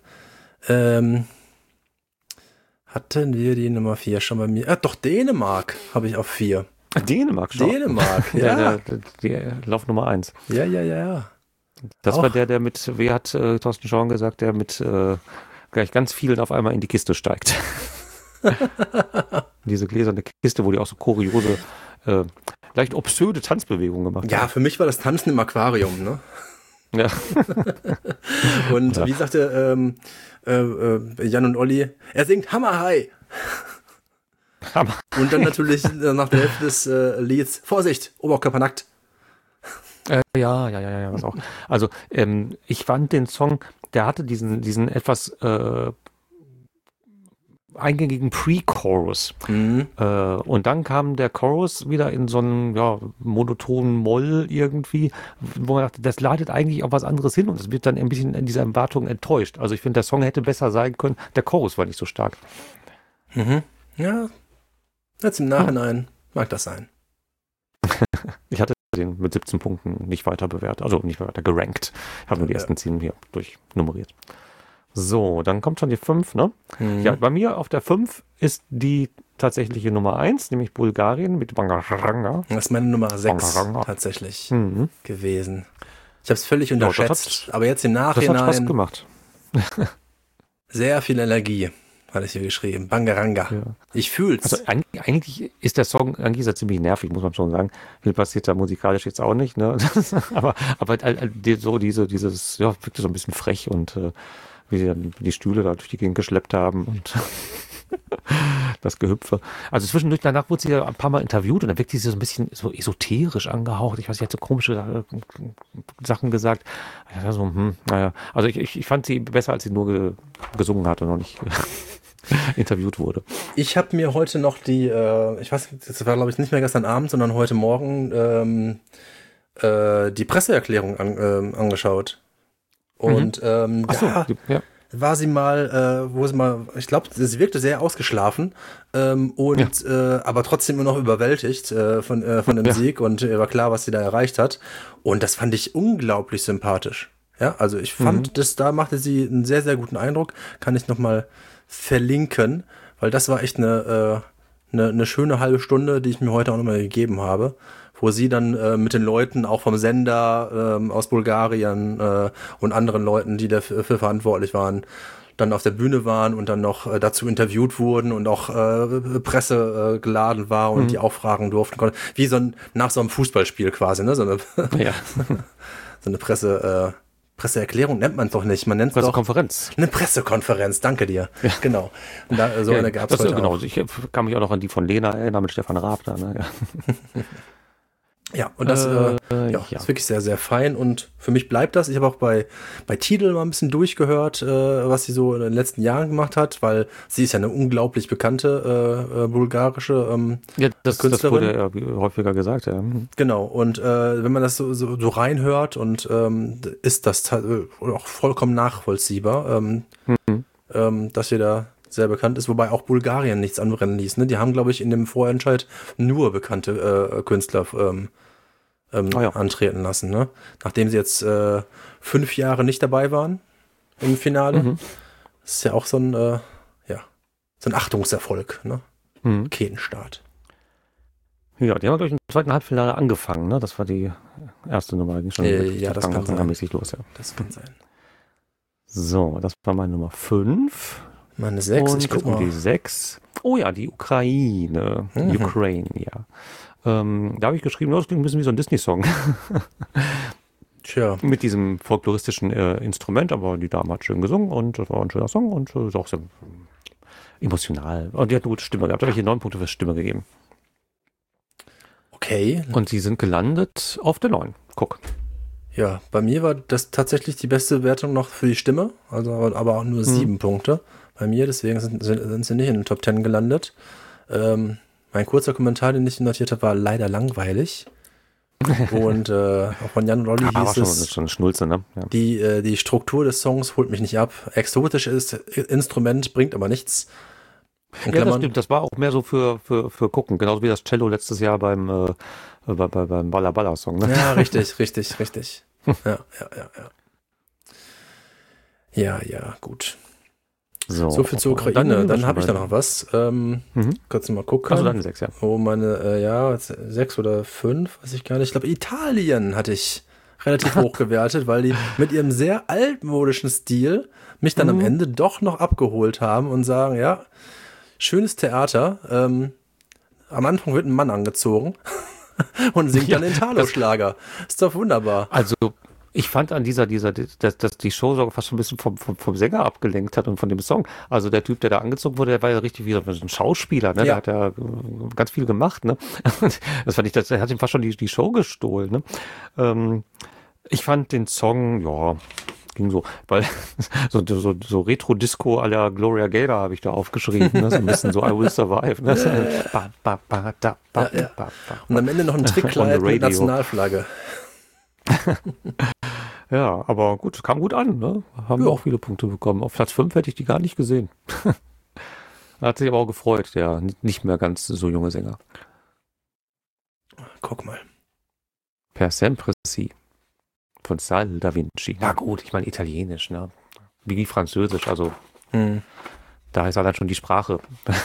Hatten wir die Nummer 4 schon bei mir? Doch, Dänemark habe ich auf 4. Dänemark schon. Dänemark, ja. Die Lauf Nummer 1. Ja. Das Auch. war der mit, wie hat Thorsten Schorn gesagt, der mit gleich ganz vielen auf einmal in die Kiste steigt. Diese gläserne Kiste, wo die auch so kuriose, leicht obsöde Tanzbewegungen gemacht haben. Ja, für mich war das Tanzen im Aquarium, ne? Ja. Und wie sagte Jan und Olli, er singt Hammer High. Hammer. Und dann natürlich nach der Hälfte des Lieds, Vorsicht, Oberkörper nackt. Ja, was auch. Also, ich fand den Song, der hatte diesen etwas eingängigen Pre-Chorus. Und dann kam der Chorus wieder in so einen monotonen Moll irgendwie, wo man dachte, das leitet eigentlich auf was anderes hin und es wird dann ein bisschen in dieser Erwartung enttäuscht. Also ich finde, der Song hätte besser sein können, der Chorus war nicht so stark. Ja, jetzt im Nachhinein mag das sein. Ich hatte den mit 17 Punkten nicht weiter bewertet, also nicht weiter gerankt. Ich habe nur die ersten 10 hier durchnummeriert. So, dann kommt schon die 5, ne? Ja, bei mir auf der 5 ist die tatsächliche Nummer 1, nämlich Bulgarien mit Bangaranga. Das ist meine Nummer 6 tatsächlich gewesen. Ich habe es völlig Ja, unterschätzt, aber jetzt im Das hat Spaß Nachhinein gemacht. sehr viel Energie, hatte ich hier geschrieben. Bangaranga. Ja. Ich fühl's. Also eigentlich ist der Song eigentlich sehr ziemlich nervig, muss man schon sagen. Viel passiert da musikalisch jetzt auch nicht, ne? aber so dieses, wirkte so ein bisschen frech und wie sie dann die Stühle da durch die Gegend geschleppt haben und das Gehüpfe. Also zwischendurch, danach wurde sie ja ein paar Mal interviewt und dann wirkte sie so ein bisschen so esoterisch angehaucht. Ich weiß, sie hat so komische Sachen gesagt. Ja, so, naja. Also ich fand sie besser, als sie nur gesungen hat und noch nicht interviewt wurde. Ich habe mir heute noch die, ich weiß, das war glaube ich nicht mehr gestern Abend, sondern heute Morgen die Presseerklärung angeschaut. Und war sie mal, ich glaube, sie wirkte sehr ausgeschlafen aber trotzdem immer noch überwältigt von dem Sieg und war klar, was sie da erreicht hat. Und das fand ich unglaublich sympathisch. Ja, also ich fand, da machte sie einen sehr, sehr guten Eindruck. Kann ich nochmal verlinken, weil das war echt eine schöne halbe Stunde, die ich mir heute auch nochmal gegeben habe, wo sie dann mit den Leuten auch vom Sender aus Bulgarien und anderen Leuten, die dafür verantwortlich waren, dann auf der Bühne waren und dann noch dazu interviewt wurden und auch Presse geladen war und die auch fragen durften. Wie nach so einem Fußballspiel quasi, ne? So eine Presseerklärung nennt man es doch nicht. Man nennt es Pressekonferenz. Eine Pressekonferenz, danke dir. Ja. Genau. Und eine gab es heute auch. Ich kann mich auch noch an die von Lena erinnern mit Stefan Raab da. Ne? Ja. Ja, und das ist wirklich sehr, sehr fein und für mich bleibt das. Ich habe auch bei Tidal mal ein bisschen durchgehört, was sie so in den letzten Jahren gemacht hat, weil sie ist ja eine unglaublich bekannte bulgarische Künstlerin. Das wurde ja häufiger gesagt, ja. Genau, und wenn man das so reinhört und ist das auch vollkommen nachvollziehbar, dass sie da sehr bekannt ist, wobei auch Bulgarien nichts anbrennen ließ. Ne? Die haben, glaube ich, in dem Vorentscheid nur bekannte Künstler antreten lassen. Ne? Nachdem sie jetzt 5 Jahre nicht dabei waren im Finale. Das ist ja auch so ein Achtungserfolg. Ne? Raketenstart. Ja, die haben, glaube ich, im zweiten Halbfinale angefangen. Ne? Das war die erste Nummer. Ging schon das kann sein. Los, ja. Das kann sein. So, das war meine Nummer 5. Meine 6, ich guck mal. Die 6. Oh ja, die Ukraine. Ukraine, ja. Da habe ich geschrieben, das klingt ein bisschen wie so ein Disney-Song. Tja. Mit diesem folkloristischen Instrument, aber die Dame hat schön gesungen und das war ein schöner Song und ist auch sehr emotional. Und die hat eine gute Stimme gehabt. Da habe ich hier 9 Punkte für Stimme gegeben. Okay. Und sie sind gelandet auf der 9. Guck. Ja, bei mir war das tatsächlich die beste Wertung noch für die Stimme, also aber auch nur 7 Punkte bei mir, deswegen sind sie nicht in den Top 10 gelandet. Mein kurzer Kommentar, den ich notiert habe, war leider langweilig. Und auch von Jan und Olli hieß das ist schon eine Schnulze, ne? Ja. Die Struktur des Songs holt mich nicht ab. Exotisches Instrument bringt aber nichts. Ja, das stimmt. Das war auch mehr so für Gucken. Genauso wie das Cello letztes Jahr beim Balla Balla Song. Ne? Ja, richtig. Ja, gut. So viel zur Ukraine. Dann habe ich da noch was. Kurz mal gucken. Also dann 6, ja. Oh, meine, 6 oder 5, weiß ich gar nicht. Ich glaube, Italien hatte ich relativ hoch gewertet, weil die mit ihrem sehr altmodischen Stil mich dann am Ende doch noch abgeholt haben und sagen, ja, schönes Theater. Am Anfang wird ein Mann angezogen und singt dann Italo-Schlager. Ist doch wunderbar. Also ich fand an dass die Show sogar fast schon ein bisschen vom Sänger abgelenkt hat und von dem Song. Also der Typ, der da angezogen wurde, der war ja richtig wie so ein Schauspieler, ne? Der hat ja ganz viel gemacht, ne? Das fand ich, der hat ihm fast schon die Show gestohlen, ne? Ich fand den Song, ja, ging so, weil so Retro-Disco à la Gloria Gaynor habe ich da aufgeschrieben, ne? So ein bisschen so I Will Survive, ne? Und am Ende noch ein Trickkleid mit Nationalflagge. Ja, aber gut, kam gut an, ne? Haben auch viele Punkte bekommen. Auf Platz 5 hätte ich die gar nicht gesehen. Hat sich aber auch gefreut, der nicht mehr ganz so junge Sänger. Guck mal. Per sempre si. Von Sal da Vinci. Na gut, ich meine Italienisch, ne? Wie Französisch, also da ist halt schon die Sprache.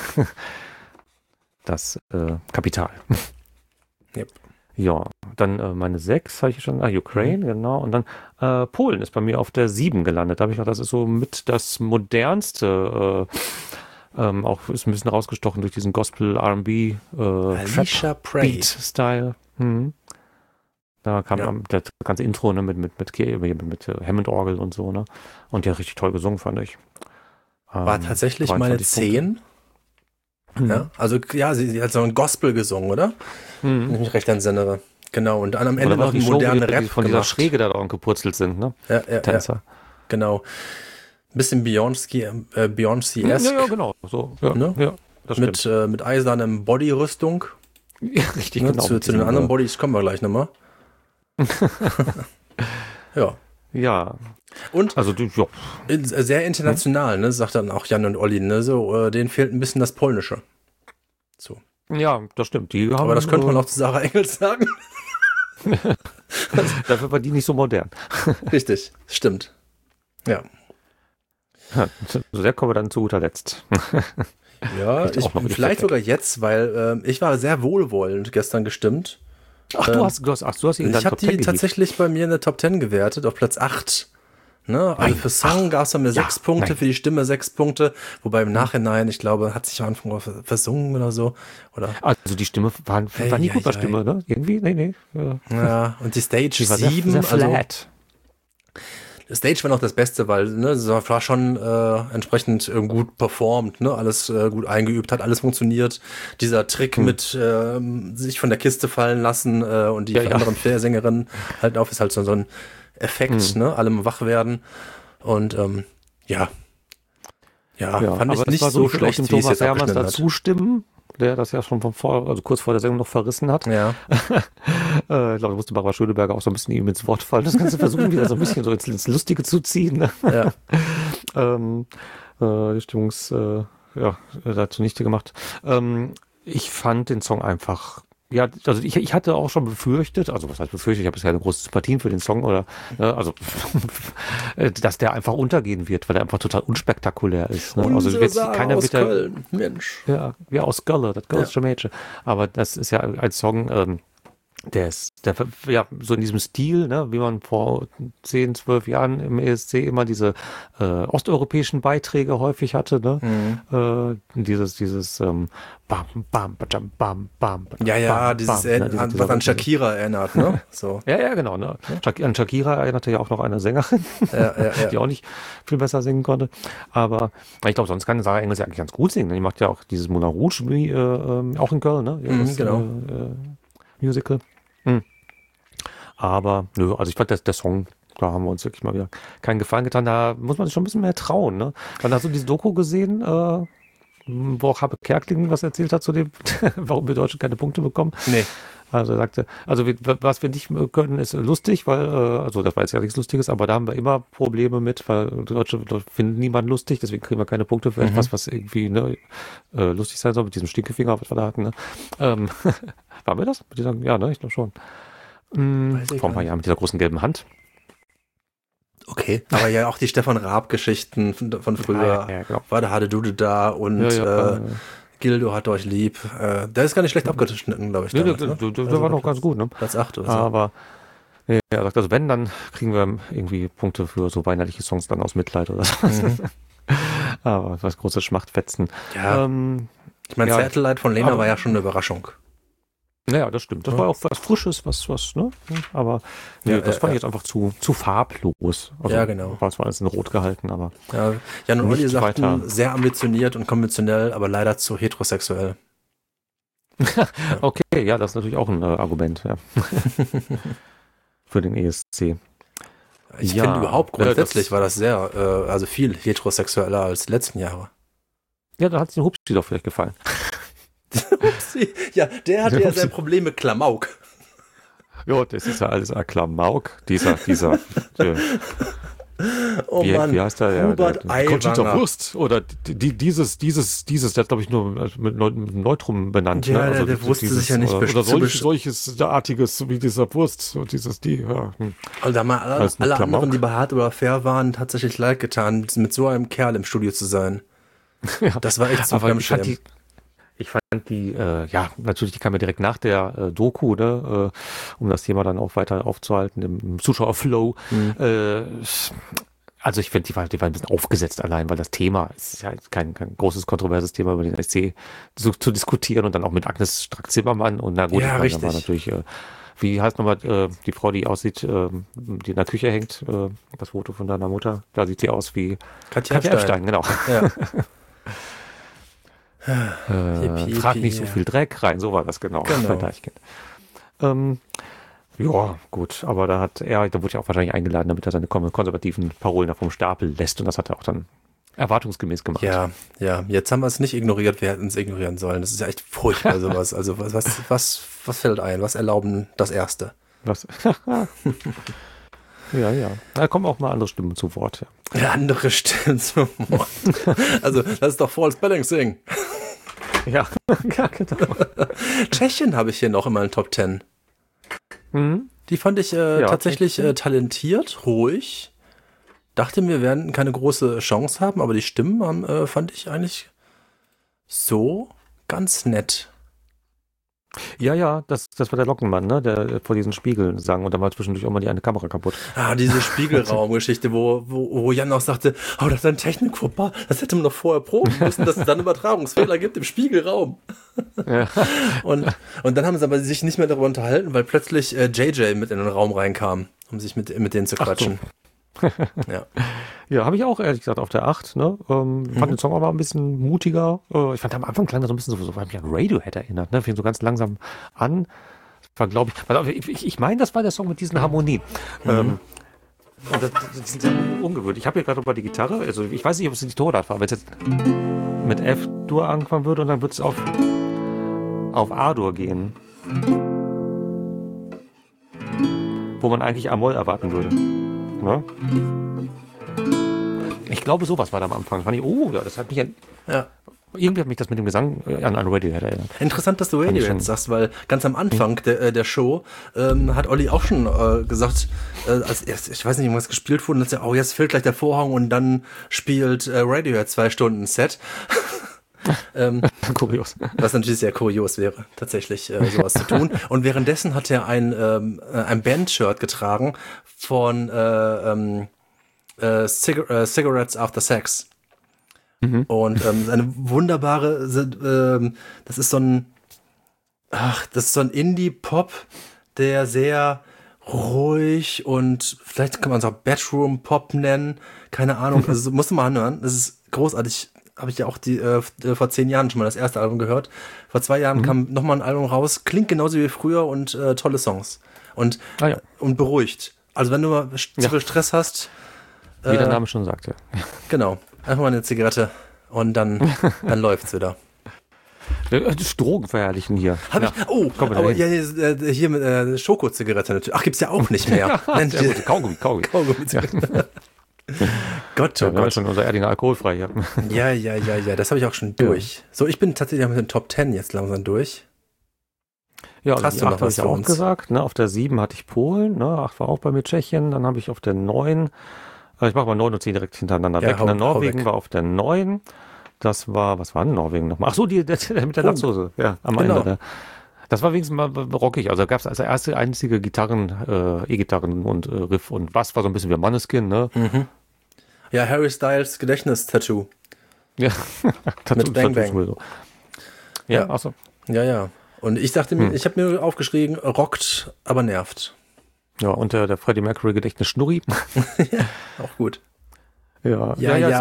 Das Kapital. Yep. Ja, dann meine 6 habe ich schon, Ukraine, genau. Und dann Polen ist bei mir auf der 7 gelandet. Da habe ich gedacht, das ist so mit das modernste, auch ist ein bisschen rausgestochen durch diesen Gospel R&B Alicia Pratt Style. Da kam das ganze Intro, ne, mit Hammond-Orgel und so, ne? Und die hat richtig toll gesungen, fand ich. War tatsächlich meine 10. Ja, also sie hat so ein Gospel gesungen, oder? Wenn ich mich recht entsinnere. Genau, und dann am Ende noch einen modernen Rap von dieser Schräge da gepurzelt sind, ne? Ja, Tänzer. Genau. Ein bisschen Beyoncé-esque. Ja, genau. So, ja, ne? Ja, das stimmt. Mit eisernem Bodyrüstung. Ja, richtig, ne? genau. Zu den anderen Bodys kommen wir gleich nochmal. Ja. Ja. Und also, sehr international, ne, sagt dann auch Jan und Olli, ne, so, denen fehlt ein bisschen das Polnische. So. Ja, das stimmt. Aber das könnte man auch zu Sarah Engels sagen. Dafür war die nicht so modern. Richtig, stimmt. Ja. So sehr kommen wir dann zu guter Letzt. Ja, vielleicht sogar jetzt, weil ich war sehr wohlwollend gestern gestimmt. Ach, du hast ihn Ich habe die tatsächlich bei mir in der Top 10 gewertet, auf Platz 8. Ne? Also für Song gab es dann mir 6 Punkte, für die Stimme 6 Punkte, wobei im Nachhinein, ich glaube, hat sich am Anfang versungen oder so. Oder? Also die Stimme war nie gut bei Stimme, ne? Irgendwie? Nee. Ja, und die Stage die war 7, sehr flat. Stage war noch das Beste, weil es war schon entsprechend gut performt, ne? Alles gut eingeübt, hat alles funktioniert. Dieser Trick mit sich von der Kiste fallen lassen und die anderen Sängerinnen halt auf, ist halt so ein Effekt, ne? Allem wach werden. Und fand ich nicht so schlecht, wie es jetzt abgeschnitten hat. Zustimmen, der das ja schon kurz vor der Sendung noch verrissen hat. Ja. Ich glaube, da musste Barbara Schöneberger auch so ein bisschen ihm ins Wort fallen. Das Ganze versuchen wieder so ein bisschen so ins Lustige zu ziehen. Ne? Ja. Die Stimmungs, dazu nichte gemacht. Ich fand den Song einfach, ja, also ich hatte auch schon befürchtet, also was heißt befürchtet, ich habe jetzt keine große Sympathien für den Song oder, dass der einfach untergehen wird, weil er einfach total unspektakulär ist. Ne? Also jetzt keiner aus Köln, Mensch. Ja, aus Köln, das Kölsche Mädchen. Aber das ist ja ein Song, der so in diesem Stil, ne, wie man vor 10, 12 Jahren im ESC immer diese osteuropäischen Beiträge häufig hatte, ne? Dieses Bam, Bam, Bam, Bam, Bam. Ja, dieses was an Shakira erinnert, ne? So. Ja, genau. Ne? An Shakira erinnerte ja auch noch eine Sängerin, die auch nicht viel besser singen konnte. Aber ich glaube, sonst kann Sarah Engels ja eigentlich ganz gut singen. Die macht ja auch dieses Moulin Rouge auch in Köln, ne? Ja, genau. Musical. Aber nö, also ich fand, der Song, da haben wir uns wirklich mal wieder keinen Gefallen getan. Da muss man sich schon ein bisschen mehr trauen. Ne? Dann hast du diese Doku gesehen, wo auch Habe Kerkeling was erzählt hat zu dem, warum wir Deutschen keine Punkte bekommen. Nee. Also er sagte, was wir nicht können, ist lustig, weil, also das war jetzt ja nichts Lustiges, aber da haben wir immer Probleme mit, weil Deutsche finden niemanden lustig, deswegen kriegen wir keine Punkte für etwas, was irgendwie lustig sein soll, mit diesem Stinkefinger, was wir da hatten. Ne? Waren wir das? Ja, ne, ich glaube schon. Vor ein paar Jahren mit dieser großen gelben Hand. Okay, aber ja auch die Stefan Raab-Geschichten von früher. Ja, genau. War der Hade da und Gildo hat euch lieb. Der ist gar nicht schlecht abgeschnitten, glaube ich. Nee, damals, der war noch ganz gut, ne? Platz 8 oder so. Aber er sagt, also wenn, dann kriegen wir irgendwie Punkte für so weinerliche Songs dann aus Mitleid oder so. Aber was große Schmachtfetzen. Ja. Ich meine, Satellite von Lena war ja schon eine Überraschung. Naja, das stimmt. Das war auch was Frisches, was, ne? Aber das fand ich jetzt einfach zu farblos. Also, ja, genau. War zwar alles in Rot gehalten, aber. Ja, Jan und Olli sagten, sehr ambitioniert und konventionell, aber leider zu heterosexuell. Okay, ja, das ist natürlich auch ein Argument, ja. Für den ESC. Ich finde überhaupt grundsätzlich war das sehr, also viel heterosexueller als die letzten Jahre. Ja, da hat es den Hupsi doch vielleicht gefallen. Ja, der hat ja sein Problem mit Klamauk. Ja, das ist ja alles ein Klamauk. Dieser oh Mann, wie heißt der? Hubert Conchita Wurst. Oder dieses, der hat, glaube ich, nur mit Neutrum benannt. Ja, ne? Also der wusste sich ja nicht oder solches derartiges wie dieser Wurst und ja. Also da mal alle anderen, die bei Hard oder Fair waren, tatsächlich leid getan, mit so einem Kerl im Studio zu sein. Ja, das war echt so fremdschämen. Ich fand die, natürlich, die kam ja direkt nach der Doku, ne, um das Thema dann auch weiter aufzuhalten im Zuschauerflow. Also ich finde, die war ein bisschen aufgesetzt allein, weil das Thema ist ja kein großes kontroverses Thema über den ESC zu diskutieren und dann auch mit Agnes Strack-Zimmermann und na gut, ja, da war natürlich, wie heißt nochmal die Frau, die aussieht, die in der Küche hängt, das Foto von deiner Mutter, da sieht sie aus wie Katja Epstein, genau. Ja. Frag nicht so viel Dreck rein, so war das genau. Ja, gut, aber da wurde ja auch wahrscheinlich eingeladen, damit er seine konservativen Parolen da vom Stapel lässt und das hat er auch dann erwartungsgemäß gemacht. Ja, jetzt haben wir es nicht ignoriert, wir hätten es ignorieren sollen. Das ist ja echt furchtbar sowas. Also was fällt ein? Was erlauben das Erste? Was? Ja. Da kommen auch mal andere Stimmen zu Wort. Ja, andere Stimmen zu Wort. Also, das ist doch False Balancing. Ja, genau. Tschechien habe ich hier noch in meinen Top 10. Die fand ich tatsächlich talentiert, ruhig. Dachte mir, wir werden keine große Chance haben, aber die Stimmen fand ich eigentlich so ganz nett. Ja, das war der Lockenmann, ne, der vor diesen Spiegeln sang und da war zwischendurch auch mal die eine Kamera kaputt. Ah, diese Spiegelraumgeschichte, wo Jan auch sagte, das ist ein Technikfauxpas, das hätte man doch vorher proben müssen, dass es dann Übertragungsfehler gibt im Spiegelraum. Ja. Und dann haben sie aber sich nicht mehr darüber unterhalten, weil plötzlich JJ mit in den Raum reinkam, um sich mit denen zu quatschen. Ja, habe ich auch ehrlich gesagt auf der 8. Ne? Fand den Song aber ein bisschen mutiger. Ich fand am Anfang klang das so ein bisschen so, weil mich an Radiohead erinnert. Ne? Fing so ganz langsam an. Das war, glaube ich meine, das war der Song mit diesen Harmonien. Und das ist sehr ungewöhnlich. Ich habe hier gerade mal die Gitarre. Also ich weiß nicht, ob es die Tonart war. Wenn es jetzt mit F-Dur anfangen würde und dann wird es auf A-Dur gehen. Wo man eigentlich A-Moll erwarten würde. Ne? Ich glaube, sowas war da am Anfang. Fand ich, das hat mich irgendwie hat mich das mit dem Gesang an Radiohead erinnert. Interessant, dass du Radiohead sagst, weil ganz am Anfang der Show hat Olli auch schon gesagt, ich weiß nicht, was gespielt wurde, dass jetzt fällt gleich der Vorhang und dann spielt Radiohead 2 Stunden Set. Kurios. Was natürlich sehr kurios wäre, tatsächlich sowas zu tun. Und währenddessen hat er ein Band-Shirt getragen von Cigarettes After Sex. Und eine wunderbare, das ist so ein Indie-Pop, der sehr ruhig und vielleicht kann man es auch Bedroom-Pop nennen, keine Ahnung, also musst du mal anhören, das ist großartig. Habe ich ja auch vor 10 Jahren schon mal das erste Album gehört. Vor 2 Jahren kam nochmal ein Album raus, klingt genauso wie früher und tolle Songs. Und beruhigt. Also wenn du mal zu viel Stress hast. Wie der Name schon sagte. Genau. Einfach mal eine Zigarette und dann läuft's wieder. Drogen verherrlichen hier. Hier mit Schokozigarette natürlich. Ach, gibt's ja auch nicht mehr. Sehr gut. Kaugummi. Gott, wir haben schon unser Erdinger alkoholfrei hier. Ja, das habe ich auch schon durch. So, ich bin tatsächlich mit den Top 10 jetzt langsam durch. Ja, und hast du noch was für uns? Gesagt, ne? Auf der 7 hatte ich Polen, ne? 8 war auch bei mir Tschechien, dann habe ich auf der 9, ich mache mal 9 und 10 direkt hintereinander weg. Norwegen war auf der 9, das war, was war denn Norwegen nochmal? Ach so, der mit der Latzhose, ja, am Ende. Das war wenigstens mal rockig, also gab es als erste einzige Gitarren, E-Gitarren und Riff und Bass war so ein bisschen wie Måneskin, ne? Mhm. Ja, Harry Styles Gedächtnis-Tattoo. Ja, mit Bang Bang. Ja, achso. Ja. Und ich dachte mir, ich habe mir aufgeschrieben, rockt, aber nervt. Ja, und der Freddie Mercury Gedächtnis Schnurri. Ja, auch gut. Ja,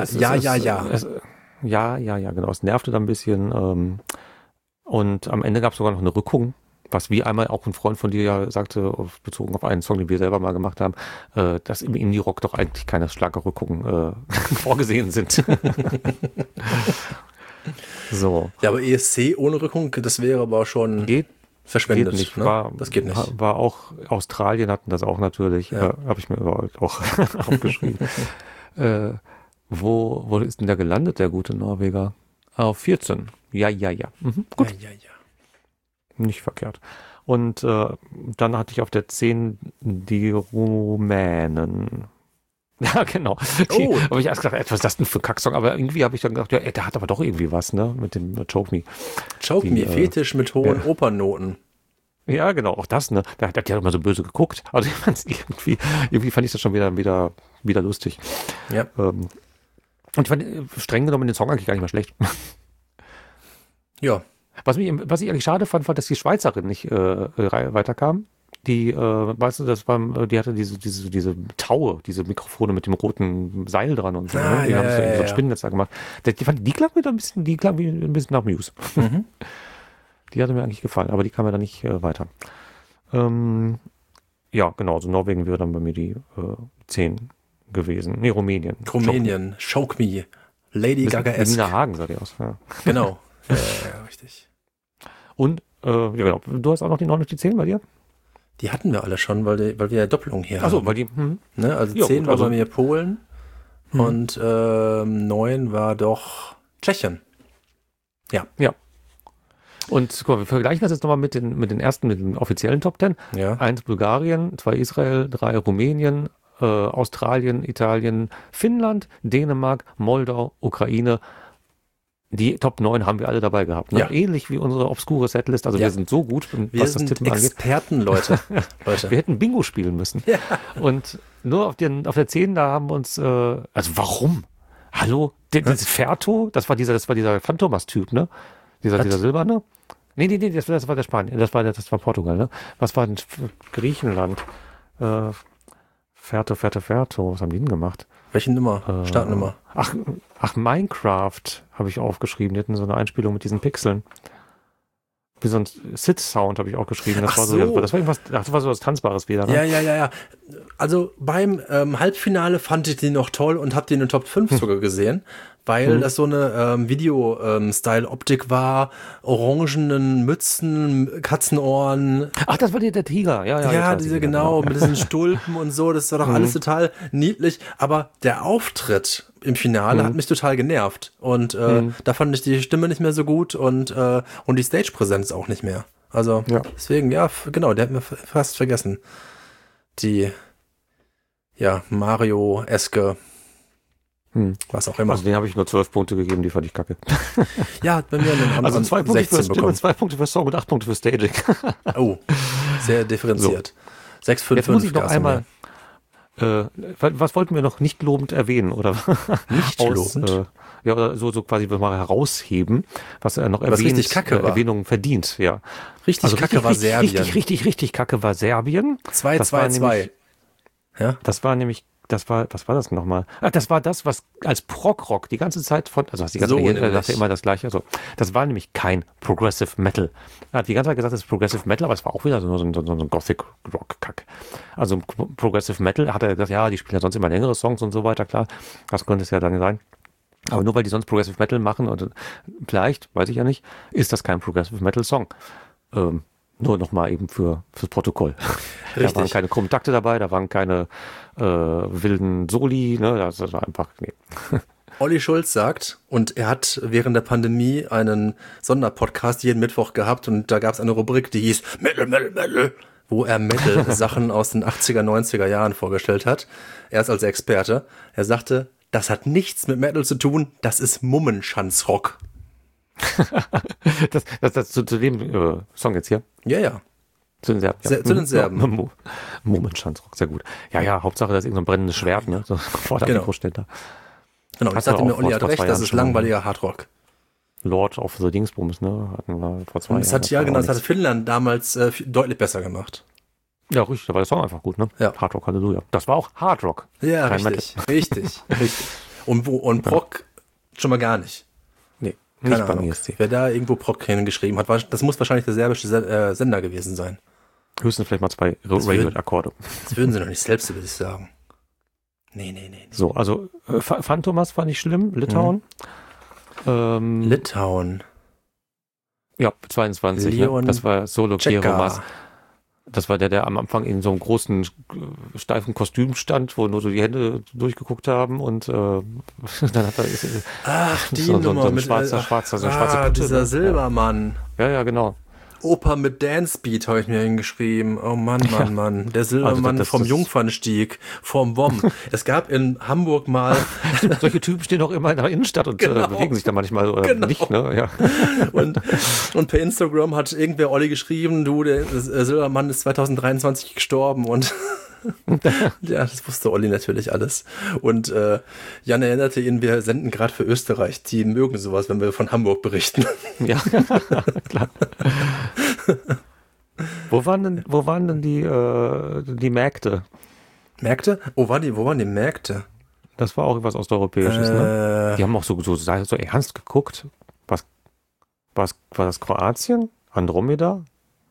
genau. Es nervte dann ein bisschen. Und am Ende gab es sogar noch eine Rückung, was wie einmal auch ein Freund von dir ja sagte, bezogen auf einen Song, den wir selber mal gemacht haben, dass im Indie-Rock doch eigentlich keine Schlagerrückungen vorgesehen sind. So. Ja, aber ESC ohne Rückung, das wäre aber schon verschwendet. Geht nicht. Ne? Das geht nicht. War auch, Australien hatten das auch natürlich, habe ich mir überall auch aufgeschrieben. Wo ist denn der gelandet, der gute Norweger? Auf 14. Ja. Gut. Ja. Nicht verkehrt. Und dann hatte ich auf der 10 die Rumänen. Ja, genau. Aber ich erst gedacht, was ist das denn für ein Kacksong? Aber irgendwie habe ich dann gedacht, ja, der hat aber doch irgendwie was, ne? Mit dem Choke Me. Choke Me, Fetisch mit hohen Opernnoten. Ja, genau, auch das, ne? Der hat ja immer so böse geguckt. Also irgendwie fand ich das schon wieder lustig. Ja. Und ich fand streng genommen den Song eigentlich gar nicht mal schlecht. Ja. Was ich eigentlich schade fand, war, dass die Schweizerin nicht weiterkam. Die, weißt du, die hatte diese Taue, diese Mikrofone mit dem roten Seil dran und so. Die haben so ein Spinnennetz gemacht. Die klang wie ein bisschen nach Muse. Mhm. Die hatte mir eigentlich gefallen, aber die kam ja dann nicht weiter. Ja, genau, also Norwegen wäre dann bei mir die 10 gewesen. Nee, Rumänien. Choke Me. Lady Gaga-esque. Nina Hagen sah die aus. Ja. Genau. Ja, richtig. Und, ja genau, du hast auch noch die 9 und die 10 bei dir? Die hatten wir alle schon, weil wir ja Doppelung hier haben. Achso, weil die... Ne? Also 10 war bei mir Polen und 9 war doch Tschechien. Ja. Und guck mal, wir vergleichen das jetzt nochmal mit den offiziellen Top 10. Ja. 1 Bulgarien, 2 Israel, 3 Rumänien, Australien, Italien, Finnland, Dänemark, Moldau, Ukraine. Die Top 9 haben wir alle dabei gehabt. Ne? Ja. Ähnlich wie unsere obskure Setlist. Also wir sind so gut, was das Tippen angeht. Experten, Leute. Wir hätten Bingo spielen müssen. Ja. Und nur auf der 10, da haben wir uns, also warum? Hallo? Das Ferto, das war dieser Phantomas-Typ, ne? Dieser Silberne? Nee, das war der Spanien. Das war Portugal, ne? Was war denn Griechenland? Ferto. Was haben die denn gemacht? Welche Nummer? Startnummer? Ach, Minecraft habe ich aufgeschrieben. Die hatten so eine Einspielung mit diesen Pixeln. Wie so ein Sit-Sound habe ich auch geschrieben. Das war so was Tanzbares wieder. Ne? Ja. Also beim Halbfinale fand ich die noch toll und habe die in den Top 5 sogar gesehen, weil das so eine Video-Style-Optik war, orangenen Mützen, Katzenohren. Ach, das war der Tiger. Ja, diese genau, mit diesen Stulpen und so, das war doch alles total niedlich, aber der Auftritt im Finale hat mich total genervt und da fand ich die Stimme nicht mehr so gut und die Stage-Präsenz auch nicht mehr. Also deswegen, ja, genau, der hat mir fast vergessen. Die Mario-eske was auch immer. Also den habe ich nur 12 Punkte gegeben, die fand ich kacke. Ja, bei mir einen also 2 Punkte für Stimme, 2 Punkte für Song und 8 Punkte für Staging. Oh, sehr differenziert. 6, 5, Jetzt muss ich noch einmal, was wollten wir noch nicht lobend erwähnen? Oder nicht lobend? Oder so quasi mal herausheben, was noch richtig kacke war. Erwähnung verdient. Ja. Richtig kacke war Serbien. Richtig kacke war Serbien. 2-2-2. Ja. Das war nämlich, was war das nochmal? Das war das, was als Prog-Rock die ganze Zeit also hast die ganze Zeit immer das Gleiche. Also, das war nämlich kein Progressive Metal. Er hat die ganze Zeit gesagt, das ist Progressive Metal, aber es war auch wieder so ein Gothic-Rock-Kack. Also Progressive Metal hat er gesagt, ja, die spielen ja sonst immer längere Songs und so weiter, klar. Das könnte es ja dann sein. Aber nur weil die sonst Progressive Metal machen, und vielleicht, weiß ich ja nicht, ist das kein Progressive Metal Song. Nur nochmal eben fürs Protokoll. Da waren keine krummen Takte dabei, da waren keine wilden Soli, ne? Das war einfach, nee. Olli Schulz sagt, und er hat während der Pandemie einen Sonderpodcast jeden Mittwoch gehabt und da gab es eine Rubrik, die hieß Metal, Metal, Metal, wo er Metal-Sachen aus den 80er, 90er Jahren vorgestellt hat. Er ist also Experte. Er sagte, das hat nichts mit Metal zu tun, das ist Mummenschanzrock. das zu dem Song jetzt hier? Ja. Zu den Serben. Ja. Zu den Serben. Mummenschanzrock, sehr gut. Ja, Hauptsache, das ist irgendein brennendes Schwert, ne? So vor der Mikro steht da. Genau, ich sagte mir, Olli hat recht, das ist langweiliger Hardrock. Lord of the Dingsbums, ne? Hatten wir vor 2 Jahren. Das hat Finnland damals deutlich besser gemacht. Ja, richtig, da war der Song einfach gut, ne? Ja. Hardrock, Halleluja. Das war auch Hardrock. Ja, richtig. Und Prog schon mal gar nicht. Nee, Keine nicht beim Ahnung. ESC. Wer da irgendwo Prog hingeschrieben hat, das muss wahrscheinlich der serbische Sender gewesen sein. Höchstens vielleicht mal 2 Radio-Akkorde. Das würden sie noch nicht selbst, würde ich sagen. Nee. So, also Phantomas fand ich schlimm, Litauen. Litauen. Ja, 22, Leon ne? Das war Solo Checker. Kieromas. Das war der am Anfang in so einem großen, steifen Kostüm stand, wo nur so die Hände durchgeguckt haben und dann hat er Nummer so ein mit schwarze Putte, dieser Silbermann. Ja, genau. Oper mit Dancebeat habe ich mir hingeschrieben. Oh Mann. Der Silbermann vom Jungfernstieg, vom WOM. Es gab in Hamburg mal... Solche Typen stehen auch immer in der Innenstadt und bewegen sich da manchmal oder nicht. Ne? Ja. Und per Instagram hat irgendwer Olli geschrieben, der Silbermann ist 2023 gestorben und... Ja, das wusste Olli natürlich alles. Und Jan erinnerte ihn, wir senden gerade für Österreich. Die mögen sowas, wenn wir von Hamburg berichten. Ja, klar. Wo waren denn die Märkte? Märkte? Wo waren die Märkte? Das war auch etwas Osteuropäisches, ne? Die haben auch so ernst geguckt. War das Kroatien? Andromeda?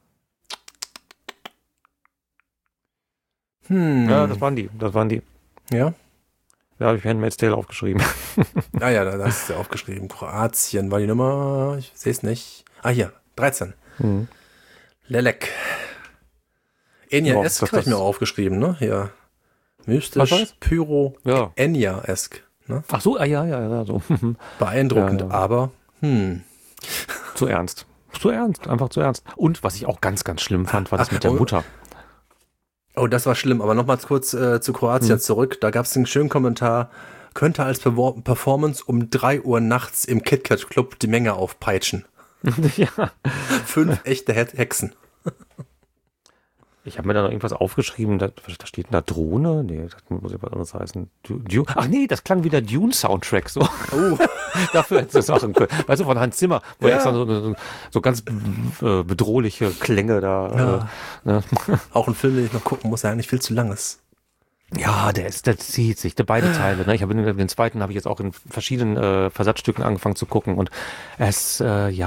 Ja, das waren die. Ja? Da habe ich Handmaid's Tale aufgeschrieben. Ja, da hast du aufgeschrieben. Kroatien war die Nummer, ich sehe es nicht. Hier, 13. Lelek. Enya-esk habe ich mir aufgeschrieben, ne? Hier. Mystisch, Pyro, ja. Enya-esk. Ne? Ach so, ja, so. Beeindruckend, ja. Aber, Zu ernst, einfach zu ernst. Und was ich auch ganz, ganz schlimm fand, war das mit der Mutter. Oh, das war schlimm, aber nochmals kurz zu Kroatien zurück. Da gab es einen schönen Kommentar. Könnte als Performance um 3 Uhr nachts im KitKat Club die Menge aufpeitschen. Ja. 5 echte Hexen. Ich habe mir da noch irgendwas aufgeschrieben, da steht da Drohne? Nee, das muss ja was anderes heißen. Ach nee, das klang wie der Dune-Soundtrack. So. Oh. Dafür hättest du es machen können. Weißt du, von Hans Zimmer, wo extra so ganz bedrohliche Klänge da. Ne? Auch ein Film, den ich noch gucken muss, der eigentlich viel zu lang ist. Ja, der zieht sich, beide Teile. Ne? Den zweiten habe ich jetzt auch in verschiedenen Versatzstücken angefangen zu gucken und es, ich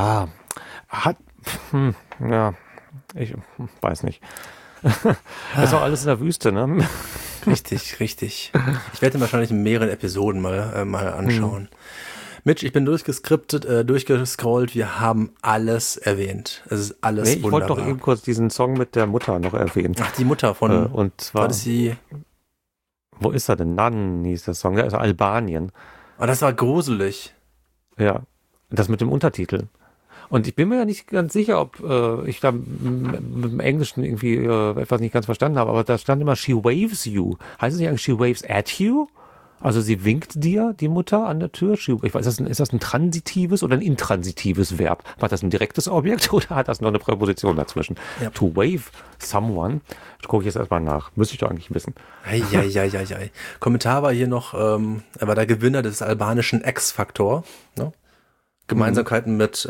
weiß nicht. Das war alles in der Wüste, ne? Richtig. Ich werde ihn wahrscheinlich in mehreren Episoden mal anschauen. Mitch, ich bin durchgescrollt, wir haben alles erwähnt. Es ist alles wunderbar. Ich wollte doch eben kurz diesen Song mit der Mutter noch erwähnen. Ach, die Mutter von... und zwar... War das sie... Wo ist er denn? Nan hieß der Song. Der ist Albanien. Oh, das war gruselig. Ja, das mit dem Untertitel. Und ich bin mir ja nicht ganz sicher, ob ich da mit dem Englischen irgendwie etwas nicht ganz verstanden habe, aber da stand immer she waves you. Heißt es nicht eigentlich she waves at you? Also sie winkt dir, die Mutter, an der Tür. Ich weiß, ist das ein transitives oder ein intransitives Verb? War das ein direktes Objekt oder hat das noch eine Präposition dazwischen? Ja. To wave someone. Das gucke ich jetzt erstmal nach. Müsste ich doch eigentlich wissen. Ei. Kommentar war hier noch, er war der Gewinner des albanischen X-Faktor. Ne? Gemeinsamkeiten mit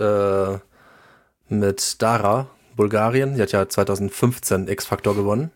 Dara, Bulgarien. Die hat ja 2015 X-Faktor gewonnen.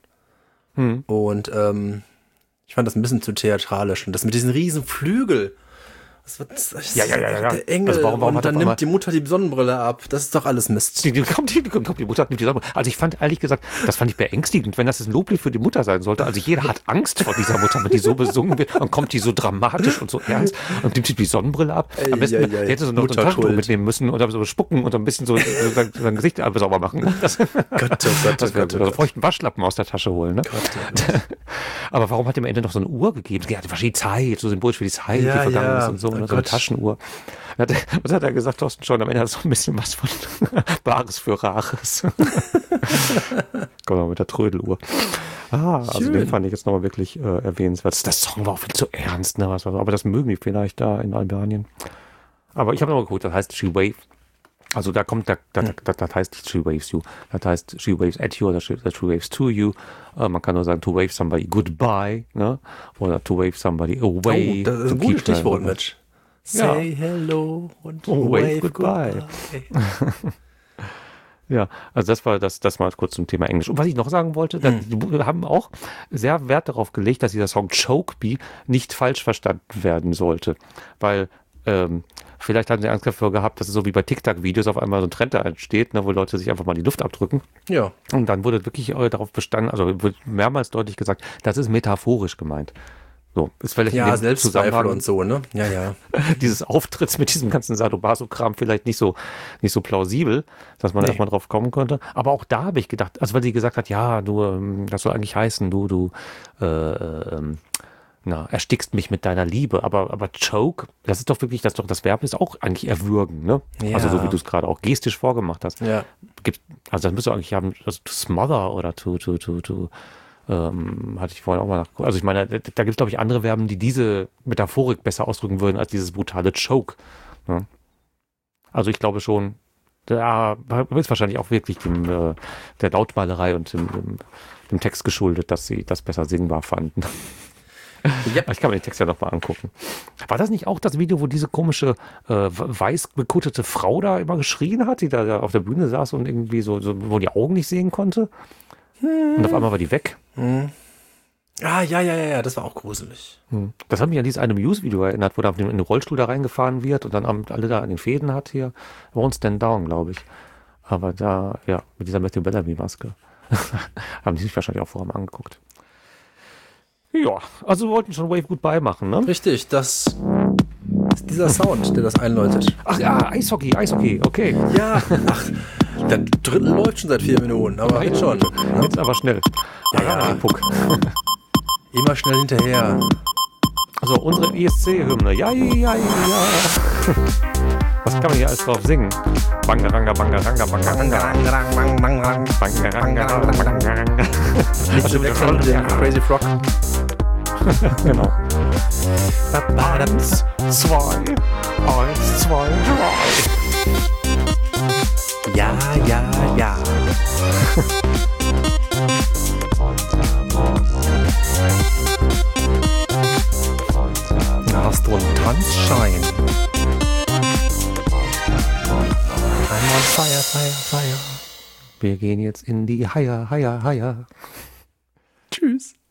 Und ich fand das ein bisschen zu theatralisch. Und das mit diesen riesen Flügel. Ja. Der Engel, also warum und hat dann nimmt die Mutter die Sonnenbrille ab. Das ist doch alles Mist. Die Mutter nimmt die Sonnenbrille. Also ich fand, ehrlich gesagt, das fand ich beängstigend, wenn das ein Loblied für die Mutter sein sollte. Also jeder hat Angst vor dieser Mutter, wenn die so besungen wird und kommt die so dramatisch und so ernst und nimmt die Sonnenbrille ab. Am besten hätte sie noch so ein Taschentuch mitnehmen müssen und dann so spucken und ein bisschen so sein Gesicht sauber machen. Das wäre feuchten Waschlappen aus der Tasche holen. Ne? Aber warum hat er am Ende noch so eine Uhr gegeben? Ja, wahrscheinlich Zeit, so symbolisch für die Zeit, die vergangen ist und so. Und so eine Taschenuhr. Was hat er gesagt, Thorsten schon? Am Ende hat er so ein bisschen was von Bares für Rares. Komm mal mit der Trödeluhr. Also den fand ich jetzt nochmal wirklich erwähnenswert. Das Song war auch viel zu ernst, ne? Aber das mögen die vielleicht da in Albanien. Aber ich habe nochmal geguckt, das heißt She Wave. Also da kommt, das heißt nicht She Waves You, das heißt She Waves at You oder She Waves to You. Man kann nur sagen, to wave somebody goodbye, ne? Oder to wave somebody away. Das ist ein gutes Stichwort, Mitch. Say hello und wave goodbye. Ja, also das war kurz zum Thema Englisch. Und was ich noch sagen wollte, die haben auch sehr Wert darauf gelegt, dass dieser Song Choke Me nicht falsch verstanden werden sollte. Weil vielleicht hatten sie Angst dafür gehabt, dass es so wie bei TikTok-Videos auf einmal so ein Trend da entsteht, ne, wo Leute sich einfach mal die Luft abdrücken. Ja. Und dann wurde wirklich darauf bestanden, also wird mehrmals deutlich gesagt, das ist metaphorisch gemeint. So, ist vielleicht ja, Selbstzweifel und so, ne? Ja. Dieses Auftritts mit diesem ganzen Sadomaso-Kram vielleicht nicht so plausibel, dass man erstmal drauf kommen konnte. Aber auch da habe ich gedacht, also weil sie gesagt hat, ja, du, das soll eigentlich heißen, du erstickst mich mit deiner Liebe. Aber choke, das ist doch wirklich, das Verb ist auch eigentlich erwürgen, ne? Ja. Also so wie du es gerade auch gestisch vorgemacht hast. Ja. Also das müsste eigentlich haben, also to smother oder to hatte ich vorhin auch mal nachgeguckt. Also ich meine, da gibt es, glaube ich, andere Verben, die diese Metaphorik besser ausdrücken würden als dieses brutale Choke. Ne? Also ich glaube schon, da ist wahrscheinlich auch wirklich der Lautmalerei und dem Text geschuldet, dass sie das besser singbar fanden. Ja. Ich kann mir den Text ja noch mal angucken. War das nicht auch das Video, wo diese komische weiß bekuttete Frau da immer geschrien hat, die da auf der Bühne saß und irgendwie so wo die Augen nicht sehen konnte? Und auf einmal war die weg. Ja, das war auch gruselig. Das hat mich an dieses eine Muse-Video erinnert, wo da in den Rollstuhl da reingefahren wird und dann alle da an den Fäden hat hier. Won't Stand Down, glaube ich. Aber da, ja, mit dieser Matthew Bellamy-Maske. Haben die sich wahrscheinlich auch vorher mal angeguckt. Ja, also wir wollten schon Wave Goodbye machen, ne? Richtig, das ist dieser Sound, der das einläutet. Ach ja, Eishockey, okay. Ja, der Drittel läuft schon seit 4 Minuten, aber jetzt schon. Jetzt aber schnell. Ja. Immer schnell hinterher. Also unsere ESC-Hymne. Ja. Was kann man hier alles drauf singen? Bangaranga, bangaranga, bangaranga. Bangaranga. Nicht zu wechseln mit dem Crazy Frog. Genau. 1, 2, 3. Ja. Ast und Tanzschein. I'm on fire. Wir gehen jetzt in die Haier. Tschüss.